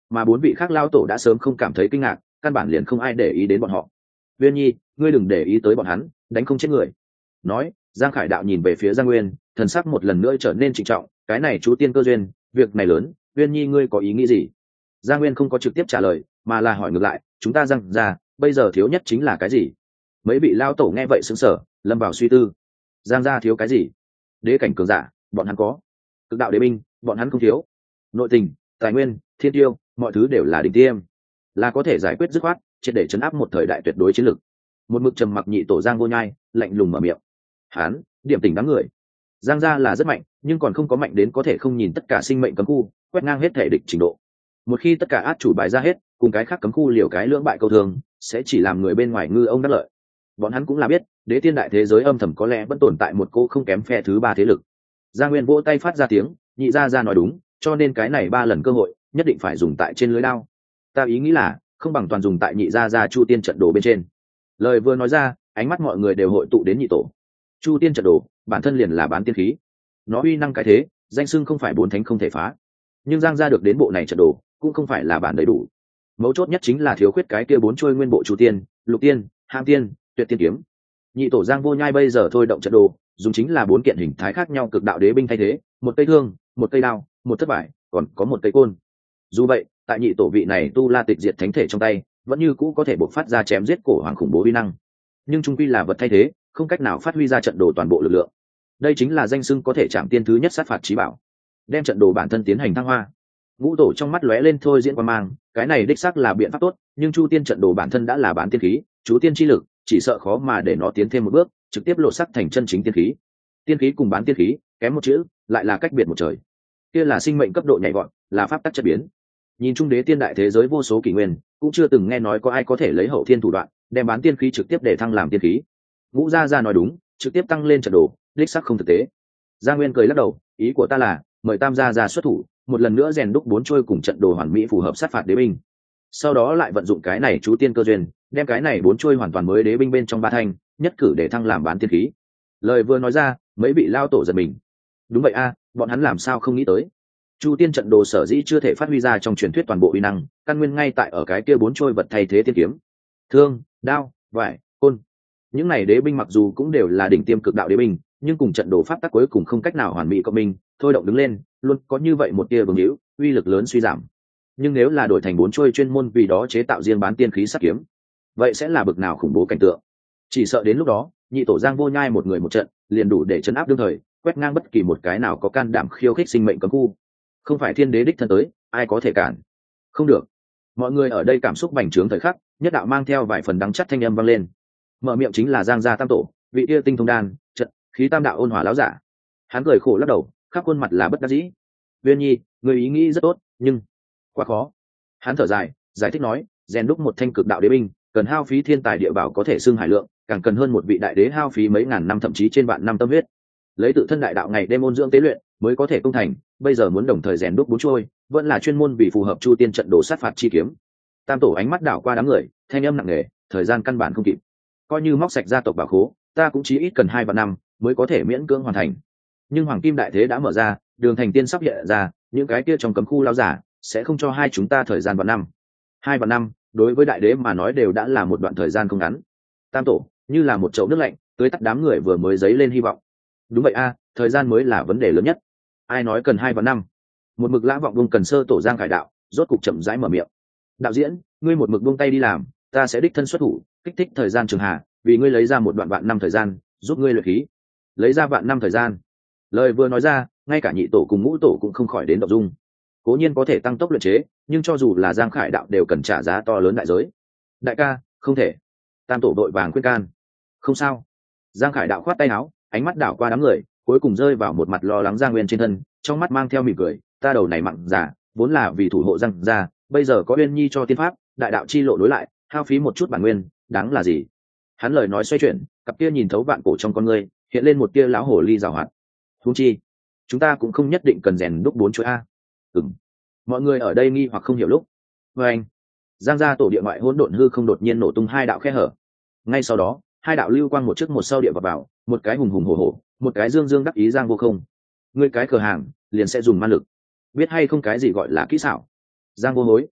mà bốn vị khác lao tổ đã sớm không cảm thấy kinh ngạc, căn bản liền không ai để ý đến bọn họ. Uyên Nhi, ngươi đừng để ý tới bọn hắn, đánh không chết người. Nói, Giang Khải đạo nhìn về phía Giang Nguyên, thần sắc một lần nữa trở nên trịnh trọng. Cái này chú tiên cơ duyên, việc này lớn, Uyên Nhi ngươi có ý nghĩ gì? Giang Nguyên không có trực tiếp trả lời, mà là hỏi ngược lại, chúng ta Giang ra bây giờ thiếu nhất chính là cái gì? Mấy vị lao tổ nghe vậy sững sờ, lâm vào suy tư. Giang gia thiếu cái gì? Đế cảnh cường giả, bọn hắn có. Cực đạo đế binh, bọn hắn không thiếu. Nội tình, tài nguyên, thiên tiêu, mọi thứ đều là đỉnh tiêm, là có thể giải quyết dứt khoát, triệt để chấn áp một thời đại tuyệt đối chiến lược. Một mực trầm mặc nhị tổ Giang Vô Nhai lạnh lùng mở miệng. Hán, điểm tình đám người. Giang gia là rất mạnh, nhưng còn không có mạnh đến có thể không nhìn tất cả sinh mệnh cấm khu, quét ngang hết thể địch trình độ. Một khi tất cả át chủ bài ra hết, cùng cái khác cấm khu liều cái lưỡng bại câu thường, sẽ chỉ làm người bên ngoài ngư ông đắc lợi. Bọn hắn cũng là biết, đế tiên đại thế giới âm thầm có lẽ vẫn tồn tại một cô không kém phe thứ ba thế lực. Giang Nguyên vỗ tay phát ra tiếng, nhị gia gia nói đúng, cho nên cái này ba lần cơ hội nhất định phải dùng tại trên lưới đao. Ta ý nghĩ là không bằng toàn dùng tại nhị gia gia chu tiên trận đồ bên trên. Lời vừa nói ra, ánh mắt mọi người đều hội tụ đến nhị tổ. Chu tiên trận đồ bản thân liền là bán tiên khí, nó uy năng cái thế, danh xưng không phải bốn thánh không thể phá. Nhưng Giang gia được đến bộ này trận đồ cũng không phải là bản đầy đủ. Mấu chốt nhất chính là thiếu khuyết cái kia bốn trôi nguyên bộ chu tiên, lục tiên, ham tiên, tuyệt tiên kiếm. Nhị tổ Giang Vô Nhai bây giờ thôi động trận đồ, dùng chính là bốn kiện hình thái khác nhau cực đạo đế binh thay thế, một cây thương, một cây đao, một thất bại, còn có một cây côn. Dù vậy, tại nhị tổ vị này tu la tịch diệt thánh thể trong tay, vẫn như cũ có thể bộc phát ra chém giết cổ hoàng khủng bố uy năng. Nhưng trung quy là vật thay thế, không cách nào phát huy ra trận đồ toàn bộ lực lượng. Đây chính là danh xưng có thể chạm tiên thứ nhất sát phạt chí bảo, đem trận đồ bản thân tiến hành thăng hoa. Ngũ tổ trong mắt lóe lên thôi diễn quan mang, cái này đích xác là biện pháp tốt, nhưng chu tiên trận đồ bản thân đã là bán tiên khí, chú tiên chi lực, chỉ sợ khó mà để nó tiến thêm một bước, trực tiếp lộ sắc thành chân chính tiên khí. Tiên khí cùng bán tiên khí, kém một chữ, lại là cách biệt một trời. Kia là sinh mệnh cấp độ nhảy vọt, là pháp tắc chất biến. Nhìn trung đế tiên đại thế giới vô số kỷ nguyên, cũng chưa từng nghe nói có ai có thể lấy hậu thiên thủ đoạn, đem bán tiên khí trực tiếp để thăng làm tiên khí. Ngũ gia gia nói đúng, trực tiếp tăng lên trận đồ, đích xác không thực tế. Gia Nguyên cười lắc đầu, ý của ta là mời Tam gia gia xuất thủ, một lần nữa rèn đúc bốn trôi cùng trận đồ hoàn mỹ phù hợp sát phạt đế binh. Sau đó lại vận dụng cái này chú tiên cơ duyên, đem cái này bốn trôi hoàn toàn mới đế binh bên trong ba thanh, nhất cử để thăng làm bán tiên khí. Lời vừa nói ra, mấy vị lao tổ giật mình. Đúng vậy a, bọn hắn làm sao không nghĩ tới? Chu tiên trận đồ sở dĩ chưa thể phát huy ra trong truyền thuyết toàn bộ uy năng, căn nguyên ngay tại ở cái kia bốn trôi vật thay thế tiên kiếm, thương, đao, vải, côn. Những này đế binh mặc dù cũng đều là đỉnh tiêm cực đạo đế binh, nhưng cùng trận đồ pháp tắc cuối cùng không cách nào hoàn mỹ cộng minh, thôi động đứng lên, luôn có như vậy một tia vương hữu, uy lực lớn suy giảm. Nhưng nếu là đổi thành bốn trôi chuyên môn vì đó chế tạo riêng bán tiên khí sắt kiếm, vậy sẽ là bực nào khủng bố cảnh tượng. Chỉ sợ đến lúc đó, nhị tổ Giang Vô Nhai một người một trận, liền đủ để chấn áp đương thời, quét ngang bất kỳ một cái nào có can đảm khiêu khích sinh mệnh cấm khu. Không phải thiên đế đích thân tới, ai có thể cản? Không được. Mọi người ở đây cảm xúc bành trướng thời khắc, nhất đạo mang theo vài phần đắng chắt thanh âm vang lên. Mở miệng chính là Giang gia tam tổ, vị kia tinh thông đan, trận, khí tam đạo ôn hòa láo giả. Hắn cười khổ lắc đầu, khắp khuôn mặt là bất đắc dĩ. Viên Nhi, người ý nghĩ rất tốt, nhưng quá khó. Hắn thở dài, giải thích nói, rèn đúc một thanh cực đạo đế binh, cần hao phí thiên tài địa bảo có thể xưng hải lượng, càng cần hơn một vị đại đế hao phí mấy ngàn năm thậm chí trên vạn năm tâm huyết, lấy tự thân đại đạo ngày đêm ôn dưỡng tế luyện mới có thể công thành. Bây giờ muốn đồng thời rèn đúc bốn trôi, vẫn là chuyên môn vì phù hợp chu tiên trận đồ sát phạt chi kiếm. Tam tổ ánh mắt đảo qua đám người, thanh âm nặng nề, thời gian căn bản không kịp. Coi như móc sạch gia tộc bảo khố, ta cũng chỉ ít cần hai vạn năm mới có thể miễn cưỡng hoàn thành. Nhưng hoàng kim đại thế đã mở ra, đường thành tiên sắp hiện ra, những cái kia trong cấm khu lao giả sẽ không cho hai chúng ta thời gian vạn năm. Hai vạn năm đối với đại đế mà nói đều đã là một đoạn thời gian không ngắn. Tam tổ như là một chậu nước lạnh tưới tắt đám người vừa mới dấy lên hy vọng. Đúng vậy a, thời gian mới là vấn đề lớn nhất. Ai nói cần hai vạn năm? Một mực lãng vọng buông cần sơ tổ Giang Khải đạo rốt cục chậm rãi mở miệng. Đạo diễn, ngươi một mực buông tay đi làm, ta sẽ đích thân xuất thủ, kích thích thời gian trường hạ, vì ngươi lấy ra một đoạn vạn năm thời gian, giúp ngươi luyện khí. Lấy ra vạn năm thời gian. Lời vừa nói ra, ngay cả nhị tổ cùng ngũ tổ cũng không khỏi đến động dung. Cố nhiên có thể tăng tốc luyện chế, nhưng cho dù là Giang Khải đạo đều cần trả giá to lớn đại giới. Đại ca, không thể. Tam tổ đội vàng khuyên can. Không sao. Giang Khải đạo khoát tay áo, ánh mắt đảo qua đám người, cuối cùng rơi vào một mặt lo lắng Giang Nguyên trên thân, trong mắt mang theo mỉm cười, ta đầu này mặn giả, vốn là vì thủ hộ Giang gia, bây giờ có Uyên Nhi cho tiên pháp, đại đạo chi lộ đối lại, hao phí một chút bản nguyên, đáng là gì? Hắn lời nói xoay chuyển, cặp kia nhìn thấu vạn cổ trong con người, hiện lên một tia lão hồ ly giàu hoạt. Huống chi, chúng ta cũng không nhất định cần rèn đúc bốn chuỗi a. Ừm. Mọi người ở đây nghi hoặc không hiểu lúc. Và anh, Giang gia tổ địa ngoại hỗn độn hư không đột nhiên nổ tung hai đạo khe hở. Ngay sau đó, hai đạo lưu quang một trước một sau địa vào vào, một cái hùng hùng hổ hổ, một cái dương dương đắc ý Giang Vô Không. Ngươi cái cửa hàng liền sẽ dùng ma lực, biết hay không cái gì gọi là kỹ xảo? Giang Vô Hối,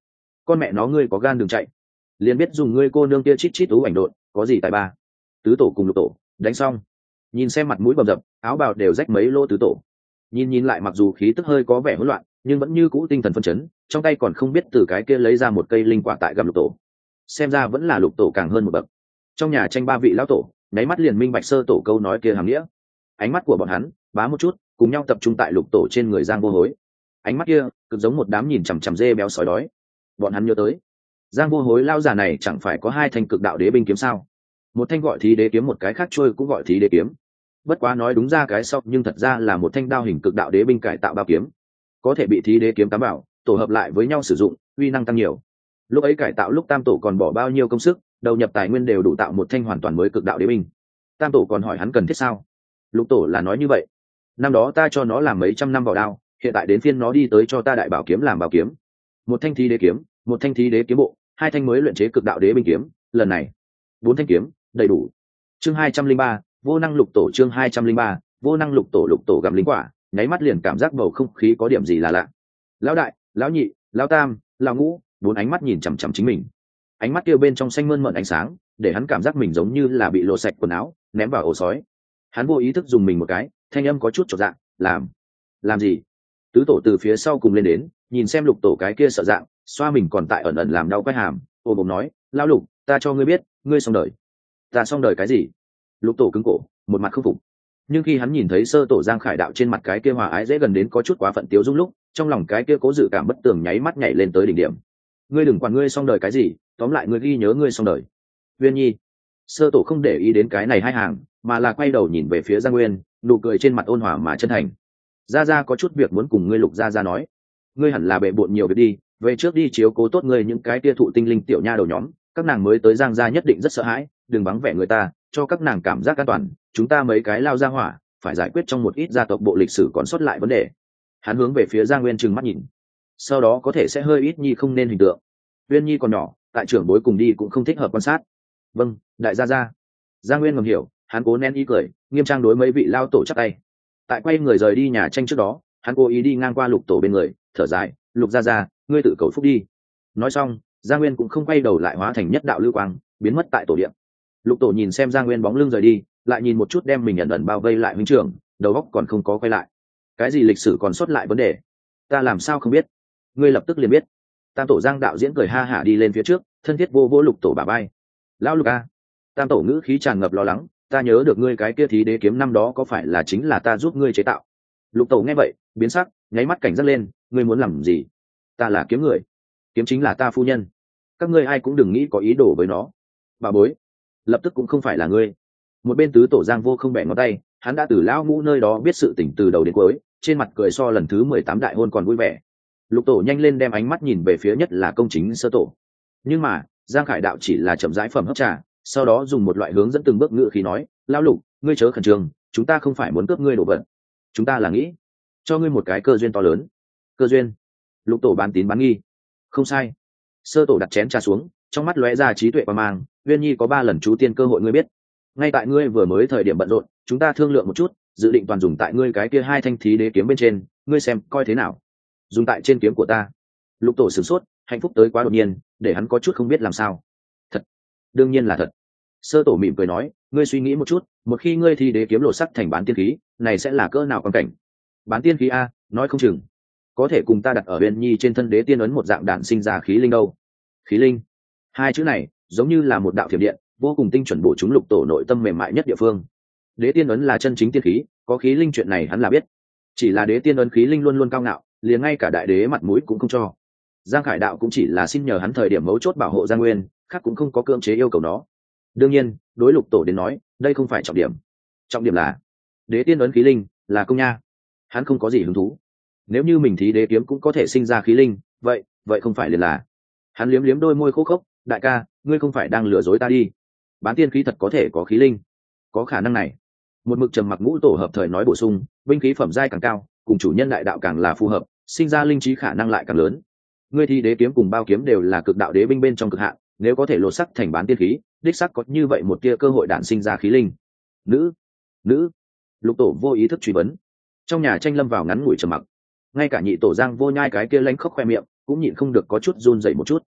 con mẹ nó ngươi có gan đừng chạy, liền biết dùng ngươi cô nương kia chít chít tú ảnh độn, có gì tài ba. Tứ tổ cùng lục tổ đánh xong, nhìn xem mặt mũi bầm dập, áo bào đều rách mấy lỗ tứ tổ, nhìn nhìn lại mặc dù khí tức hơi có vẻ hỗn loạn, nhưng vẫn như cũ tinh thần phân chấn, trong tay còn không biết từ cái kia lấy ra một cây linh quả tại gầm lục tổ, xem ra vẫn là lục tổ càng hơn một bậc. Trong nhà tranh ba vị lão tổ nháy mắt liền minh bạch sơ tổ câu nói kia hàm nghĩa, ánh mắt của bọn hắn bá một chút cùng nhau tập trung tại lục tổ trên người Giang Vô Hối. Ánh mắt kia cực giống một đám nhìn chằm chằm dê béo sói đói. Bọn hắn nhớ tới Giang Vô Hối lao già này chẳng phải có hai thanh cực đạo đế binh kiếm sao? Một thanh gọi thí đế kiếm, một cái khác trôi cũng gọi thí đế kiếm. Bất quá nói đúng ra cái sau nhưng thật ra là một thanh đao hình cực đạo đế binh cải tạo bao kiếm, có thể bị thí đế kiếm cắm vào tổ hợp lại với nhau sử dụng, uy năng tăng nhiều. Lúc ấy cải tạo lúc tam tổ còn bỏ bao nhiêu công sức, đầu nhập tài nguyên đều đủ tạo một thanh hoàn toàn mới cực đạo đế binh. Tam tổ còn hỏi hắn cần thiết sao, lục tổ là nói như vậy, năm đó ta cho nó làm mấy trăm năm vào đao, hiện tại đến phiên nó đi tới cho ta đại bảo kiếm làm bảo kiếm. Một thanh thí đế kiếm, một thanh thí đế kiếm bộ, hai thanh mới luyện chế cực đạo đế binh kiếm, lần này bốn thanh kiếm đầy đủ. Chương hai trăm linh ba vô năng lục tổ. Chương hai trăm linh ba vô năng lục tổ. Lục tổ gặm linh quả, nháy mắt liền cảm giác bầu không khí có điểm gì là lạ. Lão đại, lão nhị, lão tam, lão ngũ, bốn ánh mắt nhìn chằm chằm chính mình. Ánh mắt kia bên trong xanh mơn mởn ánh sáng, để hắn cảm giác mình giống như là bị lột sạch quần áo ném vào ổ sói. Hắn vô ý thức dùng mình một cái, thanh âm có chút chột dạ, làm làm gì? Tứ tổ từ phía sau cùng lên đến, nhìn xem lục tổ cái kia sợ dạng, xoa mình còn tại ẩn ẩn làm đau quay hàm, ôm bụng nói, lão lục, ta cho ngươi biết, ngươi xong đời. Ta xong đời cái gì? Lục tổ cứng cổ, một mặt không phục. Nhưng khi hắn nhìn thấy sơ tổ Giang Khải đạo trên mặt cái kia hòa ái dễ gần đến có chút quá phận tiếu dung lúc, trong lòng cái kia cố dự cảm bất tường nháy mắt nhảy lên tới đỉnh điểm. Ngươi đừng quản ngươi xong đời cái gì, tóm lại ngươi ghi nhớ ngươi xong đời. Uyên Nhi. Sơ tổ không để ý đến cái này hai hàng, mà là quay đầu nhìn về phía Giang Nguyên, nụ cười trên mặt ôn hòa mà chân thành. Gia Gia có chút việc muốn cùng ngươi Lục Gia Gia nói. Ngươi hẳn là bệ bội nhiều việc đi, về trước đi chiếu cố tốt ngươi những cái tia thụ tinh linh tiểu nha đầu nhóm, các nàng mới tới Giang gia nhất định rất sợ hãi, đừng vắng vẻ người ta, cho các nàng cảm giác an toàn. Chúng ta mấy cái lao ra hỏa, phải giải quyết trong một ít gia tộc bộ lịch sử còn sót lại vấn đề. Hắn hướng về phía Giang Nguyên trừng mắt nhìn, sau đó có thể sẽ hơi ít nhi không nên hình tượng. Uyên Nhi còn nhỏ, tại trưởng bối cùng đi cũng không thích hợp quan sát. Vâng, đại gia gia. Giang Nguyên ngầm hiểu, hắn cố nén ý cười, nghiêm trang đối mấy vị lao tổ chắp tay. Tại quay người rời đi nhà tranh trước đó, hắn cố ý đi ngang qua lục tổ bên người, thở dài, Lục gia gia, ngươi tự cầu phúc đi. Nói xong, Giang Nguyên cũng không quay đầu lại, hóa thành nhất đạo lưu quang, biến mất tại tổ điện. Lục tổ nhìn xem Giang Nguyên bóng lưng rời đi, lại nhìn một chút đem mình ẩn ẩn bao vây lại huynh trưởng, đầu óc còn không có quay lại. Cái gì lịch sử còn sót lại vấn đề? Ta làm sao không biết? Ngươi lập tức liền biết. Tam tổ Giang đạo diễn cười ha hả đi lên phía trước, thân thiết vô vô lục tổ bả vai. Lão Lục a. Tam tổ ngữ khí tràn ngập lo lắng, ta nhớ được ngươi cái kia thí đế kiếm năm đó có phải là chính là ta giúp ngươi chế tạo? Lục tổ nghe vậy, biến sắc, nháy mắt cảnh giác lên, ngươi muốn làm gì? Ta là kiếm người, kiếm chính là ta phu nhân, các ngươi ai cũng đừng nghĩ có ý đồ với nó. Bà bối, lập tức cũng không phải là ngươi. Một bên tứ tổ Giang Vô không bẻ ngón tay, hắn đã từ lão ngũ nơi đó biết sự tình từ đầu đến cuối, trên mặt cười so lần thứ mười tám đại hôn còn vui vẻ. Lục tổ nhanh lên đem ánh mắt nhìn về phía nhất là công chính sơ tổ. Nhưng mà Giang Khải đạo chỉ là chậm rãi phẩm hấp trà, sau đó dùng một loại hướng dẫn từng bước ngữ khí nói, lão Lục, ngươi chớ khẩn trương, chúng ta không phải muốn cướp ngươi đồ vật, chúng ta là nghĩ cho ngươi một cái cơ duyên to lớn. Cơ duyên? Lục tổ bán tín bán nghi. Không sai. Sơ tổ đặt chén trà xuống, trong mắt lóe ra trí tuệ và mang, Uyên Nhi có ba lần chú tiên cơ hội ngươi biết. Ngay tại ngươi vừa mới thời điểm bận rộn, chúng ta thương lượng một chút, dự định toàn dùng tại ngươi cái kia hai thanh thí đế kiếm bên trên, ngươi xem coi thế nào. Dùng tại trên kiếm của ta. Lục tổ sửng sốt, hạnh phúc tới quá đột nhiên, để hắn có chút không biết làm sao. Thật? Đương nhiên là thật. Sơ tổ mỉm cười nói, ngươi suy nghĩ một chút, một khi ngươi thí đế kiếm lộ sắc thành bán tiên khí, này sẽ là cỡ nào quan cảnh? Bán tiên khí a, nói không chừng có thể cùng ta đặt ở Uyên Nhi trên thân đế tiên ấn một dạng đạn sinh ra khí linh đâu. Khí linh, hai chữ này giống như là một đạo thiểm điện, vô cùng tinh chuẩn bổ trúng lục tổ nội tâm mềm mại nhất địa phương. Đế tiên ấn là chân chính tiên khí, có khí linh chuyện này hắn là biết, chỉ là đế tiên ấn khí linh luôn luôn cao ngạo, liền ngay cả đại đế mặt mũi cũng không cho. Giang Khải đạo cũng chỉ là xin nhờ hắn thời điểm mấu chốt bảo hộ Giang Nguyên, khác cũng không có cưỡng chế yêu cầu nó. Đương nhiên đối lục tổ đến nói, đây không phải trọng điểm, trọng điểm là đế tiên ấn khí linh là công nha, hắn không có gì hứng thú. Nếu như mình thí đế kiếm cũng có thể sinh ra khí linh, vậy vậy không phải liền là. Hắn liếm liếm đôi môi khô khốc, đại ca, ngươi không phải đang lừa dối ta đi? Bán tiên khí thật có thể có khí linh? Có khả năng này. Một mực trầm mặc ngũ tổ hợp thời nói bổ sung, binh khí phẩm giai càng cao, cùng chủ nhân đại đạo càng là phù hợp, sinh ra linh trí khả năng lại càng lớn. Ngươi thi đế kiếm cùng bao kiếm đều là cực đạo đế binh bên trong cực hạn, nếu có thể lột sắc thành bán tiên khí, đích sắc có như vậy một tia cơ hội đản sinh ra khí linh. Nữ, nữ. Lục tổ vô ý thức truy vấn. Trong nhà tranh lâm vào ngắn ngủi trầm mặc, ngay cả nhị tổ Giang Vô Nhai cái kia lanh khóc khoe miệng cũng nhịn không được có chút run dậy một chút.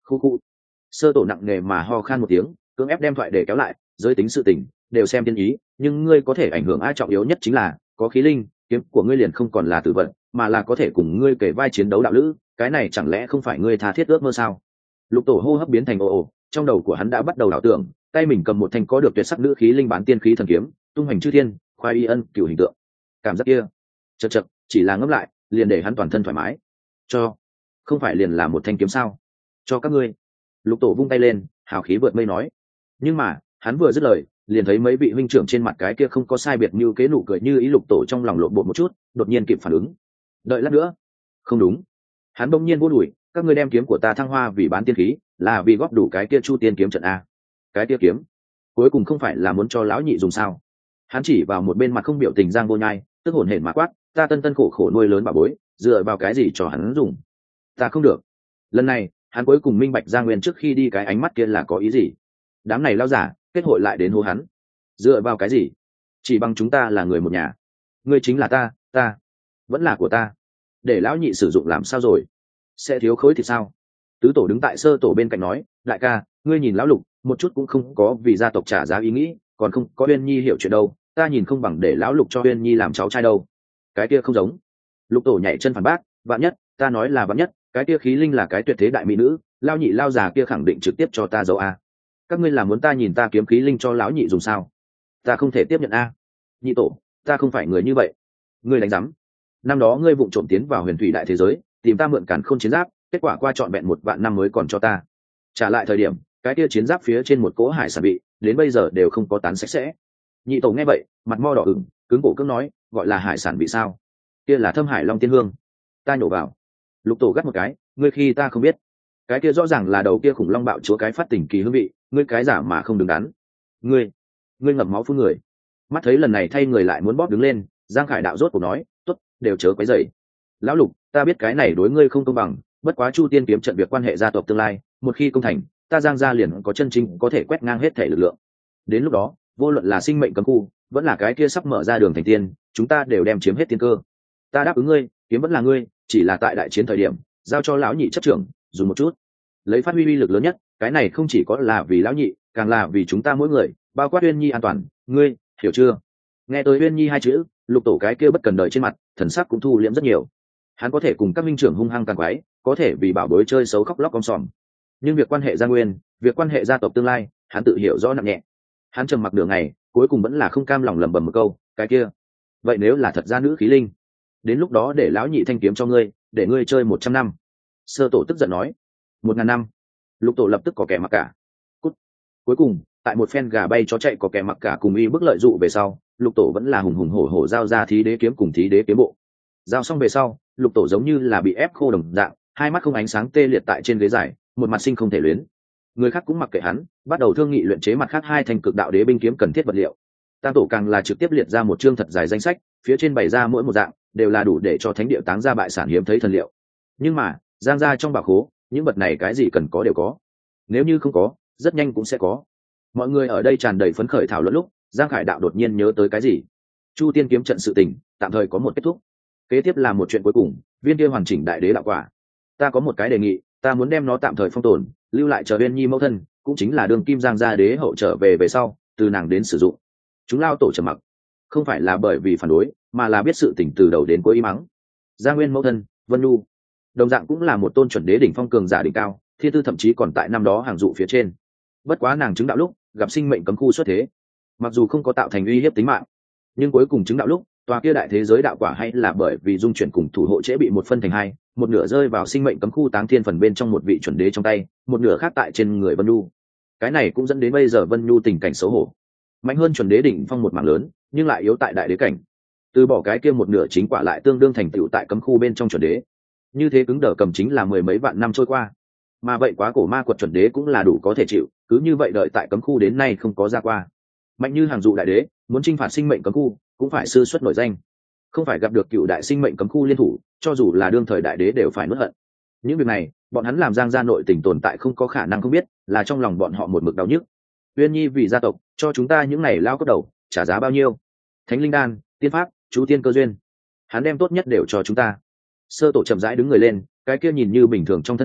Khu khu. Sơ tổ nặng nề mà ho khan một tiếng, cưỡng ép đem thoại để kéo lại, giới tính sự tình đều xem tiên ý, nhưng ngươi có thể ảnh hưởng ai trọng yếu nhất chính là có khí linh, kiếm của ngươi liền không còn là tử vận, mà là có thể cùng ngươi kể vai chiến đấu đạo lữ, cái này chẳng lẽ không phải ngươi tha thiết ước mơ sao? Lục tổ hô hấp biến thành ồ ồ, trong đầu của hắn đã bắt đầu đảo tưởng, tay mình cầm một thanh có được tuyệt sắc nữ khí linh bán tiên khí thần kiếm, tung hoành chư thiên, khoái y ân cửu hình tượng. Cảm giác kia, chật chật, chỉ là ngẫm lại, liền để hắn toàn thân thoải mái. Cho, không phải liền là một thanh kiếm sao? Cho các ngươi. Lục tổ vung tay lên, hào khí vượt mây nói. Nhưng mà, hắn vừa dứt lời, liền thấy mấy vị huynh trưởng trên mặt cái kia không có sai biệt như kế nụ cười như ý. Lục tổ trong lòng lộn bộ một chút, đột nhiên kịp phản ứng. Đợi lát nữa. Không đúng. Hắn bỗng nhiên vô đùi, các ngươi đem kiếm của ta thăng hoa vì bán tiên khí, là vì góp đủ cái kia chu tiên kiếm trận a. Cái kia kiếm, cuối cùng không phải là muốn cho lão nhị dùng sao? Hắn chỉ vào một bên mặt không biểu tình Giang Vô Nhai, tức hổn hển mà quát, ta tân tân khổ khổ nuôi lớn bà bối, dựa vào cái gì cho hắn dùng? Ta không được. Lần này, hắn cuối cùng minh bạch Giang Nguyên trước khi đi cái ánh mắt kia là có ý gì. Đám này lao giả kết hội lại đến hô hắn, dựa vào cái gì? Chỉ bằng chúng ta là người một nhà. Ngươi chính là ta, ta vẫn là của ta. Để lão nhị sử dụng làm sao rồi? Sẽ thiếu khối thì sao? Tứ tổ đứng tại sơ tổ bên cạnh nói, đại ca, ngươi nhìn lão Lục một chút cũng không có vì gia tộc trả giá ý nghĩ, còn không có Uyên Nhi hiểu chuyện đâu, ta nhìn không bằng để lão Lục cho Uyên Nhi làm cháu trai đâu. Cái kia không giống. Lục tổ nhảy chân phản bác, vạn nhất, ta nói là vạn nhất, cái kia khí linh là cái tuyệt thế đại mỹ nữ, lao nhị lao già kia khẳng định trực tiếp cho ta dâu a. Các ngươi là muốn ta nhìn ta kiếm khí linh cho lão nhị dùng sao? Ta không thể tiếp nhận a. Nhị tổ, ta không phải người như vậy. Ngươi đánh rắm. Năm đó ngươi vụng trộm tiến vào huyền thủy đại thế giới, tìm ta mượn cản khôn chiến giáp, kết quả qua trọn vẹn một vạn năm mới còn cho ta trả lại thời điểm, cái kia chiến giáp phía trên một cỗ hải sản bị đến bây giờ đều không có tán sạch sẽ. Nhị tổ nghe vậy, mặt mo đỏ ửng, cứng cổ cứng nói, gọi là hải sản bị sao? Kia là thâm hải long tiên hương. Ta nhổ vào. Lục tổ gắt một cái, ngươi khi ta không biết, cái kia rõ ràng là đầu kia khủng long bạo chúa cái phát tỉnh kỳ hương vị, ngươi cái giả mà không đứng đắn. Ngươi, ngươi ngậm máu phun người. Mắt thấy lần này thay người lại muốn bóp đứng lên, Giang Khải đạo rốt cuộc nói, tốt, đều chớ quấy rầy. Lão Lục, ta biết cái này đối ngươi không công bằng, bất quá Chu Tiên kiếm trận việc quan hệ gia tộc tương lai, một khi công thành, ta Giang gia liền có chân chính có thể quét ngang hết thể lực lượng. Đến lúc đó, vô luận là sinh mệnh cấm khu, vẫn là cái kia sắp mở ra đường thành tiên, chúng ta đều đem chiếm hết tiên cơ. Ta đáp ứng ngươi, kiếm vẫn là ngươi, chỉ là tại đại chiến thời điểm, giao cho lão nhị chấp trưởng, dùng một chút, lấy phát huy uy lực lớn nhất. Cái này không chỉ có là vì lão nhị, càng là vì chúng ta mỗi người, bao quát Uyên Nhi an toàn. Ngươi hiểu chưa? Nghe tới Uyên Nhi hai chữ, Lục tổ cái kia bất cần đời trên mặt, thần sắc cũng thu liễm rất nhiều. Hắn có thể cùng các minh trưởng hung hăng càng quái, có thể vì bảo bối chơi xấu khóc lóc om sòm, nhưng việc quan hệ gia nguyên, việc quan hệ gia tộc tương lai, hắn tự hiểu rõ nặng nhẹ. Hắn trầm mặc nửa ngày, cuối cùng vẫn là không cam lòng lẩm bẩm một câu, cái kia, vậy nếu là thật ra nữ khí linh, đến lúc đó để lão nhị thanh kiếm cho ngươi, để ngươi chơi một trăm năm. Sơ tổ tức giận nói, một ngàn năm. Lục tổ lập tức có kẻ mặc cả. Cút. Cuối cùng, tại một phen gà bay chó chạy có kẻ mặc cả cùng y bức lợi dụ về sau, Lục tổ vẫn là hùng hùng hổ hổ giao ra thí đế kiếm cùng thí đế kiếm bộ. Giao xong về sau, Lục tổ giống như là bị ép khô đồng dạng, hai mắt không ánh sáng tê liệt tại trên ghế dài, một mặt sinh không thể luyến. Người khác cũng mặc kệ hắn, bắt đầu thương nghị luyện chế mặt khác hai thành cực đạo đế binh kiếm cần thiết vật liệu. Tam tổ càng là trực tiếp liệt ra một chương thật dài danh sách, phía trên bày ra mỗi một dạng đều là đủ để cho thánh địa táng ra bại sản hiếm thấy thần liệu. Nhưng mà, Giang gia trong bảo khố, những vật này cái gì cần có đều có. Nếu như không có, rất nhanh cũng sẽ có. Mọi người ở đây tràn đầy phấn khởi thảo luận lúc, Giang Khải đạo đột nhiên nhớ tới cái gì. Chu Tiên kiếm trận sự tình, tạm thời có một kết thúc. Kế tiếp là một chuyện cuối cùng, viên kia hoàn chỉnh đại đế đạo quả. Ta có một cái đề nghị, ta muốn đem nó tạm thời phong tồn, lưu lại chờ Uyên Nhi mẫu thân, cũng chính là đường kim Giang gia đế hậu trở về về sau, từ nàng đến sử dụng. Chúng lao tổ trầm mặc, không phải là bởi vì phản đối, mà là biết sự tình từ đầu đến cuối im mắng. Gia Nguyên mẫu thân, Vân Nhu, đồng dạng cũng là một tôn chuẩn đế đỉnh phong cường giả đỉnh cao, thiên tư thậm chí còn tại năm đó hàng dụ phía trên. Bất quá nàng chứng đạo lúc, gặp sinh mệnh cấm khu xuất thế, mặc dù không có tạo thành uy hiếp tính mạng, nhưng cuối cùng chứng đạo lúc, tòa kia đại thế giới đạo quả hay là bởi vì dung chuyển cùng thủ hộ trễ bị một phân thành hai, một nửa rơi vào sinh mệnh cấm khu táng thiên phần bên trong một vị chuẩn đế trong tay, một nửa khác tại trên người Vân Nhu. Cái này cũng dẫn đến bây giờ Vân Nhu tình cảnh xấu hổ, mạnh hơn chuẩn đế đỉnh phong một mảng lớn, nhưng lại yếu tại đại đế cảnh. Từ bỏ cái kia một nửa chính quả lại tương đương thành tựu tại cấm khu bên trong chuẩn đế. Như thế cứng đờ cầm chính là mười mấy vạn năm trôi qua, mà vậy quá cổ ma quật chuẩn đế cũng là đủ có thể chịu, cứ như vậy đợi tại cấm khu đến nay không có ra qua. Mạnh như hàng dụ đại đế muốn chinh phạt sinh mệnh cấm khu, cũng phải sư xuất nổi danh, không phải gặp được cựu đại sinh mệnh cấm khu liên thủ, cho dù là đương thời đại đế đều phải nuốt hận. Những việc này, bọn hắn làm Giang gia nội tình tồn tại không có khả năng không biết, là trong lòng bọn họ một mực đau nhức. Uyên Nhi vì gia tộc, cho chúng ta những này lao cấp đầu, trả giá bao nhiêu? Thánh linh đan, tiên pháp, chú tiên cơ duyên, hắn đem tốt nhất đều cho chúng ta. Sơ tổ chậm rãi đứng người lên, cái kia nhìn như bình thường trong thân thể,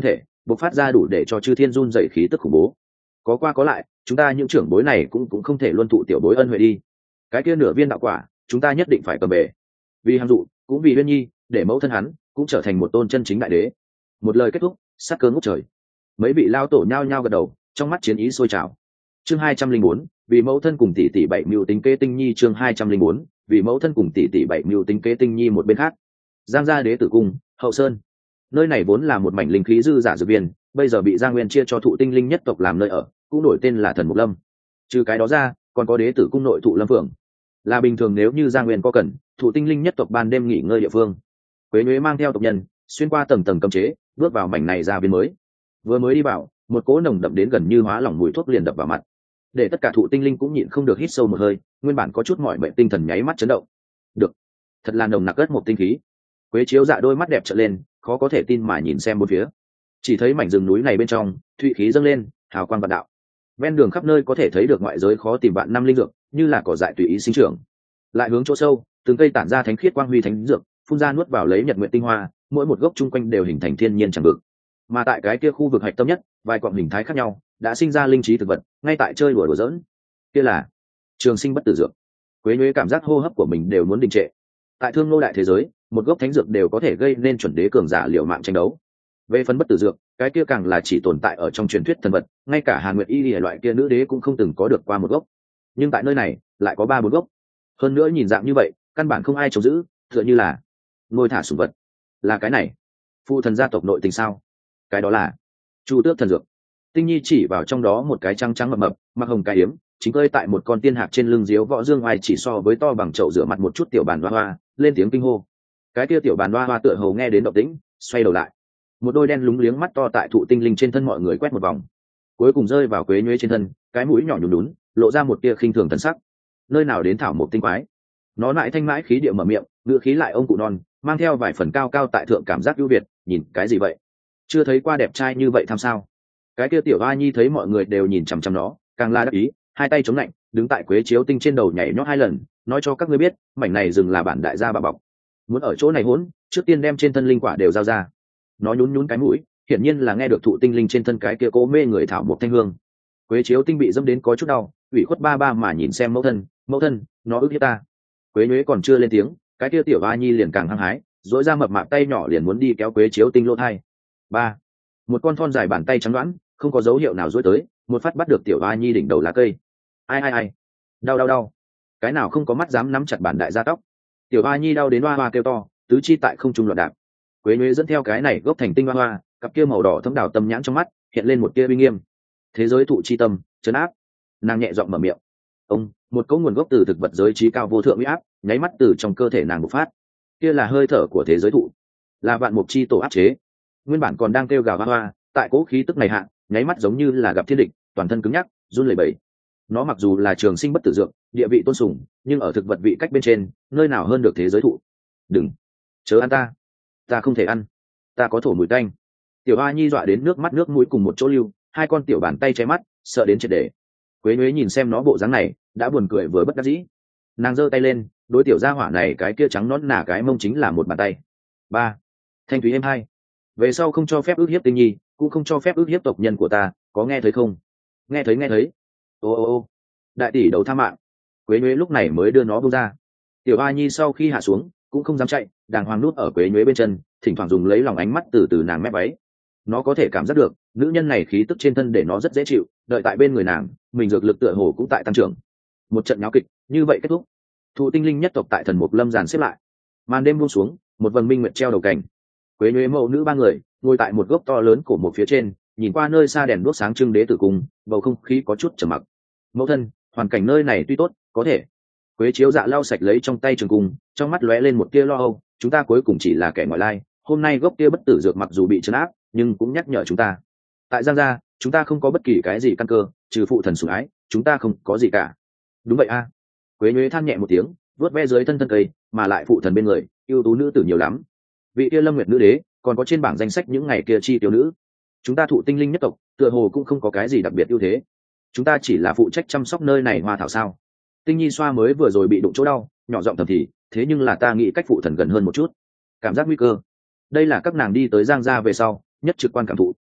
bộc phát ra đủ để cho chư thiên run dậy khí tức khủng bố. Có qua có lại, chúng ta những trưởng bối này cũng cũng không thể luân thụ tiểu bối ân huệ đi. Cái kia nửa viên đạo quả chúng ta nhất định phải cầm về, vì hàm dụ cũng vì uyên nhi, để mẫu thân hắn cũng trở thành một tôn chân chính đại đế. Một lời kết thúc, sát cơ ngút trời. Mấy vị lao tổ nhao nhao gật đầu, trong mắt chiến ý sôi trào. Chương hai trăm linh bốn, vì mẫu thân cùng tỷ tỷ bảy mưu tính kế tinh nhi. Chương hai trăm linh bốn, vì mẫu thân cùng tỷ tỷ bảy mưu tính kế tinh nhi. Một bên khác, Giang gia đế tử cung, Hậu Sơn. Nơi này vốn là một mảnh linh khí dư giả dược viên, bây giờ bị Giang Nguyên chia cho thụ tinh linh nhất tộc làm nơi ở, cũng đổi tên là Thần Mục Lâm. Trừ cái đó ra, còn có đế tử cung nội thụ Lâm Phượng. Là bình thường nếu như Giang Nguyên có cần, thụ tinh linh nhất tộc ban đêm nghỉ ngơi địa phương. Quế Nhuế mang theo tộc nhân, xuyên qua tầng tầng cấm chế, bước vào mảnh này ra viên mới. Vừa mới đi vào, một cỗ nồng đậm đến gần như hóa lỏng mùi thuốc liền đập vào mặt, để tất cả thụ tinh linh cũng nhịn không được hít sâu một hơi, nguyên bản có chút mỏi mệt tinh thần nháy mắt chấn động. Được, thật là nồng nặc cất một tinh khí. Quế Chiếu Dạ đôi mắt đẹp trợn lên, khó có thể tin mà nhìn xem bốn phía. Chỉ thấy mảnh rừng núi này bên trong, thụy khí dâng lên, hào quang vạn đạo. Ven đường khắp nơi có thể thấy được ngoại giới khó tìm vạn năm linh dược, như là cỏ dại tùy ý sinh trưởng. Lại hướng chỗ sâu, từng cây tản ra thánh khiết quang huy thánh dược, phun ra nuốt vào lấy nhật nguyện tinh hoa, mỗi một gốc chung quanh đều hình thành thiên nhiên chẳng vực. Mà tại cái kia khu vực hạch tâm nhất, vài quặng hình thái khác nhau đã sinh ra linh trí thực vật, ngay tại chơi đùa đùa giỡn. Kia là trường sinh bất tử dược. Quế Nhuế cảm giác hô hấp của mình đều muốn đình trệ. Tại thương nô đại thế giới, một gốc thánh dược đều có thể gây nên chuẩn đế cường giả liều mạng tranh đấu. Về phần bất tử dược, cái kia càng là chỉ tồn tại ở trong truyền thuyết thần vật, ngay cả Hàn Nguyệt Y Lìa loại kia nữ đế cũng không từng có được qua một gốc. Nhưng tại nơi này, lại có ba bốn gốc. Hơn nữa nhìn dạng như vậy, căn bản không ai chống giữ, tựa như là ngôi thả sủng vật. Là cái này, phụ thần gia tộc nội tình sao? Cái đó là Chu Tước thần dược. Tinh Nhi chỉ vào trong đó một cái trắng trắng mập mập, mặc hồng cái yếm, chính cơi tại một con tiên hạc trên lưng diếu võ dương oai chỉ so với to bằng chậu rửa mặt một chút tiểu bàn hoa hoa, lên tiếng kinh hô. Cái kia tiểu bàn hoa hoa tựa hồ nghe đến động tĩnh, xoay đầu lại. Một đôi đen lúng liếng mắt to tại thụ tinh linh trên thân mọi người quét một vòng, cuối cùng rơi vào Quế Nhuế trên thân, cái mũi nhỏ nhún nhún, lộ ra một tia khinh thường thần sắc. Nơi nào đến thảo một tinh quái? Nó lại thanh mãi khí điệu mở miệng, ngựa khí lại ông cụ non, mang theo vài phần cao cao tại thượng cảm giác ưu việt. Nhìn cái gì vậy? Chưa thấy qua đẹp trai như vậy tham sao? Cái kia tiểu hoa nhi thấy mọi người đều nhìn chằm chằm nó, càng la đắc ý, hai tay chống lạnh, đứng tại Quế Chiếu Tinh trên đầu nhảy nhót hai lần, nói cho các ngươi biết, mảnh này rừng là bản đại gia bà bọc, muốn ở chỗ này hỗn, trước tiên đem trên thân linh quả đều giao ra. Nó nhún nhún cái mũi, hiển nhiên là nghe được thụ tinh linh trên thân cái kia cố mê người thảo một thanh hương. Quế Chiếu Tinh bị dâm đến có chút đau, ủy khuất ba ba mà nhìn xem mẫu thân, mẫu thân, nó ức hiếp ta. Quế Nhuế còn chưa lên tiếng, cái kia tiểu hoa nhi liền càng hăng hái, dỗi ra mập mạp tay nhỏ liền muốn đi kéo Quế Chiếu Tinh lỗ thai. Ba, một con thon dài bàn tay trắng đoán, không có dấu hiệu nào dối tới, một phát bắt được tiểu hoa nhi đỉnh đầu lá cây. Ai ai ai, đau đau đau, cái nào không có mắt dám nắm chặt bản đại gia tóc. Tiểu hoa nhi đau đến hoa hoa kêu to, tứ chi tại không trung loạn đạp. Quế Nhuế dẫn theo cái này gốc thành tinh hoa hoa, cặp kia màu đỏ thấm đào tâm nhãn trong mắt hiện lên một tia uy nghiêm. Thế giới thụ chi tâm, trấn áp. Nàng nhẹ giọng mở miệng. Ông, một cỗ nguồn gốc từ thực vật giới trí cao vô thượng uy áp, nháy mắt từ trong cơ thể nàng bộc phát. Kia là hơi thở của thế giới thụ, là vạn mục chi tổ áp chế. Nguyên bản còn đang kêu gào hoa hoa, tại cỗ khí tức này hạ, nháy mắt giống như là gặp thiên địch, toàn thân cứng nhắc, run lẩy bẩy. Nó mặc dù là trường sinh bất tử dược, địa vị tôn sùng, nhưng ở thực vật vị cách bên trên, nơi nào hơn được thế giới thụ. Đừng, chớ ăn ta, ta không thể ăn, ta có thổ mùi tanh. Tiểu hoa nhi dọa đến nước mắt nước mũi cùng một chỗ lưu, hai con tiểu bàn tay che mắt, sợ đến triệt để. Quế Nhuế nhìn xem nó bộ dáng này, đã buồn cười vừa bất đắc dĩ. Nàng giơ tay lên, đối tiểu gia hỏa này cái kia trắng nõn nà cái mông chính là một bàn tay. Ba, thanh thúy êm hai. Về sau không cho phép ước hiếp Tinh Nhi, cũng không cho phép ước hiếp tộc nhân của ta, có nghe thấy không? Nghe thấy nghe thấy. Ô ô ô, đại tỷ đầu tha mạng. Quế Nhuế lúc này mới đưa nó buông ra. Tiểu hoa nhi sau khi hạ xuống, cũng không dám chạy, đàng hoàng nuốt ở Quế Nhuế bên chân, thỉnh thoảng dùng lấy lòng ánh mắt từ từ nàng mép váy. Nó có thể cảm giác được, nữ nhân này khí tức trên thân để nó rất dễ chịu, đợi tại bên người nàng, mình dược lực tựa hồ cũng tại tăng trưởng. Một trận nháo kịch như vậy kết thúc. Thụ tinh linh nhất tộc tại Thần Mục Lâm dàn xếp lại. Màn đêm buông xuống, một vầng minh nguyệt treo đầu cảnh. Quế Nhuế mẫu nữ ba người ngồi tại một gốc to lớn cổ một phía trên, nhìn qua nơi xa đèn đuốc sáng trưng đế tử cung, bầu không khí có chút trầm mặc. Mẫu thân, hoàn cảnh nơi này tuy tốt, có thể. Quế Chiếu Dạ lau sạch lấy trong tay trường cung, trong mắt lóe lên một tia lo âu, chúng ta cuối cùng chỉ là kẻ ngoại lai, hôm nay gốc kia bất tử dược mặc dù bị trấn áp, nhưng cũng nhắc nhở chúng ta. Tại Giang gia, chúng ta không có bất kỳ cái gì căn cơ, trừ phụ thần sủng ái, chúng ta không có gì cả. Đúng vậy a. À. Quế Nhuế than nhẹ một tiếng, vuốt ve dưới thân thân cây, mà lại phụ thần bên người, ưu tú nữ tử nhiều lắm. Vị kia Lâm Nguyệt nữ đế, còn có trên bảng danh sách những ngày kia chi tiểu nữ. Chúng ta thụ tinh linh nhất tộc, tựa hồ cũng không có cái gì đặc biệt ưu thế. Chúng ta chỉ là phụ trách chăm sóc nơi này hoa thảo sao? Tinh Nhi xoa mới vừa rồi bị đụng chỗ đau, nhỏ giọng thầm thì, thế nhưng là ta nghĩ cách phụ thần gần hơn một chút. Cảm giác nguy cơ. Đây là các nàng đi tới Giang gia về sau, nhất trực quan cảm thụ.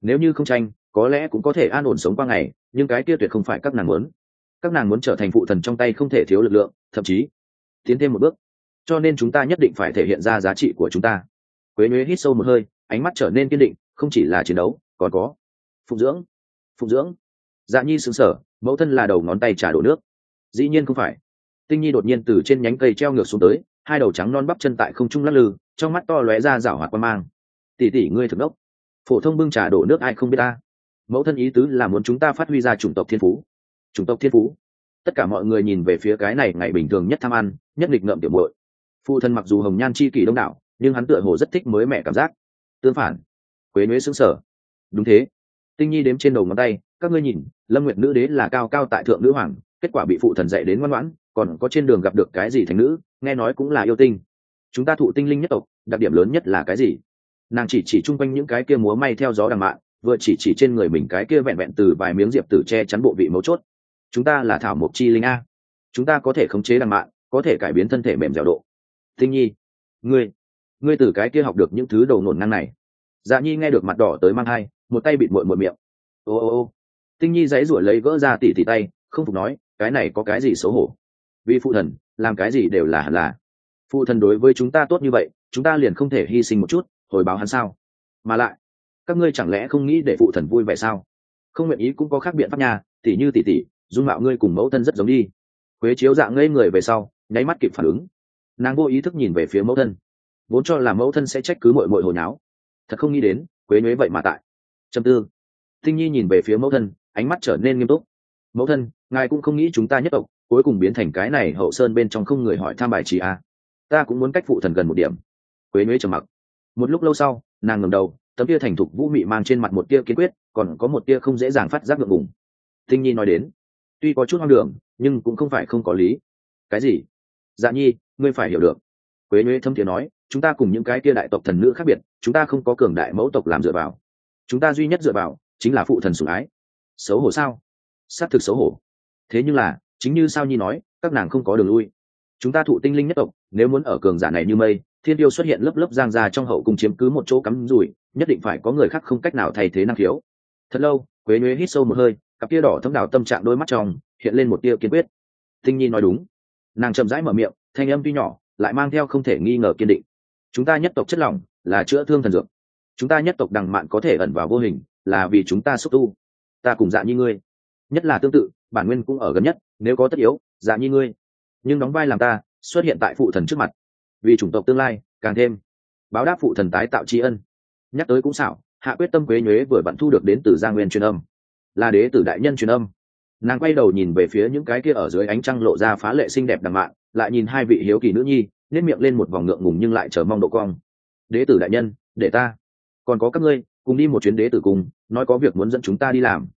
nếu như không tranh có lẽ cũng có thể an ổn sống qua ngày, nhưng cái kia tuyệt không phải các nàng muốn. Các nàng muốn trở thành phụ thần trong tay không thể thiếu lực lượng, thậm chí tiến thêm một bước. Cho nên chúng ta nhất định phải thể hiện ra giá trị của chúng ta. Quế Nhuế hít sâu một hơi, ánh mắt trở nên kiên định, không chỉ là chiến đấu, còn có phụng dưỡng. Phụng dưỡng. Dạ Nhi sững sờ, mẫu thân là đầu ngón tay trà đổ nước. Dĩ nhiên không phải. Tinh Nhi đột nhiên từ trên nhánh cây treo ngược xuống tới, hai đầu trắng non bắp chân tại không trung lắc lư, trong mắt to lóe ra rảo hoạt quan mang. Tỷ tỷ ngươi thực đốc, phổ thông bưng trà đổ nước ai không biết ta. Mẫu thân ý tứ là muốn chúng ta phát huy ra chủng tộc thiên phú. Chủng tộc thiên phú. Tất cả mọi người nhìn về phía cái này ngày bình thường nhất tham ăn, nhất nghịch ngợm tiểu muội. Phụ thân mặc dù hồng nhan chi kỷ đông đảo, nhưng hắn tựa hồ rất thích mới mẻ cảm giác. Tương phản. Quế Nhuế sững sờ. Đúng thế. Tinh Nhi đếm trên đầu ngón tay, các ngươi nhìn, Lâm Nguyệt nữ đế là cao cao tại thượng nữ hoàng, kết quả bị phụ thần dạy đến ngoan ngoãn, còn có trên đường gặp được cái gì thành nữ, nghe nói cũng là yêu tinh. Chúng ta thụ tinh linh nhất tộc, đặc điểm lớn nhất là cái gì? Nàng chỉ chỉ chung quanh những cái kia múa may theo gió đằng mạn, vừa chỉ chỉ trên người mình cái kia vẹn vẹn từ vài miếng diệp tử che chắn bộ vị mấu chốt. Chúng ta là thảo mộc chi linh a, chúng ta có thể khống chế đằng mạn, có thể cải biến thân thể mềm dẻo độ. Tinh Nhi, ngươi, ngươi từ cái kia học được những thứ đầu nổn ngang này. Dạ Nhi nghe được mặt đỏ tới mang hai, một tay bịt muội muội miệng. Ô ô ô. Tinh Nhi giãy giụa lấy gỡ ra tỉ tỉ tay, không phục nói, cái này có cái gì xấu hổ? Vì phụ thần, làm cái gì đều là hẳn là. Phụ thần đối với chúng ta tốt như vậy, chúng ta liền không thể hy sinh một chút, hồi báo hắn sao? Mà lại, các ngươi chẳng lẽ không nghĩ để phụ thần vui vẻ sao? Không nguyện ý cũng có khác biện pháp nha, tỉ như tỉ tỉ, dung mạo ngươi cùng mẫu thân rất giống đi. Quế Chiếu Dạ ngây người về sau, nháy mắt kịp phản ứng. Nàng vô ý thức nhìn về phía mẫu thân, vốn cho là mẫu thân sẽ trách cứ muội muội hồi nháo, thật không nghĩ đến Quế Nhuế vậy mà tại trầm tư. Tinh Nhi nhìn về phía mẫu thân, ánh mắt trở nên nghiêm túc. Mẫu thân, ngài cũng không nghĩ chúng ta nhất tộc cuối cùng biến thành cái này hậu sơn bên trong không người hỏi tham bài trí à? Ta cũng muốn cách phụ thần gần một điểm. Quế Nhuế trầm mặc. Một lúc lâu sau, nàng ngẩng đầu, tấm tia thành thục vũ mị mang trên mặt một tia kiên quyết, còn có một tia không dễ dàng phát giác ngượng ngùng. Tinh Nhi nói đến, tuy có chút hoang đường, nhưng cũng không phải không có lý. Cái gì? Dạ Nhi, ngươi phải hiểu được. Quế Nhuế thâm thiế nói, chúng ta cùng những cái kia đại tộc thần nữ khác biệt, chúng ta không có cường đại mẫu tộc làm dựa vào, chúng ta duy nhất dựa vào chính là phụ thần sủng ái. Xấu hổ sao? Xác thực xấu hổ. Thế nhưng là, chính như Sao Nhi nói, các nàng không có đường lui. Chúng ta thụ tinh linh nhất tộc, nếu muốn ở cường giả này như mây, thiên tiêu xuất hiện lớp lớp giang ra trong hậu cung chiếm cứ một chỗ cắm rủi, nhất định phải có người khác không cách nào thay thế năng khiếu. Thật lâu, Quế Nhuế hít sâu một hơi, cặp tia đỏ thấm đảo tâm trạng đôi mắt trong hiện lên một tia kiên quyết. Tinh Nhi nói đúng. Nàng chậm rãi mở miệng, thanh âm tuy nhỏ, lại mang theo không thể nghi ngờ kiên định. Chúng ta nhất tộc chất lỏng là chữa thương thần dược, chúng ta nhất tộc đằng mạn có thể ẩn vào vô hình, là vì chúng ta xúc tu. Ta cùng Dạ Nhi ngươi, nhất là tương tự, bản nguyên cũng ở gần nhất, nếu có tất yếu, Dạ Nhi ngươi, nhưng đóng vai làm ta xuất hiện tại phụ thần trước mặt, vì chủng tộc tương lai càng thêm báo đáp phụ thần tái tạo tri ân. Nhắc tới cũng xảo, hạ quyết tâm Quế Nhuế vừa vặn thu được đến từ Gia Nguyên truyền âm, là đế tử đại nhân truyền âm. Nàng quay đầu nhìn về phía những cái kia ở dưới ánh trăng lộ ra phá lệ xinh đẹp đằng mạn, lại nhìn hai vị hiếu kỳ nữ nhi, nét miệng lên một vòng ngượng ngùng nhưng lại chờ mong độ cong. Đế tử đại nhân, để ta còn có các ngươi cùng đi một chuyến đế tử cùng, nói có việc muốn dẫn chúng ta đi làm.